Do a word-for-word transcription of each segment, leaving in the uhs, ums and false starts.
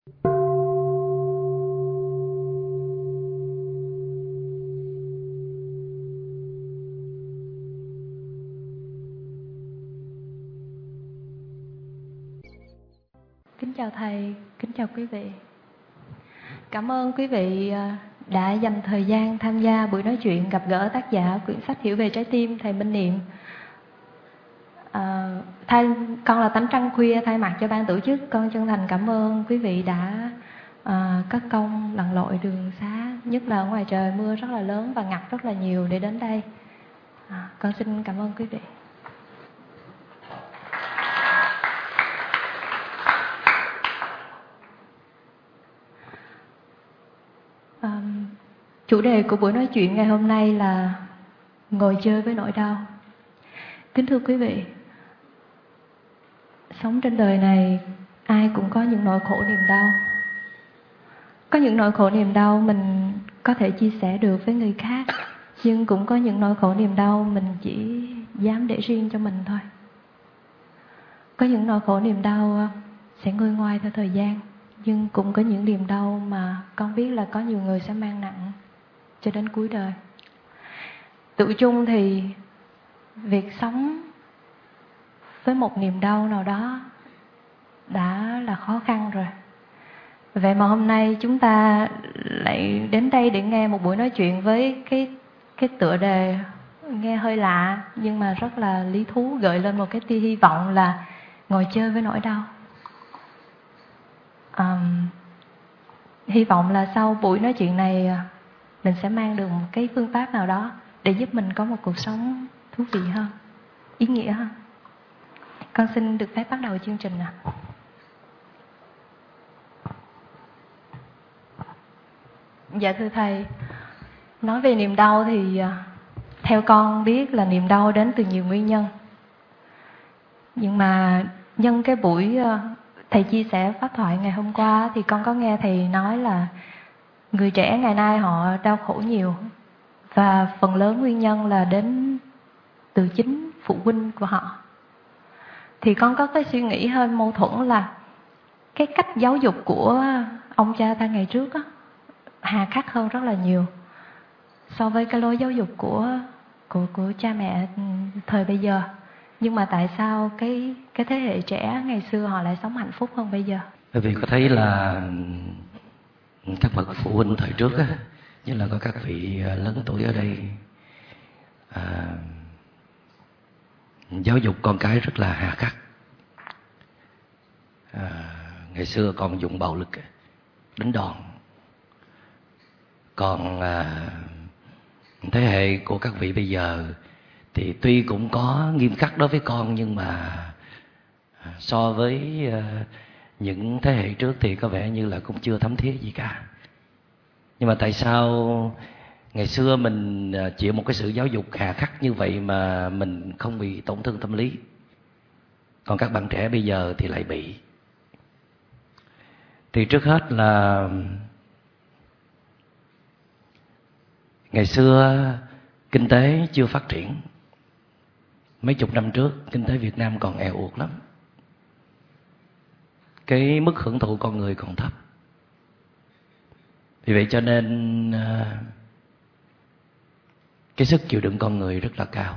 Kính chào thầy, kính chào quý vị. Cảm ơn quý vị đã dành thời gian tham gia buổi nói chuyện gặp gỡ tác giả quyển sách Hiểu về trái tim, thầy Minh Niệm. À, thay, con là Tánh Trăng Khuya, thay mặt cho ban tổ chức, con chân thành cảm ơn quý vị đã à, cất công lặn lội đường xá, nhất là ở ngoài trời mưa rất là lớn và ngập rất là nhiều để đến đây. À, con xin cảm ơn quý vị. À, chủ đề của buổi nói chuyện ngày hôm nay là ngồi chơi với nỗi đau. Kính thưa quý vị, sống trên đời này ai cũng có những nỗi khổ niềm đau. Có những nỗi khổ niềm đau mình có thể chia sẻ được với người khác, nhưng cũng có những nỗi khổ niềm đau mình chỉ dám để riêng cho mình thôi. Có những nỗi khổ niềm đau sẽ nguôi ngoai theo thời gian, nhưng cũng có những niềm đau mà con biết là có nhiều người sẽ mang nặng cho đến cuối đời. Tự chung thì việc sống với một niềm đau nào đó đã là khó khăn rồi. Vậy mà hôm nay chúng ta lại đến đây để nghe một buổi nói chuyện với cái cái tựa đề nghe hơi lạ nhưng mà rất là lý thú, gợi lên một cái tia hy vọng là ngồi chơi với nỗi đau. Um, hy vọng là sau buổi nói chuyện này mình sẽ mang được một cái phương pháp nào đó để giúp mình có một cuộc sống thú vị hơn, ý nghĩa hơn. Con xin được phép bắt đầu chương trình ạ. Dạ thưa thầy, nói về niềm đau thì theo con biết là niềm đau đến từ nhiều nguyên nhân. Nhưng mà nhân cái buổi thầy chia sẻ pháp thoại ngày hôm qua thì con có nghe thầy nói là người trẻ ngày nay họ đau khổ nhiều. Và phần lớn nguyên nhân là đến từ chính phụ huynh của họ. Thì con có cái suy nghĩ hơi mâu thuẫn là cái cách giáo dục của ông cha ta ngày trước á, hà khắc hơn rất là nhiều so với cái lối giáo dục của của của cha mẹ thời bây giờ. Nhưng mà tại sao cái cái thế hệ trẻ ngày xưa họ lại sống hạnh phúc hơn bây giờ? Bởi vì có thấy là các bậc phụ huynh thời trước á, như là có các vị lớn tuổi ở đây, à, giáo dục con cái rất là hà khắc. À, ngày xưa còn dùng bạo lực đánh đòn. Còn à, thế hệ của các vị bây giờ thì tuy cũng có nghiêm khắc đối với con, nhưng mà so với à, những thế hệ trước thì có vẻ như là cũng chưa thấm thía gì cả. Nhưng mà tại sao ngày xưa mình chịu một cái sự giáo dục hà khắc như vậy mà mình không bị tổn thương tâm lý, còn các bạn trẻ bây giờ thì lại bị? Thì trước hết là ngày xưa kinh tế chưa phát triển. Mấy chục năm trước kinh tế Việt Nam còn eo uột lắm. Cái mức hưởng thụ con người còn thấp. Vì vậy cho nên cái sức chịu đựng con người rất là cao.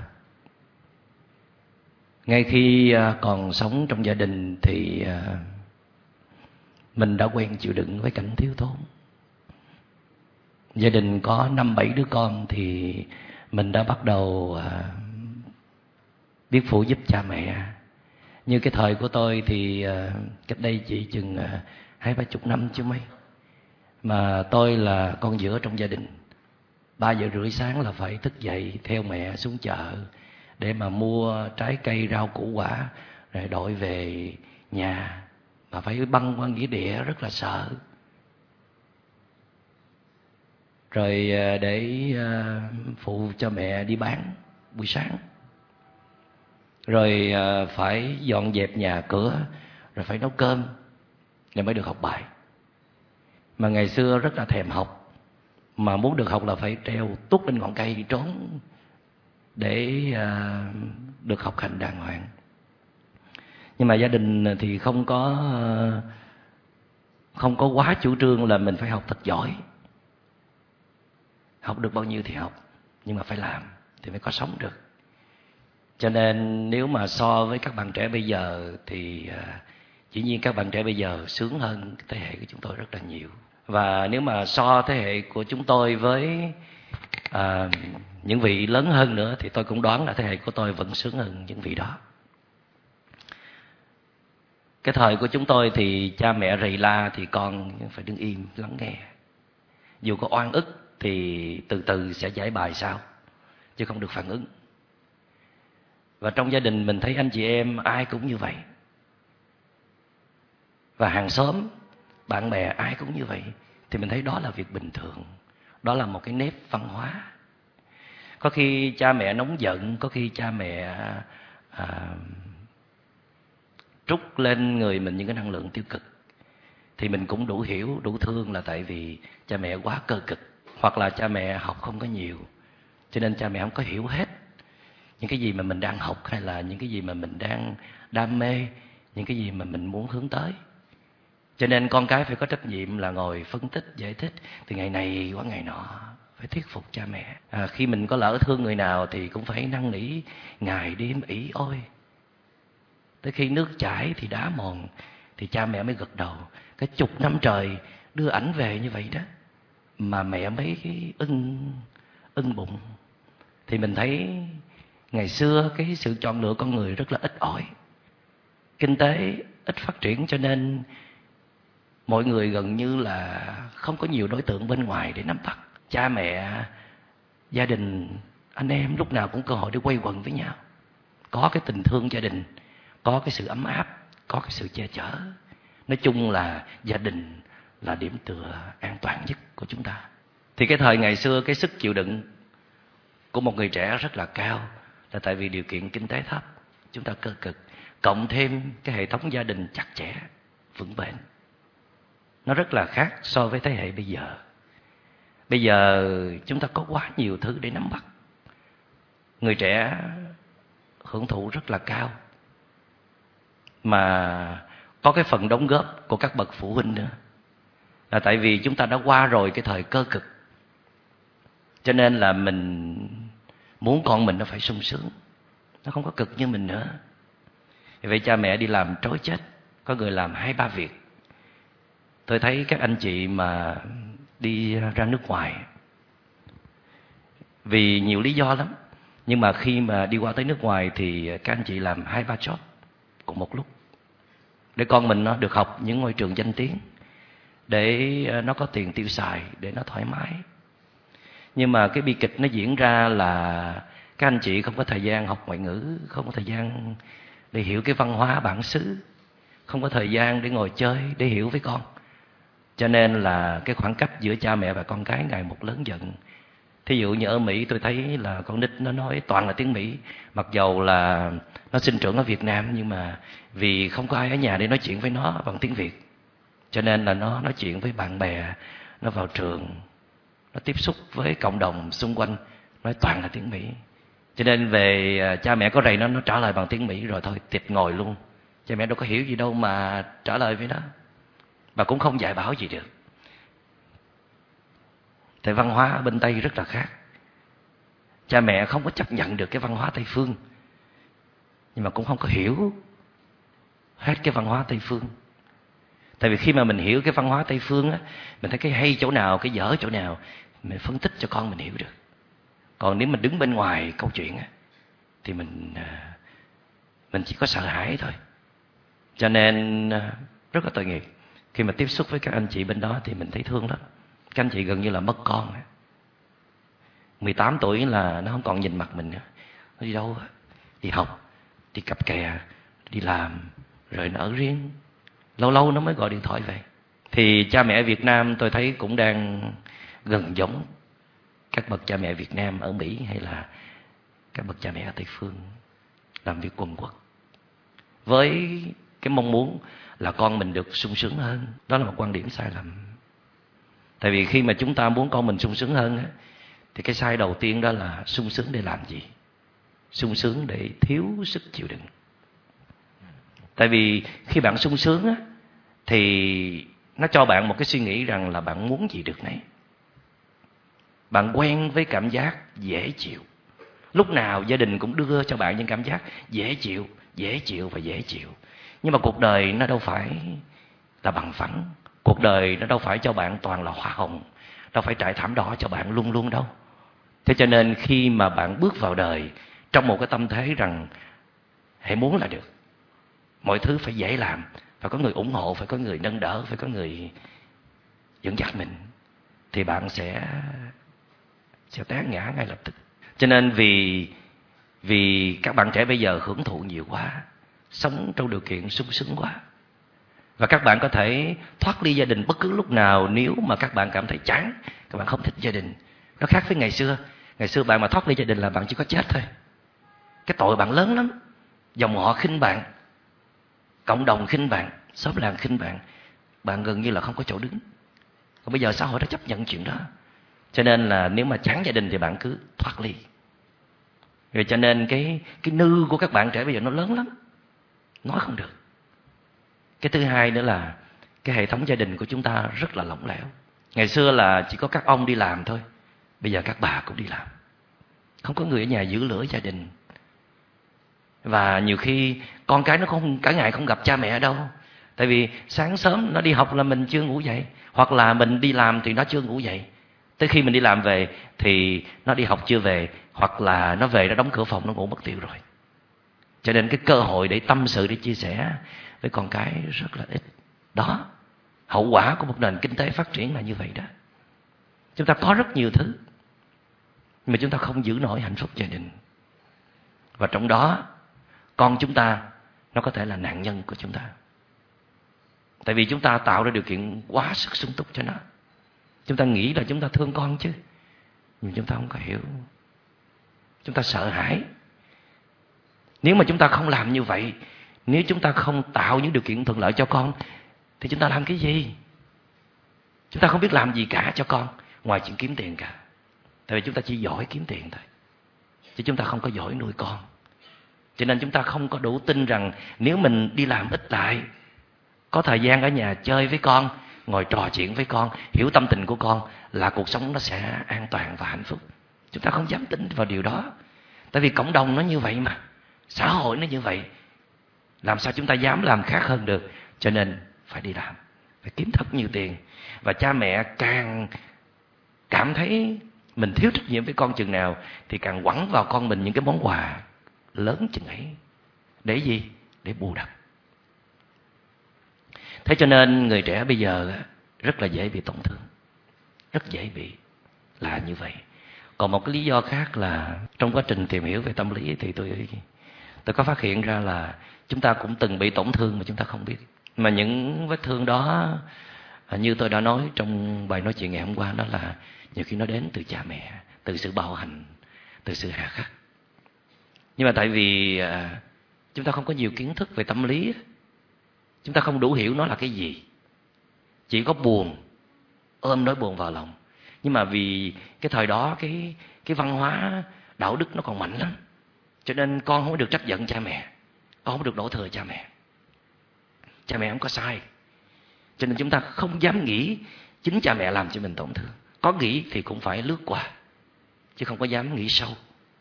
Ngay khi còn sống trong gia đình thì mình đã quen chịu đựng với cảnh thiếu thốn. Gia đình có năm bảy đứa con thì mình đã bắt đầu biết phụ giúp cha mẹ. Như cái thời của tôi thì cách đây chỉ chừng hai ba chục năm chứ mấy, mà tôi là con giữa trong gia đình. Ba giờ rưỡi sáng là phải thức dậy theo mẹ xuống chợ để mà mua trái cây, rau củ quả rồi đội về nhà, mà phải băng qua nghĩa địa, rất là sợ. Rồi để phụ cho mẹ đi bán buổi sáng. Rồi phải dọn dẹp nhà cửa, rồi phải nấu cơm để mới được học bài. Mà ngày xưa rất là thèm học, mà muốn được học là phải treo tuốt lên ngọn cây trốn để được học hành đàng hoàng. Nhưng mà gia đình thì không có không có quá chủ trương là mình phải học thật giỏi. Học được bao nhiêu thì học, nhưng mà phải làm thì mới có sống được. Cho nên nếu mà so với các bạn trẻ bây giờ thì dĩ nhiên các bạn trẻ bây giờ sướng hơn thế hệ của chúng tôi rất là nhiều. Và nếu mà so thế hệ của chúng tôi với à, những vị lớn hơn nữa thì tôi cũng đoán là thế hệ của tôi vẫn sướng hơn những vị đó. Cái thời của chúng tôi thì cha mẹ rầy la thì con phải đứng im lắng nghe. Dù có oan ức thì từ từ sẽ giải bài sau, chứ không được phản ứng. Và trong gia đình mình thấy anh chị em ai cũng như vậy. Và hàng xóm, bạn bè ai cũng như vậy. Thì mình thấy đó là việc bình thường. Đó là một cái nếp văn hóa. Có khi cha mẹ nóng giận, có khi cha mẹ à, trút lên người mình những cái năng lượng tiêu cực, thì mình cũng đủ hiểu, đủ thương là tại vì cha mẹ quá cơ cực. Hoặc là cha mẹ học không có nhiều, cho nên cha mẹ không có hiểu hết những cái gì mà mình đang học, hay là những cái gì mà mình đang đam mê, những cái gì mà mình muốn hướng tới. Cho nên con cái phải có trách nhiệm là ngồi phân tích, giải thích từ ngày này qua ngày nọ, phải thuyết phục cha mẹ. À, khi mình có lỡ thương người nào thì cũng phải năn nỉ ngày đêm ỷ ôi. Tới khi nước chảy thì đá mòn, thì cha mẹ mới gật đầu. Cái chục năm trời đưa ảnh về như vậy đó, mà mẹ mấy cái ưng ưng bụng. Thì mình thấy ngày xưa cái sự chọn lựa con người rất là ít ỏi, kinh tế ít phát triển, cho nên mọi người gần như là không có nhiều đối tượng bên ngoài để nắm bắt. Cha mẹ, gia đình, anh em lúc nào cũng cơ hội để quây quần với nhau, có cái tình thương gia đình, có cái sự ấm áp, có cái sự che chở. Nói chung là gia đình là điểm tựa an toàn nhất của chúng ta. Thì cái thời ngày xưa, cái sức chịu đựng của một người trẻ rất là cao, là tại vì điều kiện kinh tế thấp, chúng ta cơ cực, cộng thêm cái hệ thống gia đình chặt chẽ, vững bền. Nó rất là khác so với thế hệ bây giờ. Bây giờ chúng ta có quá nhiều thứ để nắm bắt. Người trẻ hưởng thụ rất là cao, mà có cái phần đóng góp của các bậc phụ huynh nữa. Là tại vì chúng ta đã qua rồi cái thời cơ cực, cho nên là mình muốn con mình nó phải sung sướng, nó không có cực như mình nữa. Vậy cha mẹ đi làm trói chết, có người làm hai ba việc. Tôi thấy các anh chị mà đi ra nước ngoài vì nhiều lý do lắm, nhưng mà khi mà đi qua tới nước ngoài thì các anh chị làm hai ba job cùng một lúc, để con mình nó được học những ngôi trường danh tiếng, để nó có tiền tiêu xài, để nó thoải mái. Nhưng mà cái bi kịch nó diễn ra là các anh chị không có thời gian học ngoại ngữ, không có thời gian để hiểu cái văn hóa bản xứ, không có thời gian để ngồi chơi, để hiểu với con. Cho nên là cái khoảng cách giữa cha mẹ và con cái ngày một lớn dần. Thí dụ như ở Mỹ tôi thấy là con nít nó nói toàn là tiếng Mỹ, mặc dầu là nó sinh trưởng ở Việt Nam, nhưng mà vì không có ai ở nhà để nói chuyện với nó bằng tiếng Việt, cho nên là nó nói chuyện với bạn bè, nó vào trường, nó tiếp xúc với cộng đồng xung quanh, nói toàn là tiếng Mỹ. Cho nên về cha mẹ có rầy nó, nó trả lời bằng tiếng Mỹ rồi thôi, tiệt ngồi luôn. Cha mẹ đâu có hiểu gì đâu mà trả lời với nó, và cũng không dạy bảo gì được. Thì văn hóa ở bên Tây rất là khác. Cha mẹ không có chấp nhận được cái văn hóa Tây phương, nhưng mà cũng không có hiểu hết cái văn hóa Tây phương. Tại vì khi mà mình hiểu cái văn hóa Tây phương á, mình thấy cái hay chỗ nào, cái dở chỗ nào, mình phân tích cho con mình hiểu được. Còn nếu mình đứng bên ngoài câu chuyện á, thì mình mình chỉ có sợ hãi thôi. Cho nên rất là tội nghiệp. Khi mà tiếp xúc với các anh chị bên đó thì mình thấy thương lắm. Các anh chị gần như là mất con. mười tám tuổi là nó không còn nhìn mặt mình nữa. Nó đi đâu? Đi học, đi cặp kè, đi làm, rồi nó ở riêng. Lâu lâu nó mới gọi điện thoại về. Thì cha mẹ Việt Nam tôi thấy cũng đang gần giống các bậc cha mẹ Việt Nam ở Mỹ, hay là các bậc cha mẹ ở Tây phương, làm việc quần quật với cái mong muốn là con mình được sung sướng hơn. Đó là một quan điểm sai lầm. Tại vì khi mà chúng ta muốn con mình sung sướng hơn á, thì cái sai đầu tiên đó là sung sướng để làm gì? Sung sướng để thiếu sức chịu đựng. Tại vì khi bạn sung sướng á, thì nó cho bạn một cái suy nghĩ rằng là bạn muốn gì được nấy. Bạn quen với cảm giác dễ chịu. Lúc nào gia đình cũng đưa cho bạn những cảm giác dễ chịu, dễ chịu và dễ chịu. Nhưng mà cuộc đời nó đâu phải là bằng phẳng. Cuộc đời nó đâu phải cho bạn toàn là hoa hồng, đâu phải trải thảm đỏ cho bạn luôn luôn đâu. Thế cho nên khi mà bạn bước vào đời trong một cái tâm thế rằng hãy muốn là được, mọi thứ phải dễ làm, phải có người ủng hộ, phải có người nâng đỡ, phải có người dẫn dắt mình, thì bạn sẽ sẽ té ngã ngay lập tức. Cho nên vì vì các bạn trẻ bây giờ hưởng thụ nhiều quá, sống trong điều kiện sung sướng quá, và các bạn có thể thoát ly gia đình bất cứ lúc nào nếu mà các bạn cảm thấy chán, các bạn không thích gia đình. Nó khác với ngày xưa. Ngày xưa bạn mà thoát ly gia đình là bạn chỉ có chết thôi. Cái tội bạn lớn lắm. Dòng họ khinh bạn, cộng đồng khinh bạn, xóm làng khinh bạn, bạn gần như là không có chỗ đứng. Còn bây giờ xã hội đã chấp nhận chuyện đó. Cho nên là nếu mà chán gia đình thì bạn cứ thoát ly. Rồi cho nên cái cái nư của các bạn trẻ bây giờ nó lớn lắm, nói không được. Cái thứ hai nữa là cái hệ thống gia đình của chúng ta rất là lỏng lẻo. Ngày xưa là chỉ có các ông đi làm thôi, bây giờ các bà cũng đi làm. Không có người ở nhà giữ lửa gia đình. Và nhiều khi con cái nó không cả ngày không gặp cha mẹ đâu. Tại vì sáng sớm nó đi học là mình chưa ngủ dậy, hoặc là mình đi làm thì nó chưa ngủ dậy. Tới khi mình đi làm về thì nó đi học chưa về, hoặc là nó về nó đóng cửa phòng nó ngủ mất tiêu rồi. Cho nên cái cơ hội để tâm sự, để chia sẻ với con cái rất là ít. Đó, hậu quả của một nền kinh tế phát triển là như vậy đó. Chúng ta có rất nhiều thứ, nhưng mà chúng ta không giữ nổi hạnh phúc gia đình. Và trong đó, con chúng ta nó có thể là nạn nhân của chúng ta. Tại vì chúng ta tạo ra điều kiện quá sức sung túc cho nó. Chúng ta nghĩ là chúng ta thương con chứ, nhưng chúng ta không có hiểu. Chúng ta sợ hãi. Nếu mà chúng ta không làm như vậy, nếu chúng ta không tạo những điều kiện thuận lợi cho con, thì chúng ta làm cái gì? Chúng ta không biết làm gì cả cho con, ngoài chuyện kiếm tiền cả. Tại vì chúng ta chỉ giỏi kiếm tiền thôi, chứ chúng ta không có giỏi nuôi con. Cho nên chúng ta không có đủ tin rằng nếu mình đi làm ít lại, có thời gian ở nhà chơi với con, ngồi trò chuyện với con, hiểu tâm tình của con, là cuộc sống nó sẽ an toàn và hạnh phúc. Chúng ta không dám tin vào điều đó. Tại vì cộng đồng nó như vậy mà, xã hội nó như vậy, làm sao chúng ta dám làm khác hơn được. Cho nên phải đi làm, phải kiếm thật nhiều tiền. Và cha mẹ càng cảm thấy mình thiếu trách nhiệm với con chừng nào, thì càng quẳng vào con mình những cái món quà lớn chừng ấy. Để gì? Để bù đắp. Thế cho nên người trẻ bây giờ rất là dễ bị tổn thương, rất dễ bị là như vậy. Còn một cái lý do khác là trong quá trình tìm hiểu về tâm lý thì tôi tôi có phát hiện ra là chúng ta cũng từng bị tổn thương mà chúng ta không biết. Mà những vết thương đó, như tôi đã nói trong bài nói chuyện ngày hôm qua, đó là nhiều khi nó đến từ cha mẹ, từ sự bạo hành, từ sự hà khắc. Nhưng mà tại vì à, chúng ta không có nhiều kiến thức về tâm lý, chúng ta không đủ hiểu nó là cái gì. Chỉ có buồn, ôm nỗi buồn vào lòng. Nhưng mà vì cái thời đó cái, cái văn hóa đạo đức nó còn mạnh lắm, cho nên con không được trách giận cha mẹ, con không được đổ thừa cha mẹ. Cha mẹ không có sai. Cho nên chúng ta không dám nghĩ chính cha mẹ làm cho mình tổn thương. Có nghĩ thì cũng phải lướt qua, chứ không có dám nghĩ sâu.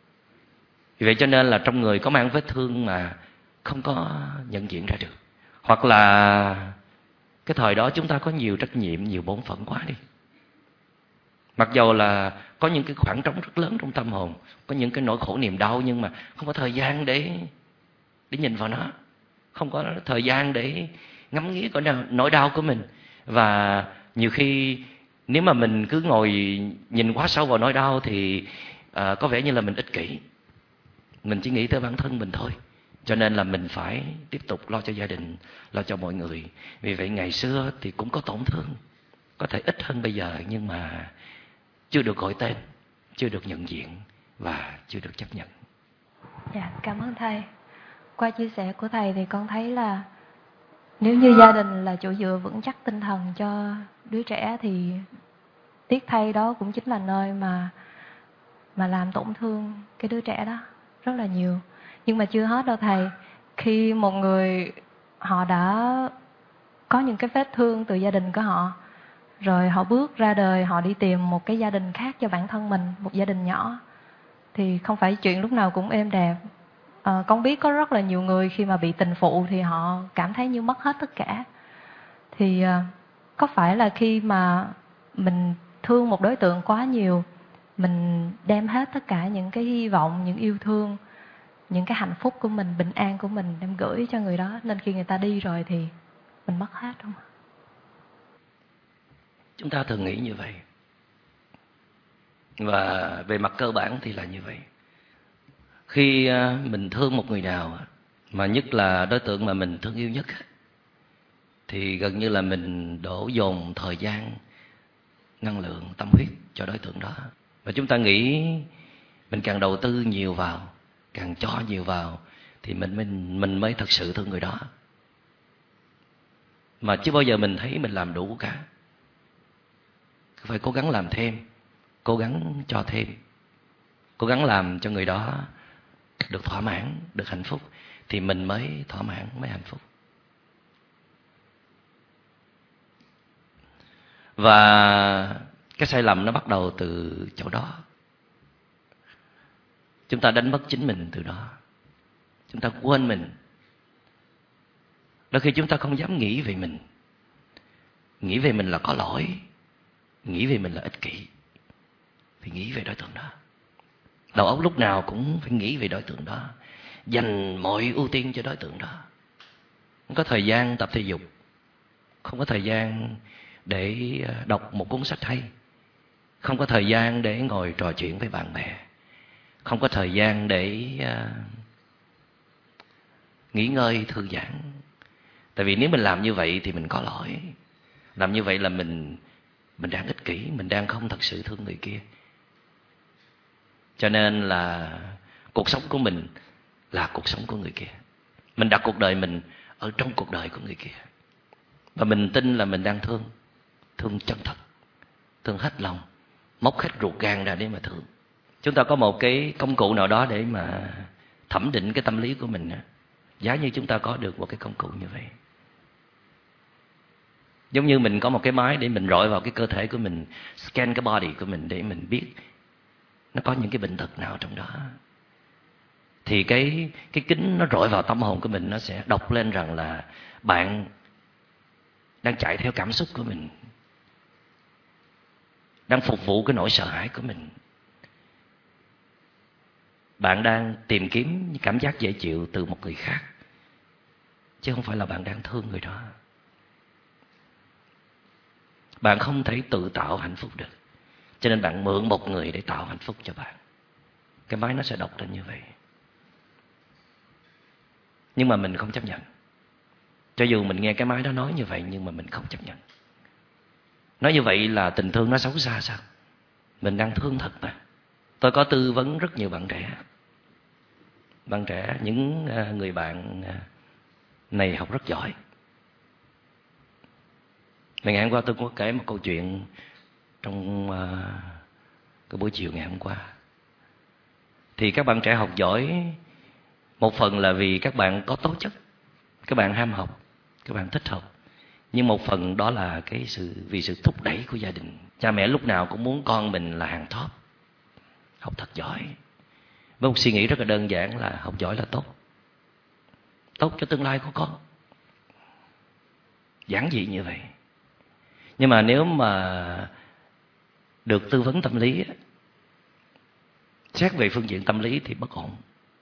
Vì vậy cho nên là trong người có mang vết thương mà không có nhận diện ra được. Hoặc là cái thời đó chúng ta có nhiều trách nhiệm, nhiều bổn phận quá đi. Mặc dầu là có những cái khoảng trống rất lớn trong tâm hồn, có những cái nỗi khổ niềm đau, nhưng mà không có thời gian để để nhìn vào nó, không có thời gian để ngắm nghía cái nỗi đau của mình. Và nhiều khi nếu mà mình cứ ngồi nhìn quá sâu vào nỗi đau thì à, có vẻ như là mình ích kỷ, mình chỉ nghĩ tới bản thân mình thôi. Cho nên là mình phải tiếp tục lo cho gia đình, lo cho mọi người. Vì vậy ngày xưa thì cũng có tổn thương, có thể ít hơn bây giờ, nhưng mà chưa được gọi tên, chưa được nhận diện và chưa được chấp nhận. Dạ, cảm ơn thầy. Qua chia sẻ của thầy thì con thấy là nếu như gia đình là chỗ dựa vững chắc tinh thần cho đứa trẻ, thì tiếc thay đó cũng chính là nơi mà mà làm tổn thương cái đứa trẻ đó rất là nhiều. Nhưng mà chưa hết đâu thầy. Khi một người họ đã có những cái vết thương từ gia đình của họ, rồi họ bước ra đời, họ đi tìm một cái gia đình khác cho bản thân mình, một gia đình nhỏ. Thì không phải chuyện lúc nào cũng êm đẹp. À, con biết có rất là nhiều người khi mà bị tình phụ thì họ cảm thấy như mất hết tất cả. Thì à, có phải là khi mà mình thương một đối tượng quá nhiều, mình đem hết tất cả những cái hy vọng, những yêu thương, những cái hạnh phúc của mình, bình an của mình đem gửi cho người đó, nên khi người ta đi rồi thì mình mất hết không? Chúng ta thường nghĩ như vậy. Và về mặt cơ bản thì là như vậy. Khi mình thương một người nào, mà nhất là đối tượng mà mình thương yêu nhất, thì gần như là mình đổ dồn thời gian, năng lượng, tâm huyết cho đối tượng đó. Và chúng ta nghĩ mình càng đầu tư nhiều vào, càng cho nhiều vào, thì mình mình mình mới thật sự thương người đó. Mà chưa bao giờ mình thấy mình làm đủ cả. Phải cố gắng làm thêm, cố gắng cho thêm, cố gắng làm cho người đó được thỏa mãn, được hạnh phúc, thì mình mới thỏa mãn, mới hạnh phúc. Và cái sai lầm nó bắt đầu từ chỗ đó. Chúng ta đánh mất chính mình từ đó. Chúng ta quên mình. Đôi khi chúng ta không dám nghĩ về mình. Nghĩ về mình là có lỗi, nghĩ về mình là ích kỷ, thì nghĩ về đối tượng đó. Đầu óc lúc nào cũng phải nghĩ về đối tượng đó, dành mọi ưu tiên cho đối tượng đó. Không có thời gian tập thể dục, không có thời gian để đọc một cuốn sách hay, không có thời gian để ngồi trò chuyện với bạn bè, không có thời gian để uh, nghỉ ngơi, thư giãn. Tại vì nếu mình làm như vậy thì mình có lỗi. Làm như vậy là mình mình đang ích kỷ, mình đang không thật sự thương người kia. Cho nên là cuộc sống của mình là cuộc sống của người kia. Mình đặt cuộc đời mình ở trong cuộc đời của người kia. Và mình tin là mình đang thương, thương chân thật, thương hết lòng, móc hết ruột gan ra để mà thương. Chúng ta có một cái công cụ nào đó để mà thẩm định cái tâm lý của mình. Giá như chúng ta có được một cái công cụ như vậy. Giống như mình có một cái máy để mình rọi vào cái cơ thể của mình, scan cái body của mình để mình biết nó có những cái bệnh tật nào trong đó. Thì cái cái kính nó rọi vào tâm hồn của mình, nó sẽ đọc lên rằng là bạn đang chạy theo cảm xúc của mình, đang phục vụ cái nỗi sợ hãi của mình. Bạn đang tìm kiếm cảm giác dễ chịu từ một người khác, chứ không phải là bạn đang thương người đó. Bạn không thể tự tạo hạnh phúc được, cho nên bạn mượn một người để tạo hạnh phúc cho bạn. Cái máy nó sẽ đọc lên như vậy. Nhưng mà mình không chấp nhận. Cho dù mình nghe cái máy đó nói như vậy, nhưng mà mình không chấp nhận. Nói như vậy là tình thương nó xấu xa sao? Mình đang thương thật mà. Tôi có tư vấn rất nhiều bạn trẻ. Bạn trẻ, những người bạn này học rất giỏi. Ngày hôm qua tôi có kể một câu chuyện trong uh, cái buổi chiều ngày hôm qua. Thì các bạn trẻ học giỏi, một phần là vì các bạn có tố chất, các bạn ham học, các bạn thích học. Nhưng một phần đó là cái sự vì sự thúc đẩy của gia đình. Cha mẹ lúc nào cũng muốn con mình là hàng top, học thật giỏi. Với một suy nghĩ rất là đơn giản là học giỏi là tốt, tốt cho tương lai của con. Giản dị như vậy. Nhưng mà nếu mà được tư vấn tâm lý, xét về phương diện tâm lý thì bất ổn.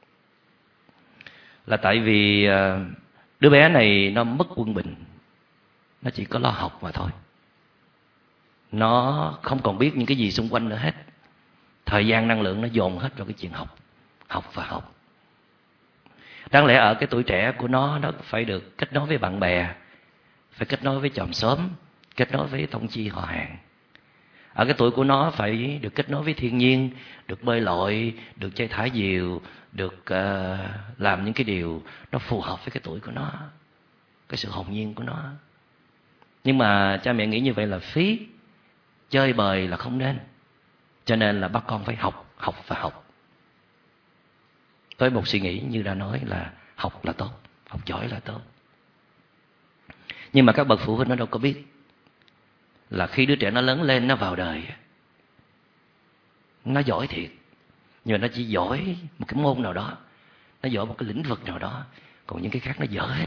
Là tại vì đứa bé này nó mất quân bình, nó chỉ có lo học mà thôi. Nó không còn biết những cái gì xung quanh nữa hết. Thời gian, năng lượng nó dồn hết vào cái chuyện học, học và học. Đáng lẽ ở cái tuổi trẻ của nó, nó phải được kết nối với bạn bè, phải kết nối với chòm xóm, kết nối với thông chi họ hàng. Ở cái tuổi của nó phải được kết nối với thiên nhiên, được bơi lội, được chơi thả diều, được uh, làm những cái điều nó phù hợp với cái tuổi của nó, cái sự hồn nhiên của nó. Nhưng mà cha mẹ nghĩ như vậy là phí, chơi bời là không nên. Cho nên là bắt con phải học, học và học. Với một suy nghĩ như đã nói là học là tốt, học giỏi là tốt. Nhưng mà các bậc phụ huynh nó đâu có biết là khi đứa trẻ nó lớn lên, nó vào đời, nó giỏi thiệt, nhưng mà nó chỉ giỏi một cái môn nào đó, nó giỏi một cái lĩnh vực nào đó, còn những cái khác nó dở hết.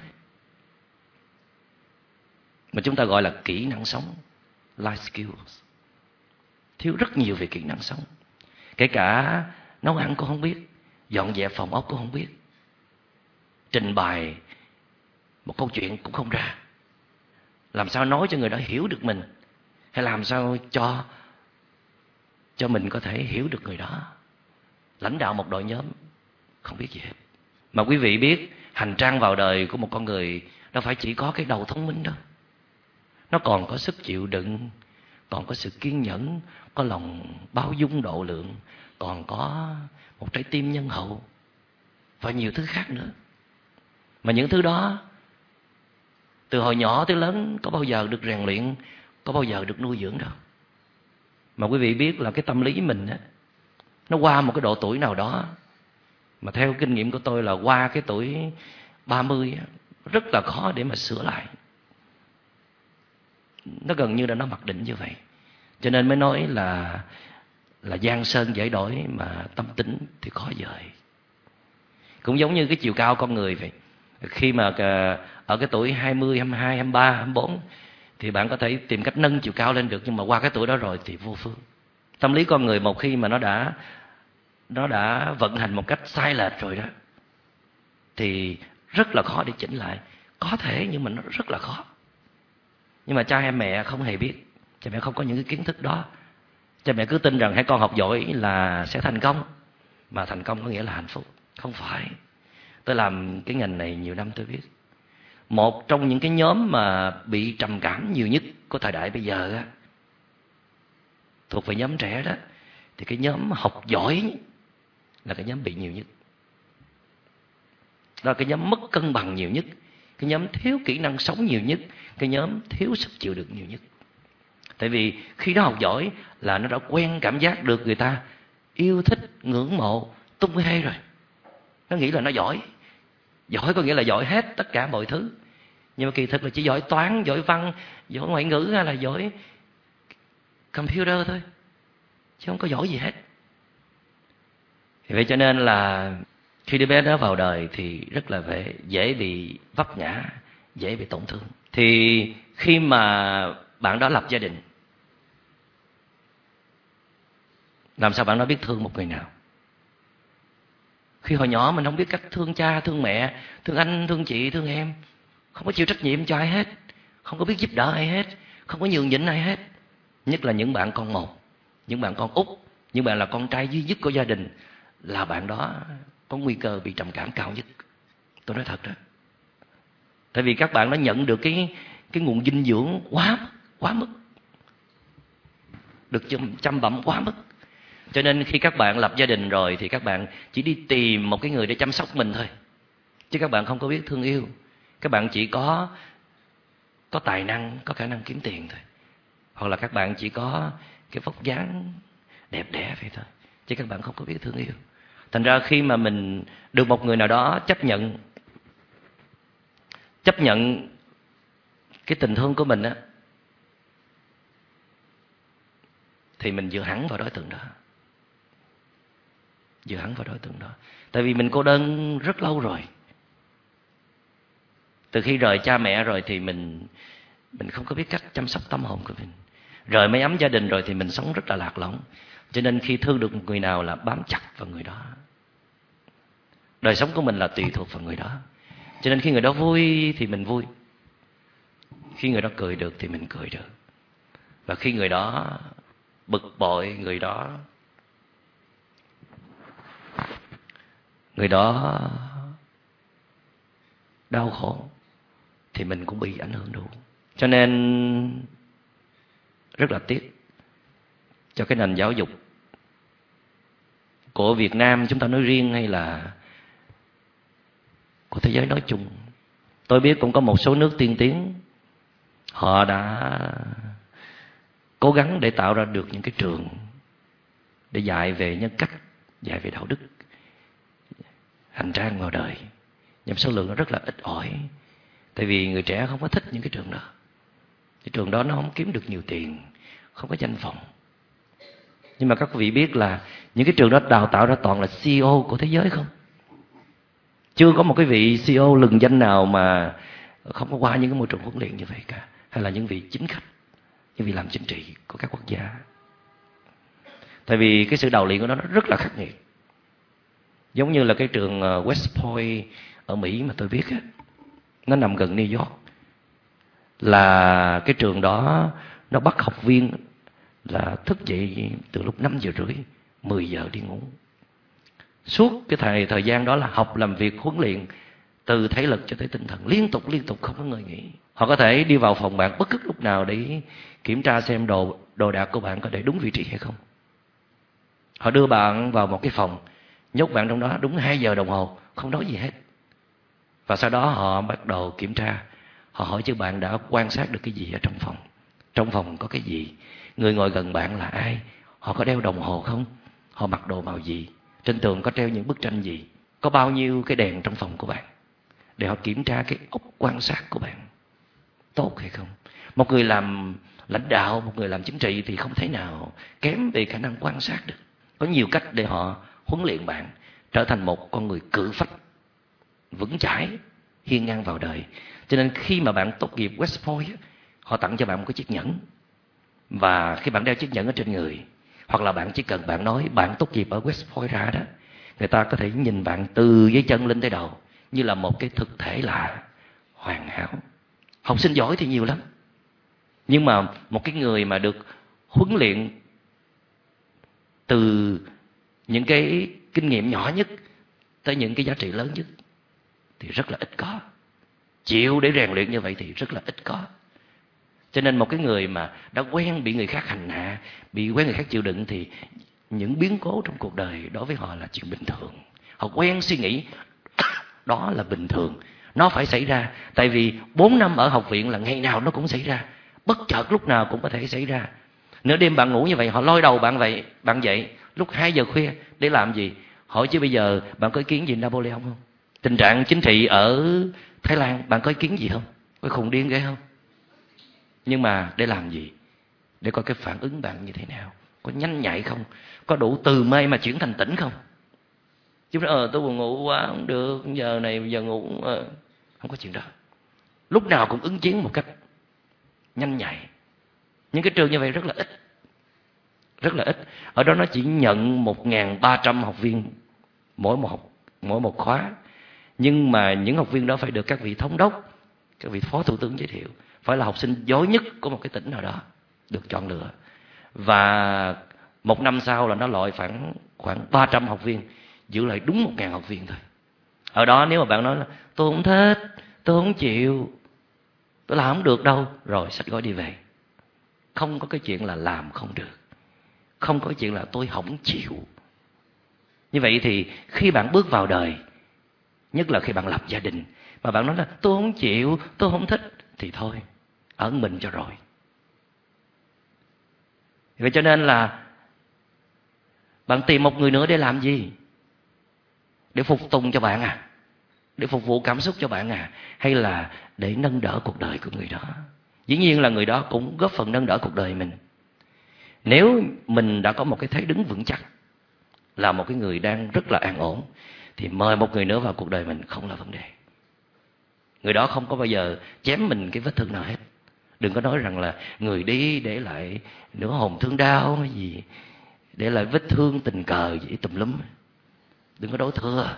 Mà chúng ta gọi là kỹ năng sống, life skills. Thiếu rất nhiều về kỹ năng sống. Kể cả nấu ăn cũng không biết, dọn dẹp phòng ốc cũng không biết, trình bày một câu chuyện cũng không ra, làm sao nói cho người đó hiểu được mình, hay làm sao cho cho mình có thể hiểu được người đó. Lãnh đạo một đội nhóm không biết gì hết. Mà quý vị biết, hành trang vào đời của một con người đâu phải chỉ có cái đầu thông minh đâu. Nó còn có sức chịu đựng, còn có sự kiên nhẫn, có lòng bao dung độ lượng, còn có một trái tim nhân hậu và nhiều thứ khác nữa. Mà những thứ đó từ hồi nhỏ tới lớn có bao giờ được rèn luyện, có bao giờ được nuôi dưỡng đâu. Mà quý vị biết là cái tâm lý mình á, nó qua một cái độ tuổi nào đó, mà theo kinh nghiệm của tôi là qua cái tuổi ba mươi á, rất là khó để mà sửa lại. Nó gần như là nó mặc định như vậy. Cho nên mới nói là là giang sơn dễ đổi mà tâm tính thì khó dời. Cũng giống như cái chiều cao con người vậy. Khi mà ở cái tuổi hai mươi, hai mươi hai, hai mươi ba, hai mươi bốn thì bạn có thể tìm cách nâng chiều cao lên được, nhưng mà qua cái tuổi đó rồi thì vô phương. Tâm lý con người một khi mà nó đã nó đã vận hành một cách sai lệch rồi đó, thì rất là khó để chỉnh lại. Có thể nhưng mà nó rất là khó. Nhưng mà cha hay mẹ không hề biết, cha mẹ không có những cái kiến thức đó. Cha mẹ cứ tin rằng hai con học giỏi là sẽ thành công, mà thành công có nghĩa là hạnh phúc. Không phải. Tôi làm cái ngành này nhiều năm tôi biết, một trong những cái nhóm mà bị trầm cảm nhiều nhất của thời đại bây giờ á, thuộc về nhóm trẻ đó, thì cái nhóm học giỏi là cái nhóm bị nhiều nhất. Đó là cái nhóm mất cân bằng nhiều nhất, cái nhóm thiếu kỹ năng sống nhiều nhất, cái nhóm thiếu sức chịu đựng nhiều nhất. Tại vì khi nó học giỏi là nó đã quen cảm giác được người ta yêu thích, ngưỡng mộ, tung hê rồi. Nó nghĩ là nó giỏi. Giỏi có nghĩa là giỏi hết tất cả mọi thứ. Nhưng mà kỳ thực là chỉ giỏi toán, giỏi văn, giỏi ngoại ngữ hay là giỏi computer thôi, chứ không có giỏi gì hết. Vậy cho nên là khi đứa bé đó vào đời thì rất là dễ bị vấp ngã, dễ bị tổn thương. Thì khi mà bạn đó lập gia đình, làm sao bạn đó biết thương một người nào? Khi hồi nhỏ mình không biết cách thương cha, thương mẹ, thương anh, thương chị, thương em, không có chịu trách nhiệm cho ai hết, không có biết giúp đỡ ai hết, không có nhường nhịn ai hết. Nhất là những bạn con một, những bạn con út, những bạn là con trai duy nhất của gia đình, là bạn đó có nguy cơ bị trầm cảm cao nhất. Tôi nói thật đó. Tại vì các bạn đã nhận được cái cái nguồn dinh dưỡng quá quá mức, được chăm bẵm quá mức. Cho nên khi các bạn lập gia đình rồi thì các bạn chỉ đi tìm một cái người để chăm sóc mình thôi, chứ các bạn không có biết thương yêu. Các bạn chỉ có có tài năng, có khả năng kiếm tiền thôi, hoặc là các bạn chỉ có cái vóc dáng đẹp đẽ vậy thôi, chứ các bạn không có biết thương yêu. Thành ra khi mà mình được một người nào đó chấp nhận chấp nhận cái tình thương của mình á, thì mình dựa hẳn vào đối tượng đó, dựa hẳn vào đối tượng đó. Tại vì mình cô đơn rất lâu rồi. Từ khi rời cha mẹ rồi thì mình mình không có biết cách chăm sóc tâm hồn của mình. Rời mái ấm gia đình rồi thì mình sống rất là lạc lõng. Cho nên khi thương được một người nào là bám chặt vào người đó. Đời sống của mình là tùy thuộc vào người đó. Cho nên khi người đó vui thì mình vui, khi người đó cười được thì mình cười được, và khi người đó bực bội, người đó người đó đau khổ thì mình cũng bị ảnh hưởng đủ. Cho nên rất là tiếc cho cái nền giáo dục của Việt Nam chúng ta nói riêng, hay là của thế giới nói chung. Tôi biết cũng có một số nước tiên tiến, họ đã cố gắng để tạo ra được những cái trường để dạy về nhân cách, dạy về đạo đức, hành trang vào đời, nhưng số lượng nó rất là ít ỏi. Tại vì người trẻ không có thích những cái trường đó. Cái trường đó nó không kiếm được nhiều tiền, không có danh vọng. Nhưng mà các vị biết là những cái trường đó đào tạo ra toàn là xê e ô của thế giới không? Chưa có một cái vị xê e ô lừng danh nào mà không có qua những cái môi trường huấn luyện như vậy cả. Hay là những vị chính khách, những vị làm chính trị của các quốc gia. Tại vì cái sự đào luyện của nó rất là khắc nghiệt. Giống như là cái trường West Point ở Mỹ mà tôi biết á, nó nằm gần New York. Là cái trường đó nó bắt học viên là thức dậy từ lúc năm giờ rưỡi, mười giờ đi ngủ. Suốt cái thời, thời gian đó là học, làm việc, huấn luyện, từ thể lực cho tới tinh thần, liên tục liên tục không có ngơi nghỉ. Họ có thể đi vào phòng bạn bất cứ lúc nào để kiểm tra xem đồ, đồ đạc của bạn có để đúng vị trí hay không. Họ đưa bạn vào một cái phòng, nhốt bạn trong đó đúng hai giờ đồng hồ, không nói gì hết. Và sau đó họ bắt đầu kiểm tra. Họ hỏi chứ bạn đã quan sát được cái gì ở trong phòng? Trong phòng có cái gì? Người ngồi gần bạn là ai? Họ có đeo đồng hồ không? Họ mặc đồ màu gì? Trên tường có treo những bức tranh gì? Có bao nhiêu cái đèn trong phòng của bạn? Để họ kiểm tra cái óc quan sát của bạn tốt hay không. Một người làm lãnh đạo, một người làm chính trị thì không thể nào kém về khả năng quan sát được. Có nhiều cách để họ huấn luyện bạn trở thành một con người cự phách, vững chãi, hiên ngang vào đời. Cho nên khi mà bạn tốt nghiệp West Point, họ tặng cho bạn một cái chiếc nhẫn. Và khi bạn đeo chiếc nhẫn ở trên người, hoặc là bạn chỉ cần bạn nói bạn tốt nghiệp ở West Point ra đó, người ta có thể nhìn bạn từ dưới chân lên tới đầu như là một cái thực thể là hoàn hảo. Học sinh giỏi thì nhiều lắm, nhưng mà một cái người mà được huấn luyện từ những cái kinh nghiệm nhỏ nhất tới những cái giá trị lớn nhất thì rất là ít có. Chịu để rèn luyện như vậy thì rất là ít có. Cho nên một cái người mà đã quen bị người khác hành hạ, bị quen người khác chịu đựng thì những biến cố trong cuộc đời đối với họ là chuyện bình thường. Họ quen suy nghĩ đó là bình thường, nó phải xảy ra. Tại vì bốn năm ở học viện là ngày nào nó cũng xảy ra, bất chợt lúc nào cũng có thể xảy ra. Nửa đêm bạn ngủ như vậy, họ lôi đầu bạn vậy, bạn dậy lúc hai giờ khuya để làm gì? Hỏi chứ bây giờ bạn có ý kiến gì Napoleon không? Tình trạng chính trị ở Thái Lan bạn có ý kiến gì không? Có khùng điên ghê không? Nhưng mà để làm gì? Để coi cái phản ứng bạn như thế nào, có nhanh nhạy không, có đủ từ mê mà chuyển thành tỉnh không. Chứ ờ tôi buồn ngủ quá không được, giờ này giờ ngủ ờ. Không có chuyện đó. Lúc nào cũng ứng chiến một cách nhanh nhạy. Những cái trường như vậy rất là ít, rất là ít. Ở đó nó chỉ nhận một nghìn ba trăm học viên mỗi một học, mỗi một khóa. Nhưng mà những học viên đó phải được các vị thống đốc, các vị phó thủ tướng giới thiệu, phải là học sinh giỏi nhất của một cái tỉnh nào đó được chọn lựa. Và một năm sau là nó loại khoảng khoảng ba trăm học viên, giữ lại đúng một nghìn học viên thôi. Ở đó nếu mà bạn nói là tôi không thích, tôi không chịu, tôi làm không được đâu, rồi xách gói đi về. Không có cái chuyện là làm không được, không có cái chuyện là tôi không chịu. Như vậy thì khi bạn bước vào đời, nhất là khi bạn lập gia đình, mà bạn nói là tôi không chịu, tôi không thích, thì thôi, ở mình cho rồi. Vậy cho nên là bạn tìm một người nữa để làm gì? Để phục tùng cho bạn à? Để phục vụ cảm xúc cho bạn à? Hay là để nâng đỡ cuộc đời của người đó? Dĩ nhiên là người đó cũng góp phần nâng đỡ cuộc đời mình. Nếu mình đã có một cái thế đứng vững chắc, là một cái người đang rất là an ổn, thì mời một người nữa vào cuộc đời mình không là vấn đề. Người đó không có bao giờ chém mình cái vết thương nào hết. Đừng có nói rằng là người đi để lại nửa hồn thương đau hay gì, để lại vết thương tình cờ gì tùm lum. Đừng có đổ thừa.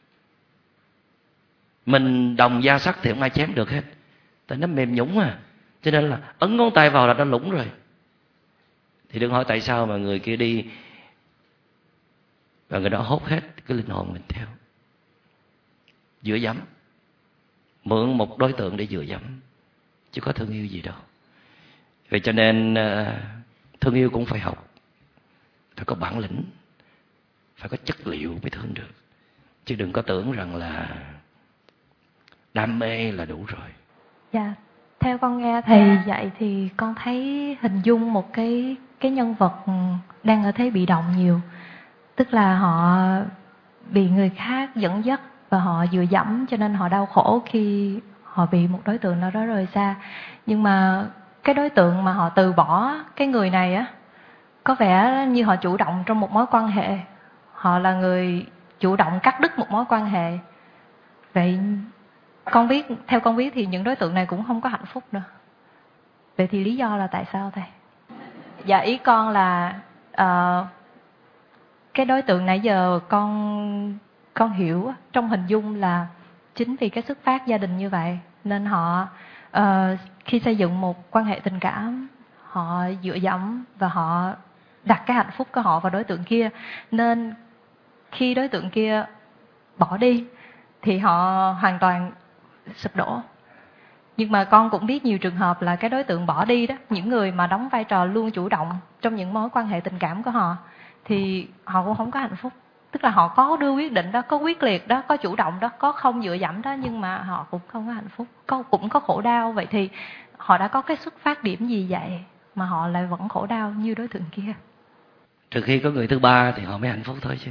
Mình đồng da sắt thì không ai chém được hết, tại nó mềm nhũn à. Cho nên là ấn ngón tay vào là nó lủng rồi. Thì đừng hỏi tại sao mà người kia đi và người đó hốt hết cái linh hồn mình theo. Dựa dẫm, mượn một đối tượng để dựa dẫm, chứ có thương yêu gì đâu. Vậy cho nên thương yêu cũng phải học, phải có bản lĩnh, phải có chất liệu mới thương được. Chứ đừng có tưởng rằng là đam mê là đủ rồi. Dạ, theo con nghe thầy dạy thì con thấy hình dung một cái cái nhân vật đang ở thế bị động nhiều. Tức là họ bị người khác dẫn dắt và họ dựa dẫm, cho nên họ đau khổ khi họ bị một đối tượng nào đó rời xa. Nhưng mà cái đối tượng mà họ từ bỏ cái người này á, có vẻ như họ chủ động trong một mối quan hệ. Họ là người chủ động cắt đứt một mối quan hệ. Vậy con biết, theo con biết thì những đối tượng này cũng không có hạnh phúc nữa. Vậy thì lý do là tại sao thầy? Dạ ý con là uh, cái đối tượng nãy giờ con con hiểu trong hình dung là chính vì cái xuất phát gia đình như vậy nên họ uh, khi xây dựng một quan hệ tình cảm, họ dựa dẫm và họ đặt cái hạnh phúc của họ vào đối tượng kia, nên khi đối tượng kia bỏ đi thì họ hoàn toàn sụp đổ. Nhưng mà con cũng biết nhiều trường hợp là cái đối tượng bỏ đi đó, những người mà đóng vai trò luôn chủ động trong những mối quan hệ tình cảm của họ thì họ cũng không có hạnh phúc. Tức là họ có đưa quyết định đó, có quyết liệt đó, có chủ động đó, có không dựa dẫm đó, nhưng mà họ cũng không có hạnh phúc, có, cũng có khổ đau. Vậy thì họ đã có cái xuất phát điểm gì vậy mà họ lại vẫn khổ đau như đối tượng kia? Trừ khi có người thứ ba thì họ mới hạnh phúc thôi chứ.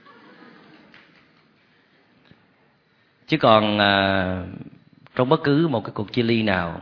Chứ còn à, trong bất cứ một cái cuộc chia ly nào,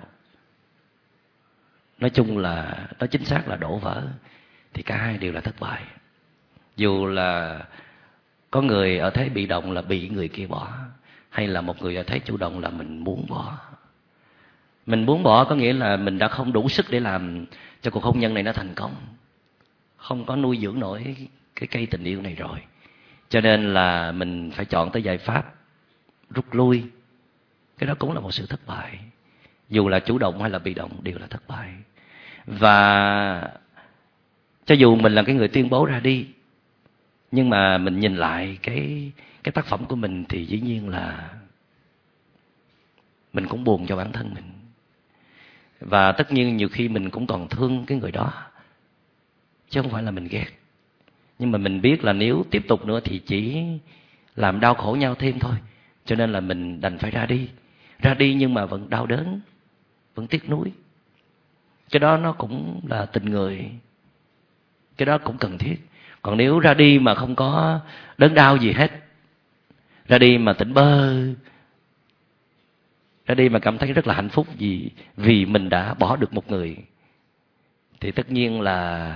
nói chung là nó chính xác là đổ vỡ, thì cả hai đều là thất bại. Dù là có người ở thế bị động là bị người kia bỏ, hay là một người ở thế chủ động là mình muốn bỏ. Mình muốn bỏ có nghĩa là mình đã không đủ sức để làm cho cuộc hôn nhân này nó thành công, không có nuôi dưỡng nổi cái cây tình yêu này rồi, cho nên là mình phải chọn tới giải pháp rút lui. Cái đó cũng là một sự thất bại. Dù là chủ động hay là bị động đều là thất bại. Và cho dù mình là cái người tuyên bố ra đi, nhưng mà mình nhìn lại cái cái tác phẩm của mình thì dĩ nhiên là mình cũng buồn cho bản thân mình. Và tất nhiên nhiều khi mình cũng còn thương cái người đó, chứ không phải là mình ghét. Nhưng mà mình biết là nếu tiếp tục nữa thì chỉ làm đau khổ nhau thêm thôi. Cho nên là mình đành phải ra đi. Ra đi nhưng mà vẫn đau đớn, vẫn tiếc nuối. Cái đó nó cũng là tình người, cái đó cũng cần thiết. Còn nếu ra đi mà không có đớn đau gì hết, ra đi mà tỉnh bơ, ra đi mà cảm thấy rất là hạnh phúc vì, vì mình đã bỏ được một người, thì tất nhiên là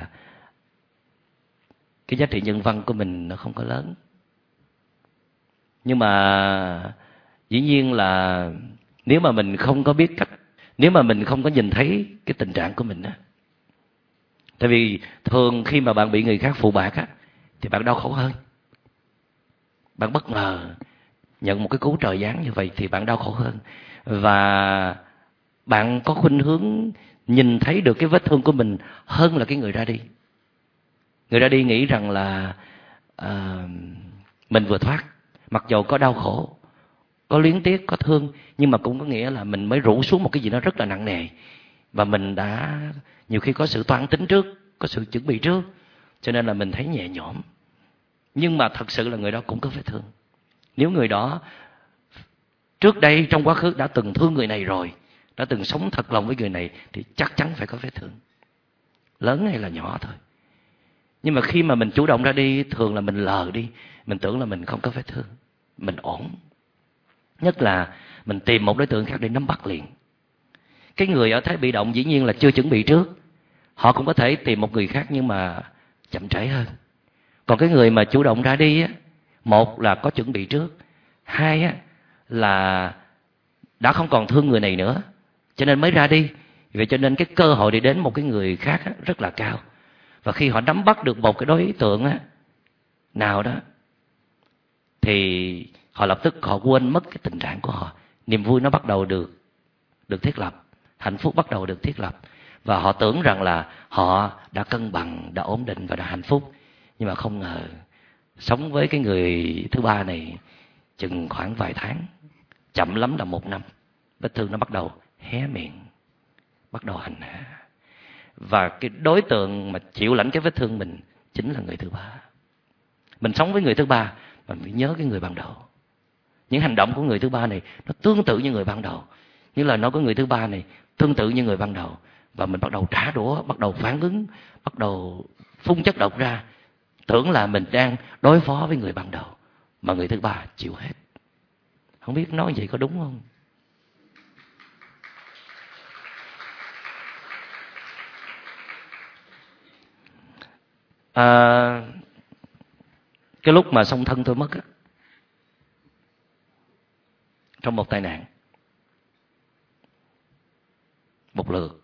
cái giá trị nhân văn của mình nó không có lớn. Nhưng mà dĩ nhiên là nếu mà mình không có biết cách, nếu mà mình không có nhìn thấy cái tình trạng của mình á, tại vì thường khi mà bạn bị người khác phụ bạc á thì bạn đau khổ hơn. Bạn bất ngờ nhận một cái cú trời giáng như vậy thì bạn đau khổ hơn. Và bạn có khuynh hướng nhìn thấy được cái vết thương của mình hơn là cái người ra đi. Người ra đi nghĩ rằng là à, mình vừa thoát, mặc dầu có đau khổ, có luyến tiếc, có thương, nhưng mà cũng có nghĩa là mình mới rủ xuống một cái gì đó rất là nặng nề. Và mình đã nhiều khi có sự toan tính trước, có sự chuẩn bị trước, cho nên là mình thấy nhẹ nhõm. Nhưng mà thật sự là người đó cũng có vết thương. Nếu người đó trước đây trong quá khứ đã từng thương người này rồi, đã từng sống thật lòng với người này, thì chắc chắn phải có vết thương, lớn hay là nhỏ thôi. Nhưng mà khi mà mình chủ động ra đi, thường là mình lờ đi, mình tưởng là mình không có vết thương, mình ổn. Nhất là mình tìm một đối tượng khác để nắm bắt liền. Cái người ở thế bị động dĩ nhiên là chưa chuẩn bị trước, họ cũng có thể tìm một người khác nhưng mà chậm trễ hơn. Còn cái người mà chủ động ra đi á, một là có chuẩn bị trước, hai á là đã không còn thương người này nữa, cho nên mới ra đi. Vậy cho nên cái cơ hội để đến một cái người khác á, rất là cao. Và khi họ nắm bắt được một cái đối tượng á, nào đó, thì họ lập tức họ quên mất cái tình trạng của họ. Niềm vui nó bắt đầu được được thiết lập, hạnh phúc bắt đầu được thiết lập. Và họ tưởng rằng là họ đã cân bằng, đã ổn định và đã hạnh phúc. Nhưng mà không ngờ sống với cái người thứ ba này chừng khoảng vài tháng, chậm lắm là một năm, vết thương nó bắt đầu hé miệng, bắt đầu hành hạ. Và cái đối tượng mà chịu lãnh cái vết thương mình chính là người thứ ba. Mình sống với người thứ ba mà mình nhớ cái người ban đầu. Những hành động của người thứ ba này nó tương tự như người ban đầu, những lời nói của người thứ ba này tương tự như người ban đầu. Và mình bắt đầu trả đũa, bắt đầu phản ứng, bắt đầu phun chất độc ra, tưởng là mình đang đối phó với người ban đầu, mà người thứ ba chịu hết. Không biết nói vậy có đúng không? À, cái lúc mà song thân tôi mất á, trong một tai nạn một lượt,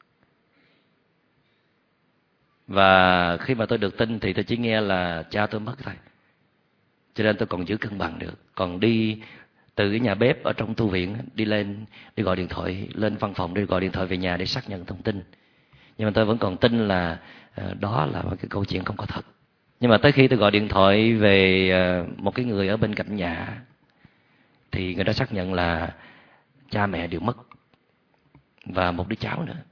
và khi mà tôi được tin thì tôi chỉ nghe là cha tôi mất thôi, cho nên tôi còn giữ cân bằng được, còn đi từ cái nhà bếp ở trong tu viện đi lên, đi gọi điện thoại lên văn phòng, đi gọi điện thoại về nhà để xác nhận thông tin. Nhưng mà tôi vẫn còn tin là đó là một cái câu chuyện không có thật. Nhưng mà tới khi tôi gọi điện thoại về một cái người ở bên cạnh nhà, thì người ta xác nhận là cha mẹ đều mất và một đứa cháu nữa.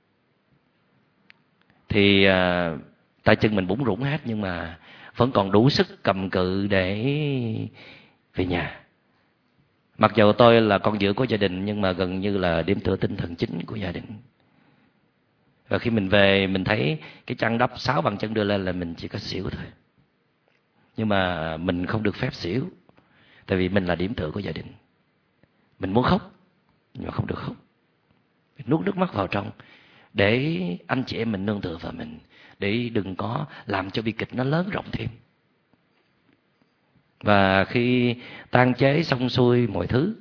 Thì uh, tay chân mình bủn rủn hết, nhưng mà vẫn còn đủ sức cầm cự để về nhà. Mặc dù tôi là con giữa của gia đình, nhưng mà gần như là điểm tựa tinh thần chính của gia đình. Và khi mình về, mình thấy cái chăn đắp sáu bàn chân đưa lên là mình chỉ có xỉu thôi. Nhưng mà mình không được phép xỉu, tại vì mình là điểm tựa của gia đình. Mình muốn khóc, nhưng mà không được khóc. Mình nuốt nước mắt vào trong, để anh chị em mình nương tựa vào mình, để đừng có làm cho bi kịch nó lớn rộng thêm. Và khi tang chế xong xuôi mọi thứ,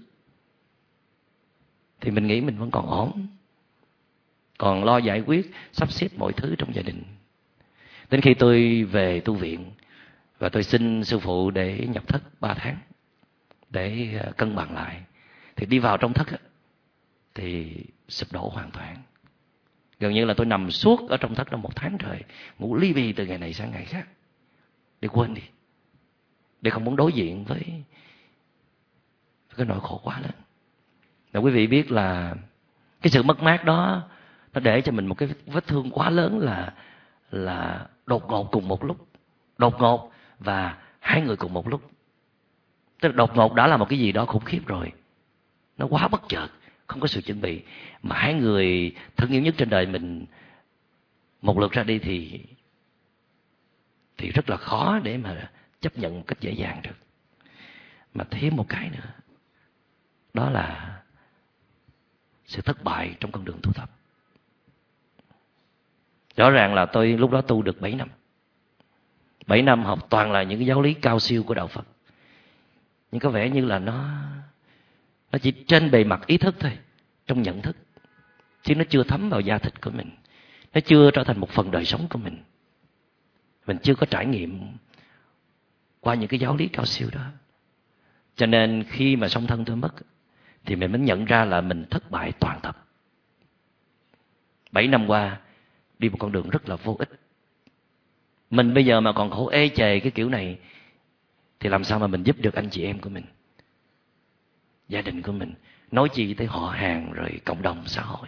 thì mình nghĩ mình vẫn còn ổn, còn lo giải quyết, sắp xếp mọi thứ trong gia đình. Đến khi tôi về tu viện, và tôi xin sư phụ để nhập thất ba tháng, để cân bằng lại. Thì đi vào trong thất thì sụp đổ hoàn toàn. Gần như là tôi nằm suốt ở trong thất đó một tháng trời, ngủ li bì từ ngày này sang ngày khác, để quên đi, để không muốn đối diện với cái nỗi khổ quá lớn. Và quý vị biết là cái sự mất mát đó, nó để cho mình một cái vết thương quá lớn, là là đột ngột cùng một lúc. Đột ngột và hai người cùng một lúc. Tức là đột ngột đã là một cái gì đó khủng khiếp rồi, nó quá bất chợt, không có sự chuẩn bị. Mà hai người thân yêu nhất trên đời mình một lượt ra đi thì thì rất là khó để mà chấp nhận một cách dễ dàng được. Mà thêm một cái nữa, đó là sự thất bại trong con đường tu tập. Rõ ràng là tôi lúc đó tu được bảy năm. bảy năm học toàn là những cái giáo lý cao siêu của đạo Phật. Nhưng có vẻ như là nó Nó chỉ trên bề mặt ý thức thôi, trong nhận thức, chứ nó chưa thấm vào da thịt của mình. Nó chưa trở thành một phần đời sống của mình. Mình chưa có trải nghiệm qua những cái giáo lý cao siêu đó. Cho nên khi mà song thân tôi mất, thì mình mới nhận ra là mình thất bại toàn tập. Bảy năm qua đi một con đường rất là vô ích. Mình bây giờ mà còn khổ ê chề cái kiểu này, thì làm sao mà mình giúp được anh chị em của mình, gia đình của mình, nói chi tới họ hàng rồi cộng đồng xã hội.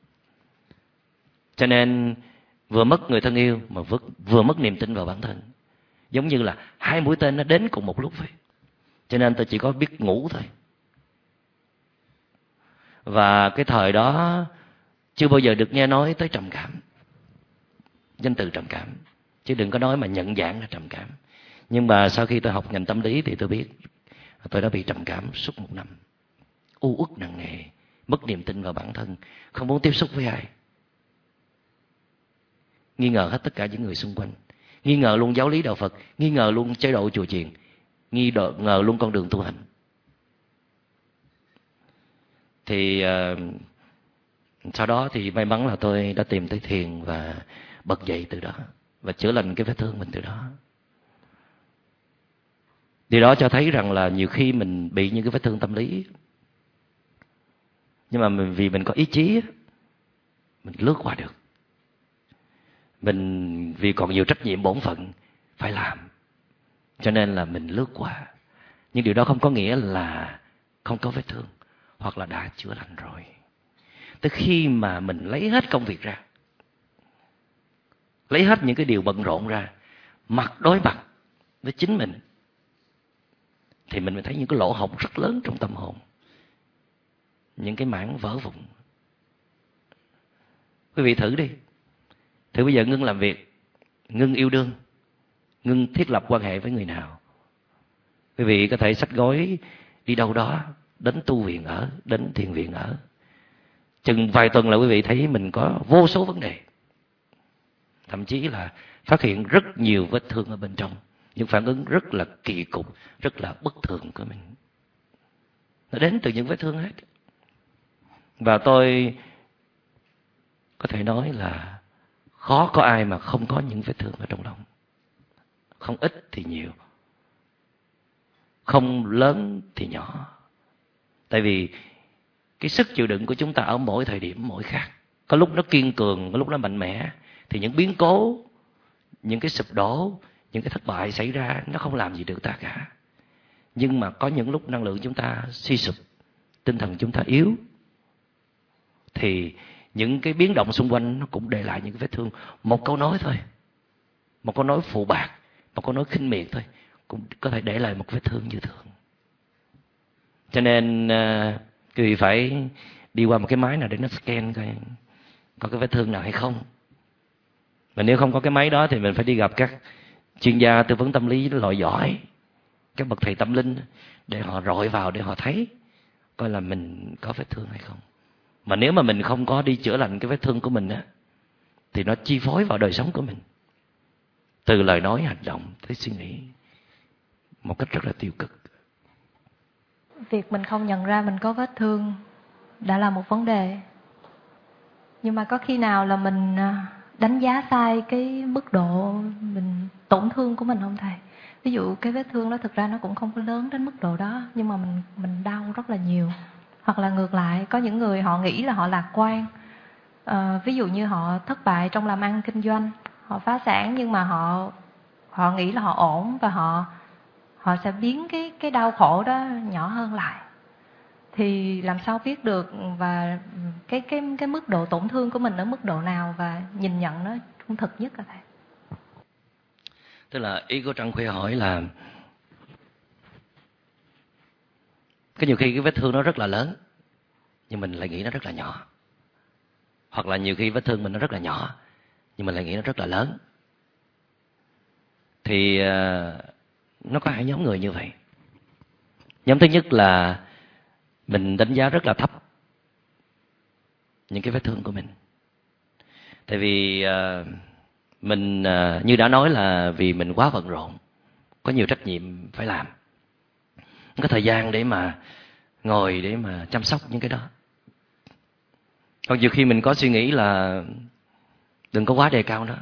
Cho nên vừa mất người thân yêu mà vừa, vừa mất niềm tin vào bản thân. Giống như là hai mũi tên nó đến cùng một lúc vậy. Cho nên tôi chỉ có biết ngủ thôi. Và cái thời đó chưa bao giờ được nghe nói tới trầm cảm, danh từ trầm cảm, chứ đừng có nói mà nhận dạng là trầm cảm. Nhưng mà sau khi tôi học ngành tâm lý thì tôi biết tôi đã bị trầm cảm suốt một năm. U uất nặng nề, mất niềm tin vào bản thân, không muốn tiếp xúc với ai, nghi ngờ hết tất cả những người xung quanh, nghi ngờ luôn giáo lý đạo Phật, nghi ngờ luôn chế độ chùa chiền, nghi ngờ luôn con đường tu hành. Thì uh, sau đó thì may mắn là tôi đã tìm tới thiền và bật dậy từ đó, và chữa lành cái vết thương mình từ đó. Điều đó cho thấy rằng là nhiều khi mình bị những cái vết thương tâm lý, nhưng mà mình, vì mình có ý chí, mình lướt qua được. Mình vì còn nhiều trách nhiệm bổn phận phải làm, cho nên là mình lướt qua. Nhưng điều đó không có nghĩa là không có vết thương, hoặc là đã chữa lành rồi. Tới khi mà mình lấy hết công việc ra, lấy hết những cái điều bận rộn ra, mặt đối mặt với chính mình, thì mình mới thấy những cái lỗ hổng rất lớn trong tâm hồn, những cái mảng vỡ vụn. Quý vị thử đi. Thử bây giờ ngưng làm việc, ngưng yêu đương, ngưng thiết lập quan hệ với người nào. Quý vị có thể xách gói đi đâu đó, đến tu viện ở, đến thiền viện ở. Chừng vài tuần là quý vị thấy mình có vô số vấn đề. thậm chí là phát hiện rất nhiều vết thương ở bên trong, những phản ứng rất là kỳ cục, rất là bất thường của mình. Nó đến từ những vết thương hết. Và tôi có thể nói là khó có ai mà không có những vết thương ở trong lòng. Không ít thì nhiều, không lớn thì nhỏ. Tại vì cái sức chịu đựng của chúng ta ở mỗi thời điểm mỗi khác. Có lúc nó kiên cường, có lúc nó mạnh mẽ. Thì những biến cố, những cái sụp đổ, những cái thất bại xảy ra, nó không làm gì được ta cả. Nhưng mà có những lúc năng lượng chúng ta suy sụp, tinh thần chúng ta yếu, thì những cái biến động xung quanh nó cũng để lại những cái vết thương. Một câu nói thôi, một câu nói phụ bạc, một câu nói khinh miệt thôi, cũng có thể để lại một vết thương như thường. Cho nên quý vị phải đi qua một cái máy nào để nó scan coi có cái vết thương nào hay không. Mà nếu không có cái máy đó thì mình phải đi gặp các chuyên gia tư vấn tâm lý loại giỏi, các bậc thầy tâm linh, để họ rọi vào để họ thấy coi là mình có vết thương hay không. Mà nếu mà mình không có đi chữa lành cái vết thương của mình á, thì nó chi phối vào đời sống của mình, từ lời nói, hành động tới suy nghĩ, một cách rất là tiêu cực. Việc mình không nhận ra mình có vết thương đã là một vấn đề. Nhưng mà có khi nào là mình đánh giá sai cái mức độ mình tổn thương của mình không thầy? Ví dụ cái vết thương đó thực ra nó cũng không có lớn đến mức độ đó, nhưng mà mình mình đau rất là nhiều. Hoặc là ngược lại, có những người họ nghĩ là họ lạc quan. À, ví dụ như họ thất bại trong làm ăn kinh doanh, họ phá sản, nhưng mà họ họ nghĩ là họ ổn, và họ họ sẽ biến cái cái đau khổ đó nhỏ hơn lại. Thì làm sao biết được và cái cái cái mức độ tổn thương của mình ở mức độ nào và nhìn nhận nó trung thực nhất hả thầy? Tức là ý của Trăng Khuê hỏi là có nhiều khi cái vết thương nó rất là lớn, nhưng mình lại nghĩ nó rất là nhỏ. Hoặc là nhiều khi vết thương mình nó rất là nhỏ, nhưng mình lại nghĩ nó rất là lớn. Thì nó có hai nhóm người như vậy. Nhóm thứ nhất là mình đánh giá rất là thấp những cái vết thương của mình. Tại vì mình như đã nói là vì mình quá bận rộn, có nhiều trách nhiệm phải làm, không có thời gian để mà ngồi để mà chăm sóc những cái đó. Còn nhiều khi mình có suy nghĩ là đừng có quá đề cao nó,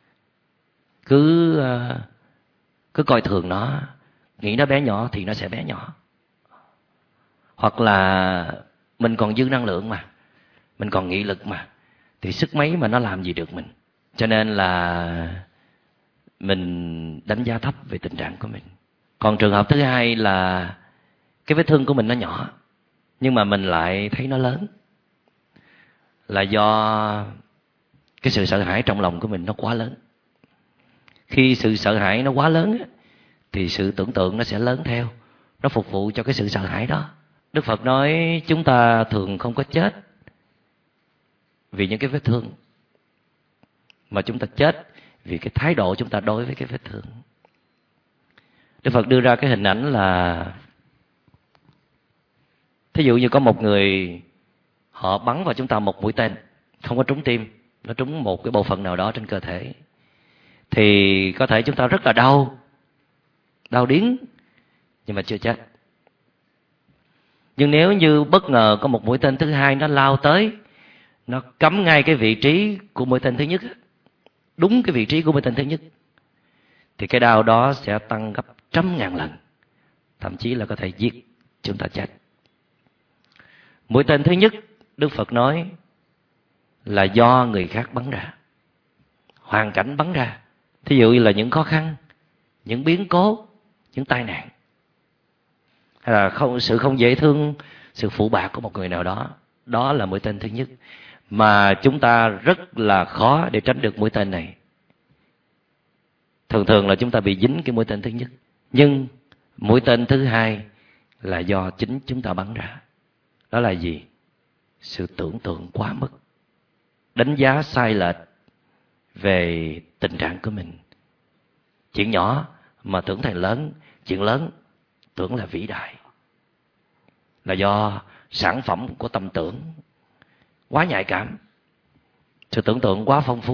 cứ cứ coi thường nó, nghĩ nó bé nhỏ thì nó sẽ bé nhỏ. Hoặc là mình còn dư năng lượng mà, mình còn nghị lực mà, thì sức mấy mà nó làm gì được mình. Cho nên là mình đánh giá thấp về tình trạng của mình. Còn trường hợp thứ hai là cái vết thương của mình nó nhỏ, nhưng mà mình lại thấy nó lớn, là do cái sự sợ hãi trong lòng của mình nó quá lớn. Khi sự sợ hãi nó quá lớn thì sự tưởng tượng nó sẽ lớn theo, nó phục vụ cho cái sự sợ hãi đó. Đức Phật nói chúng ta thường không có chết vì những cái vết thương, mà chúng ta chết vì cái thái độ chúng ta đối với cái vết thương. Đức Phật đưa ra cái hình ảnh là thí dụ như có một người, họ bắn vào chúng ta một mũi tên, không có trúng tim, nó trúng một cái bộ phận nào đó trên cơ thể, thì có thể chúng ta rất là đau, đau điếng, nhưng mà chưa chết. Nhưng nếu như bất ngờ có một mũi tên thứ hai nó lao tới, nó cắm ngay cái vị trí của mũi tên thứ nhất, đúng cái vị trí của mũi tên thứ nhất, thì cái đau đó sẽ tăng gấp trăm ngàn lần, thậm chí là có thể giết chúng ta chết. Mũi tên thứ nhất, Đức Phật nói là do người khác bắn ra, hoàn cảnh bắn ra. Thí dụ như là những khó khăn, những biến cố, những tai nạn, hay là không, sự không dễ thương, sự phụ bạc của một người nào đó. Đó là mũi tên thứ nhất, mà chúng ta rất là khó để tránh được mũi tên này. Thường thường là chúng ta bị dính cái mũi tên thứ nhất. Nhưng mũi tên thứ hai là do chính chúng ta bắn ra. Đó là gì? Sự tưởng tượng quá mức, đánh giá sai lệch về tình trạng của mình. Chuyện nhỏ mà tưởng thành lớn, chuyện lớn tưởng là vĩ đại, là do sản phẩm của tâm tưởng quá nhạy cảm, sự tưởng tượng quá phong phú.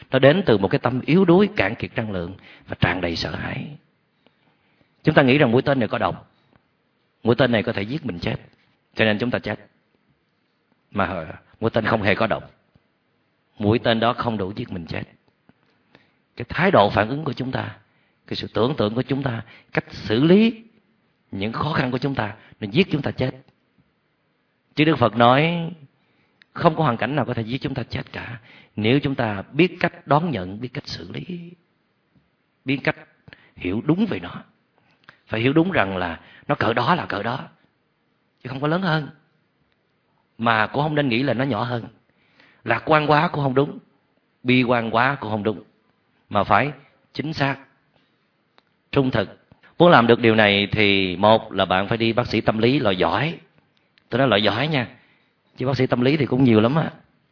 Nó đến từ một cái tâm yếu đuối, cạn kiệt năng lượng và tràn đầy sợ hãi. Chúng ta nghĩ rằng mũi tên này có độc, mũi tên này có thể giết mình chết, cho nên chúng ta chết. Mà mũi tên không hề có độc, mũi tên đó không đủ giết mình chết. Cái thái độ phản ứng của chúng ta, cái sự tưởng tượng của chúng ta, cách xử lý những khó khăn của chúng ta, nó giết chúng ta chết. Chứ Đức Phật nói không có hoàn cảnh nào có thể giết chúng ta chết cả, nếu chúng ta biết cách đón nhận, biết cách xử lý, biết cách hiểu đúng về nó. Phải hiểu đúng rằng là nó cỡ đó là cỡ đó, chứ không có lớn hơn. Mà cũng không nên nghĩ là nó nhỏ hơn. Lạc quan quá cũng không đúng, bi quan quá cũng không đúng, mà phải chính xác, trung thực. Muốn làm được điều này thì một là bạn phải đi bác sĩ tâm lý loại giỏi. Tôi nói loại giỏi nha, chứ bác sĩ tâm lý thì cũng nhiều lắm á.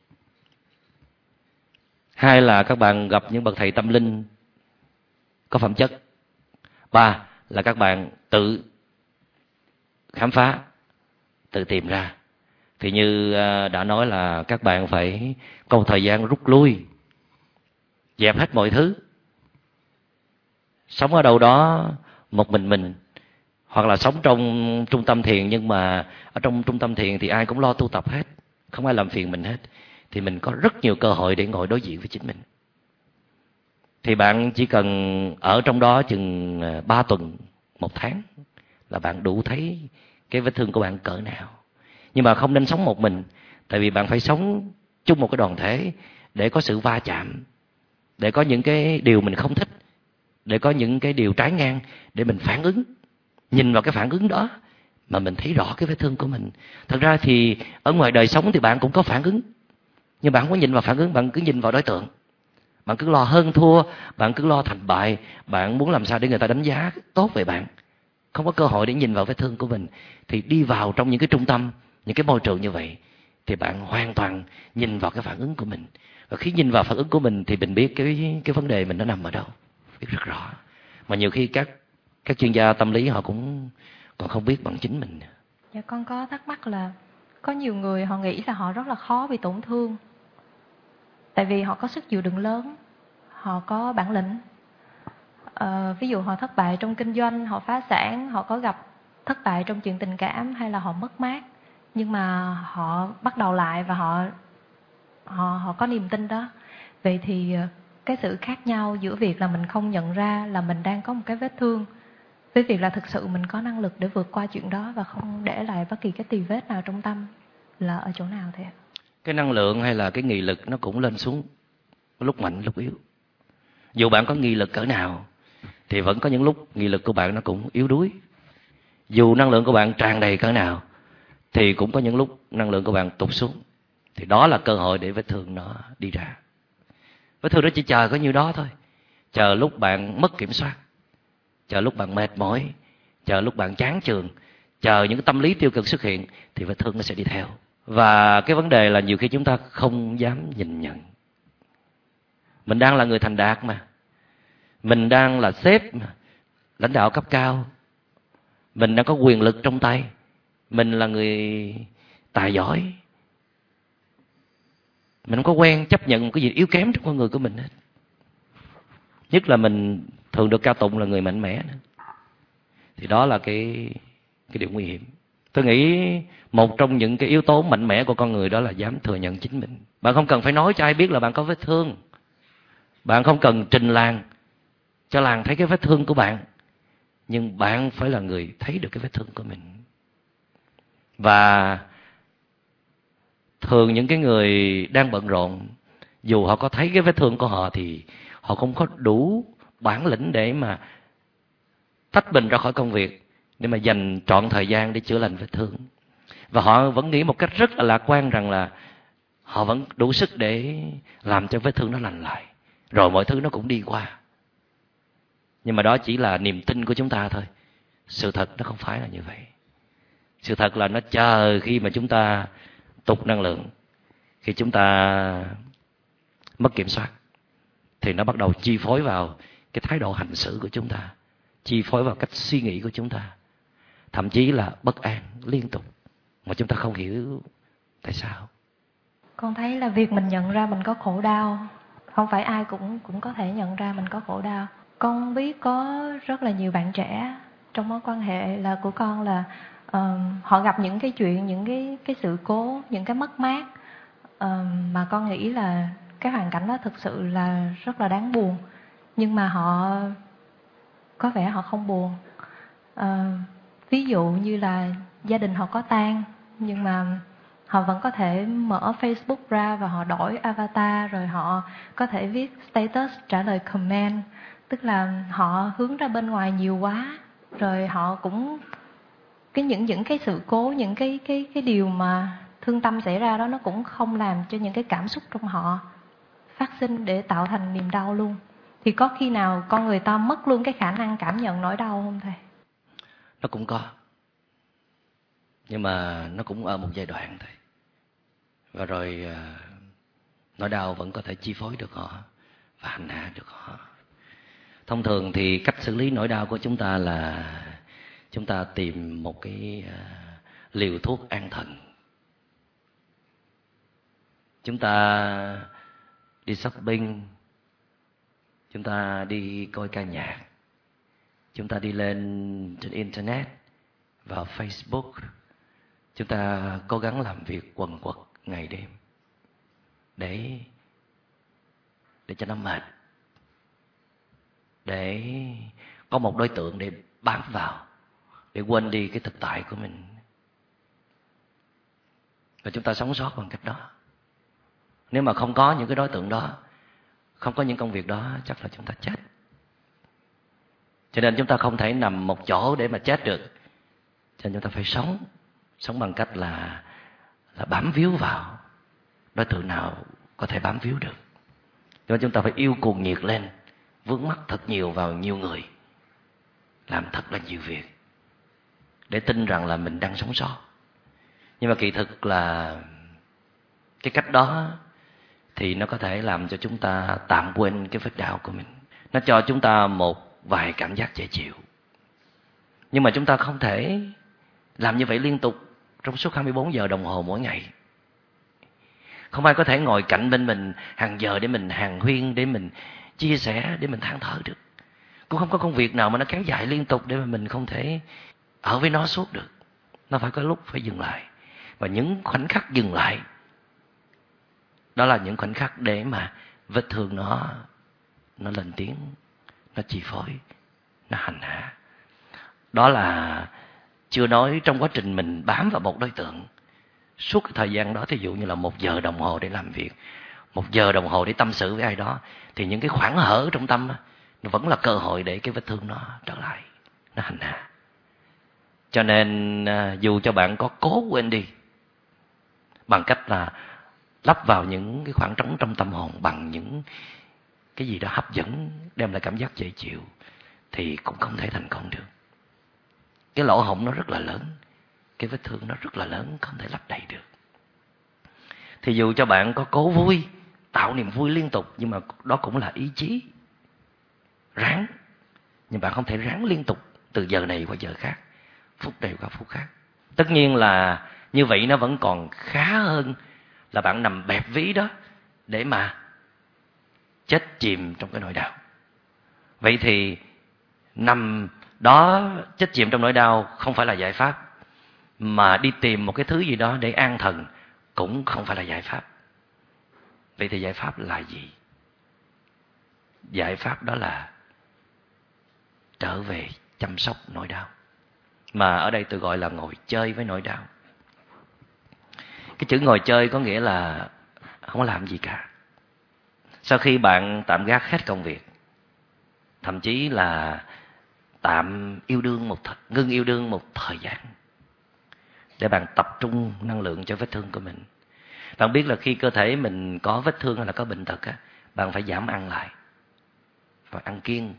Hai là các bạn gặp những bậc thầy tâm linh có phẩm chất. Ba là các bạn tự khám phá, tự tìm ra. Thì như đã nói là các bạn phải có một thời gian rút lui, dẹp hết mọi thứ, sống ở đâu đó một mình mình, hoặc là sống trong trung tâm thiền. Nhưng mà ở trong trung tâm thiền thì ai cũng lo tu tập hết, không ai làm phiền mình hết. Thì mình có rất nhiều cơ hội để ngồi đối diện với chính mình. Thì bạn chỉ cần ở trong đó chừng ba tuần, một tháng là bạn đủ thấy cái vết thương của bạn cỡ nào. Nhưng mà không nên sống một mình, tại vì bạn phải sống chung một cái đoàn thể để có sự va chạm, để có những cái điều mình không thích, để có những cái điều trái ngang để mình phản ứng. Nhìn vào cái phản ứng đó mà mình thấy rõ cái vết thương của mình. Thật ra thì ở ngoài đời sống thì bạn cũng có phản ứng, nhưng bạn không có nhìn vào phản ứng, bạn cứ nhìn vào đối tượng. Bạn cứ lo hơn thua, bạn cứ lo thành bại, bạn muốn làm sao để người ta đánh giá tốt về bạn. Không có cơ hội để nhìn vào vết thương của mình. Thì đi vào trong những cái trung tâm, những cái môi trường như vậy, thì bạn hoàn toàn nhìn vào cái phản ứng của mình. Và khi nhìn vào phản ứng của mình thì mình biết cái, cái vấn đề mình nó nằm ở đâu, biết rất rõ. Mà nhiều khi các, các chuyên gia tâm lý họ cũng còn không biết bằng chính mình. Dạ, con có thắc mắc là có nhiều người họ nghĩ là họ rất là khó bị tổn thương, tại vì họ có sức chịu đựng lớn, họ có bản lĩnh. À, ví dụ họ thất bại trong kinh doanh, họ phá sản, họ có gặp thất bại trong chuyện tình cảm, hay là họ mất mát, nhưng mà họ bắt đầu lại và họ họ họ có niềm tin đó. Vậy thì cái sự khác nhau giữa việc là mình không nhận ra là mình đang có một cái vết thương, với việc là thực sự mình có năng lực để vượt qua chuyện đó và không để lại bất kỳ cái tì vết nào trong tâm, là ở chỗ nào thế ạ? Cái năng lượng hay là cái nghị lực nó cũng lên xuống, lúc mạnh lúc yếu. Dù bạn có nghị lực cỡ nào thì vẫn có những lúc nghị lực của bạn nó cũng yếu đuối. Dù năng lượng của bạn tràn đầy cỡ nào thì cũng có những lúc năng lượng của bạn tụt xuống. Thì đó là cơ hội để vết thương nó đi ra. Vết thương nó chỉ chờ có nhiêu đó thôi. Chờ lúc bạn mất kiểm soát, chờ lúc bạn mệt mỏi, chờ lúc bạn chán chường, chờ những cái tâm lý tiêu cực xuất hiện thì vết thương nó sẽ đi theo. Và cái vấn đề là nhiều khi chúng ta không dám nhìn nhận. Mình đang là người thành đạt mà, mình đang là sếp mà, lãnh đạo cấp cao, mình đang có quyền lực trong tay, mình là người tài giỏi, mình không có quen chấp nhận một cái gì yếu kém trong con người của mình hết. Nhất là mình thường được ca tụng là người mạnh mẽ nữa. Thì đó là cái, cái điều nguy hiểm. Tôi nghĩ một trong những cái yếu tố mạnh mẽ của con người đó là dám thừa nhận chính mình. Bạn không cần phải nói cho ai biết là bạn có vết thương. Bạn không cần trình làng cho làng thấy cái vết thương của bạn. Nhưng bạn phải là người thấy được cái vết thương của mình. Và thường những cái người đang bận rộn, dù họ có thấy cái vết thương của họ thì họ không có đủ bản lĩnh để mà tách mình ra khỏi công việc, để mà dành trọn thời gian để chữa lành vết thương. Và họ vẫn nghĩ một cách rất là lạc quan rằng là họ vẫn đủ sức để làm cho vết thương nó lành lại, rồi mọi thứ nó cũng đi qua. Nhưng mà đó chỉ là niềm tin của chúng ta thôi. Sự thật nó không phải là như vậy. Sự thật là nó chờ khi mà chúng ta tụt năng lượng, khi chúng ta mất kiểm soát, thì nó bắt đầu chi phối vào cái thái độ hành xử của chúng ta, chi phối vào cách suy nghĩ của chúng ta, thậm chí là bất an liên tục mà chúng ta không hiểu tại sao. Con thấy là việc mình nhận ra mình có khổ đau không phải ai cũng cũng có thể nhận ra mình có khổ đau. Con biết có rất là nhiều bạn trẻ trong mối quan hệ là của con là uh, họ gặp những cái chuyện, những cái cái sự cố, những cái mất mát uh, mà con nghĩ là cái hoàn cảnh đó thực sự là rất là đáng buồn, nhưng mà họ có vẻ họ không buồn. Uh, ví dụ như là gia đình họ có tang, nhưng mà họ vẫn có thể mở Facebook ra và họ đổi avatar, rồi họ có thể viết status trả lời comment, tức là họ hướng ra bên ngoài nhiều quá, rồi họ cũng cái những những cái sự cố, những cái cái cái điều mà thương tâm xảy ra đó, nó cũng không làm cho những cái cảm xúc trong họ phát sinh để tạo thành niềm đau luôn. Thì có khi nào con người ta mất luôn cái khả năng cảm nhận nỗi đau không thầy? Nó cũng có, nhưng mà nó cũng ở một giai đoạn thôi. Và rồi nỗi đau vẫn có thể chi phối được họ và hành hạ được họ. Thông thường thì cách xử lý nỗi đau của chúng ta là chúng ta tìm một cái liều thuốc an thần. Chúng ta đi shopping, chúng ta đi coi ca nhạc, chúng ta đi lên trên internet, vào Facebook, chúng ta cố gắng làm việc quần quật ngày đêm để để cho nó mệt, để có một đối tượng để bám vào, để quên đi cái thực tại của mình. Và chúng ta sống sót bằng cách đó. Nếu mà không có những cái đối tượng đó, không có những công việc đó, chắc là chúng ta chết. Cho nên chúng ta không thể nằm một chỗ để mà chết được. Cho nên chúng ta phải sống. Sống bằng cách là là bám víu vào đối tượng nào có thể bám víu được. Cho nên chúng ta phải yêu cuồng nhiệt lên, vướng mắc thật nhiều vào nhiều người, làm thật là nhiều việc để tin rằng là mình đang sống sót. Nhưng mà kỳ thực là cái cách đó thì nó có thể làm cho chúng ta tạm quên cái vết đau của mình. Nó cho chúng ta một vài cảm giác dễ chịu. Nhưng mà chúng ta không thể làm như vậy liên tục trong suốt hai mươi bốn giờ đồng hồ mỗi ngày. Không ai có thể ngồi cạnh bên mình hàng giờ để mình hàn huyên, để mình chia sẻ, để mình than thở được. Cũng không có công việc nào mà nó kéo dài liên tục để mà mình không thể ở với nó suốt được. Nó phải có lúc phải dừng lại. Và những khoảnh khắc dừng lại, đó là những khoảnh khắc để mà vết thương nó nó lên tiếng, nó chi phối, nó hành hạ. Đó là chưa nói trong quá trình mình bám vào một đối tượng suốt cái thời gian đó, thí dụ như là một giờ đồng hồ để làm việc, một giờ đồng hồ để tâm sự với ai đó, thì những cái khoảng hở trong tâm nó vẫn là cơ hội để cái vết thương nó trở lại, nó hành hạ. Cho nên dù cho bạn có cố quên đi bằng cách là lấp vào những cái khoảng trống trong tâm hồn bằng những cái gì đó hấp dẫn, đem lại cảm giác dễ chịu, thì cũng không thể thành công được. Cái lỗ hổng nó rất là lớn, cái vết thương nó rất là lớn, không thể lấp đầy được. Thì dù cho bạn có cố vui, tạo niềm vui liên tục, nhưng mà đó cũng là ý chí ráng. Nhưng bạn không thể ráng liên tục từ giờ này qua giờ khác, phút này qua phút khác. Tất nhiên là như vậy nó vẫn còn khá hơn là bạn nằm bẹp ví đó để mà chết chìm trong cái nỗi đau. Vậy thì nằm đó chết chìm trong nỗi đau không phải là giải pháp, mà đi tìm một cái thứ gì đó để an thần cũng không phải là giải pháp. Vậy thì giải pháp là gì? Giải pháp đó là trở về chăm sóc nỗi đau. Mà ở đây tôi gọi là ngồi chơi với nỗi đau. Cái chữ ngồi chơi có nghĩa là không làm gì cả. Sau khi bạn tạm gác hết công việc, thậm chí là tạm yêu đương một thời, ngưng yêu đương một thời gian, để bạn tập trung năng lượng cho vết thương của mình. Bạn biết là khi cơ thể mình có vết thương hay là có bệnh tật á, bạn phải giảm ăn lại, phải ăn kiêng.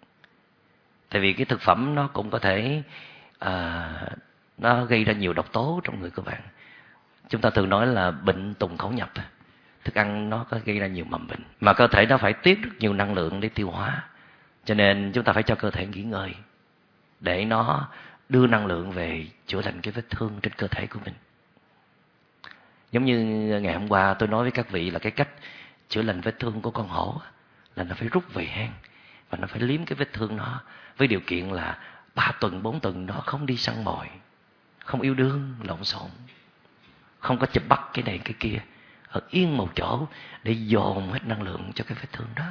Tại vì cái thực phẩm nó cũng có thể à, nó gây ra nhiều độc tố trong người của bạn. Chúng ta thường nói là bệnh tùng khẩu nhập. Thức ăn nó có gây ra nhiều mầm bệnh, mà cơ thể nó phải tiết rất nhiều năng lượng để tiêu hóa. Cho nên chúng ta phải cho cơ thể nghỉ ngơi để nó đưa năng lượng về chữa lành cái vết thương trên cơ thể của mình. Giống như ngày hôm qua tôi nói với các vị là cái cách chữa lành vết thương của con hổ là nó phải rút về hang và nó phải liếm cái vết thương nó, với điều kiện là ba tuần bốn tuần nó không đi săn mồi, không yêu đương lộn xộn, không có chụp bắt cái này cái kia, ở yên một chỗ để dồn hết năng lượng cho cái vết thương đó.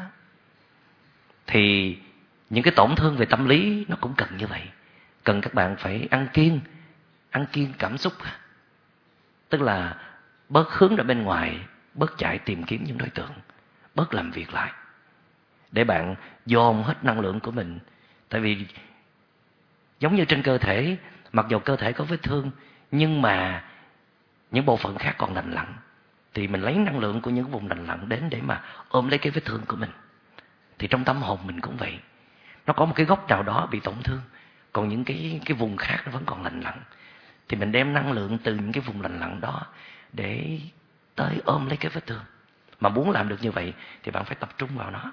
Thì những cái tổn thương về tâm lý nó cũng cần như vậy, cần các bạn phải ăn kiêng, ăn kiêng cảm xúc, tức là bớt hướng ra bên ngoài, bớt chạy tìm kiếm những đối tượng, bớt làm việc lại, để bạn dồn hết năng lượng của mình. Tại vì giống như trên cơ thể, mặc dù cơ thể có vết thương, nhưng mà những bộ phận khác còn lành lặn, thì mình lấy năng lượng của những vùng lành lặn đến để mà ôm lấy cái vết thương của mình. Thì trong tâm hồn mình cũng vậy, nó có một cái góc nào đó bị tổn thương, còn những cái, cái vùng khác nó vẫn còn lành lặn. Thì mình đem năng lượng từ những cái vùng lành lặn đó để tới ôm lấy cái vết thương. Mà muốn làm được như vậy thì bạn phải tập trung vào nó.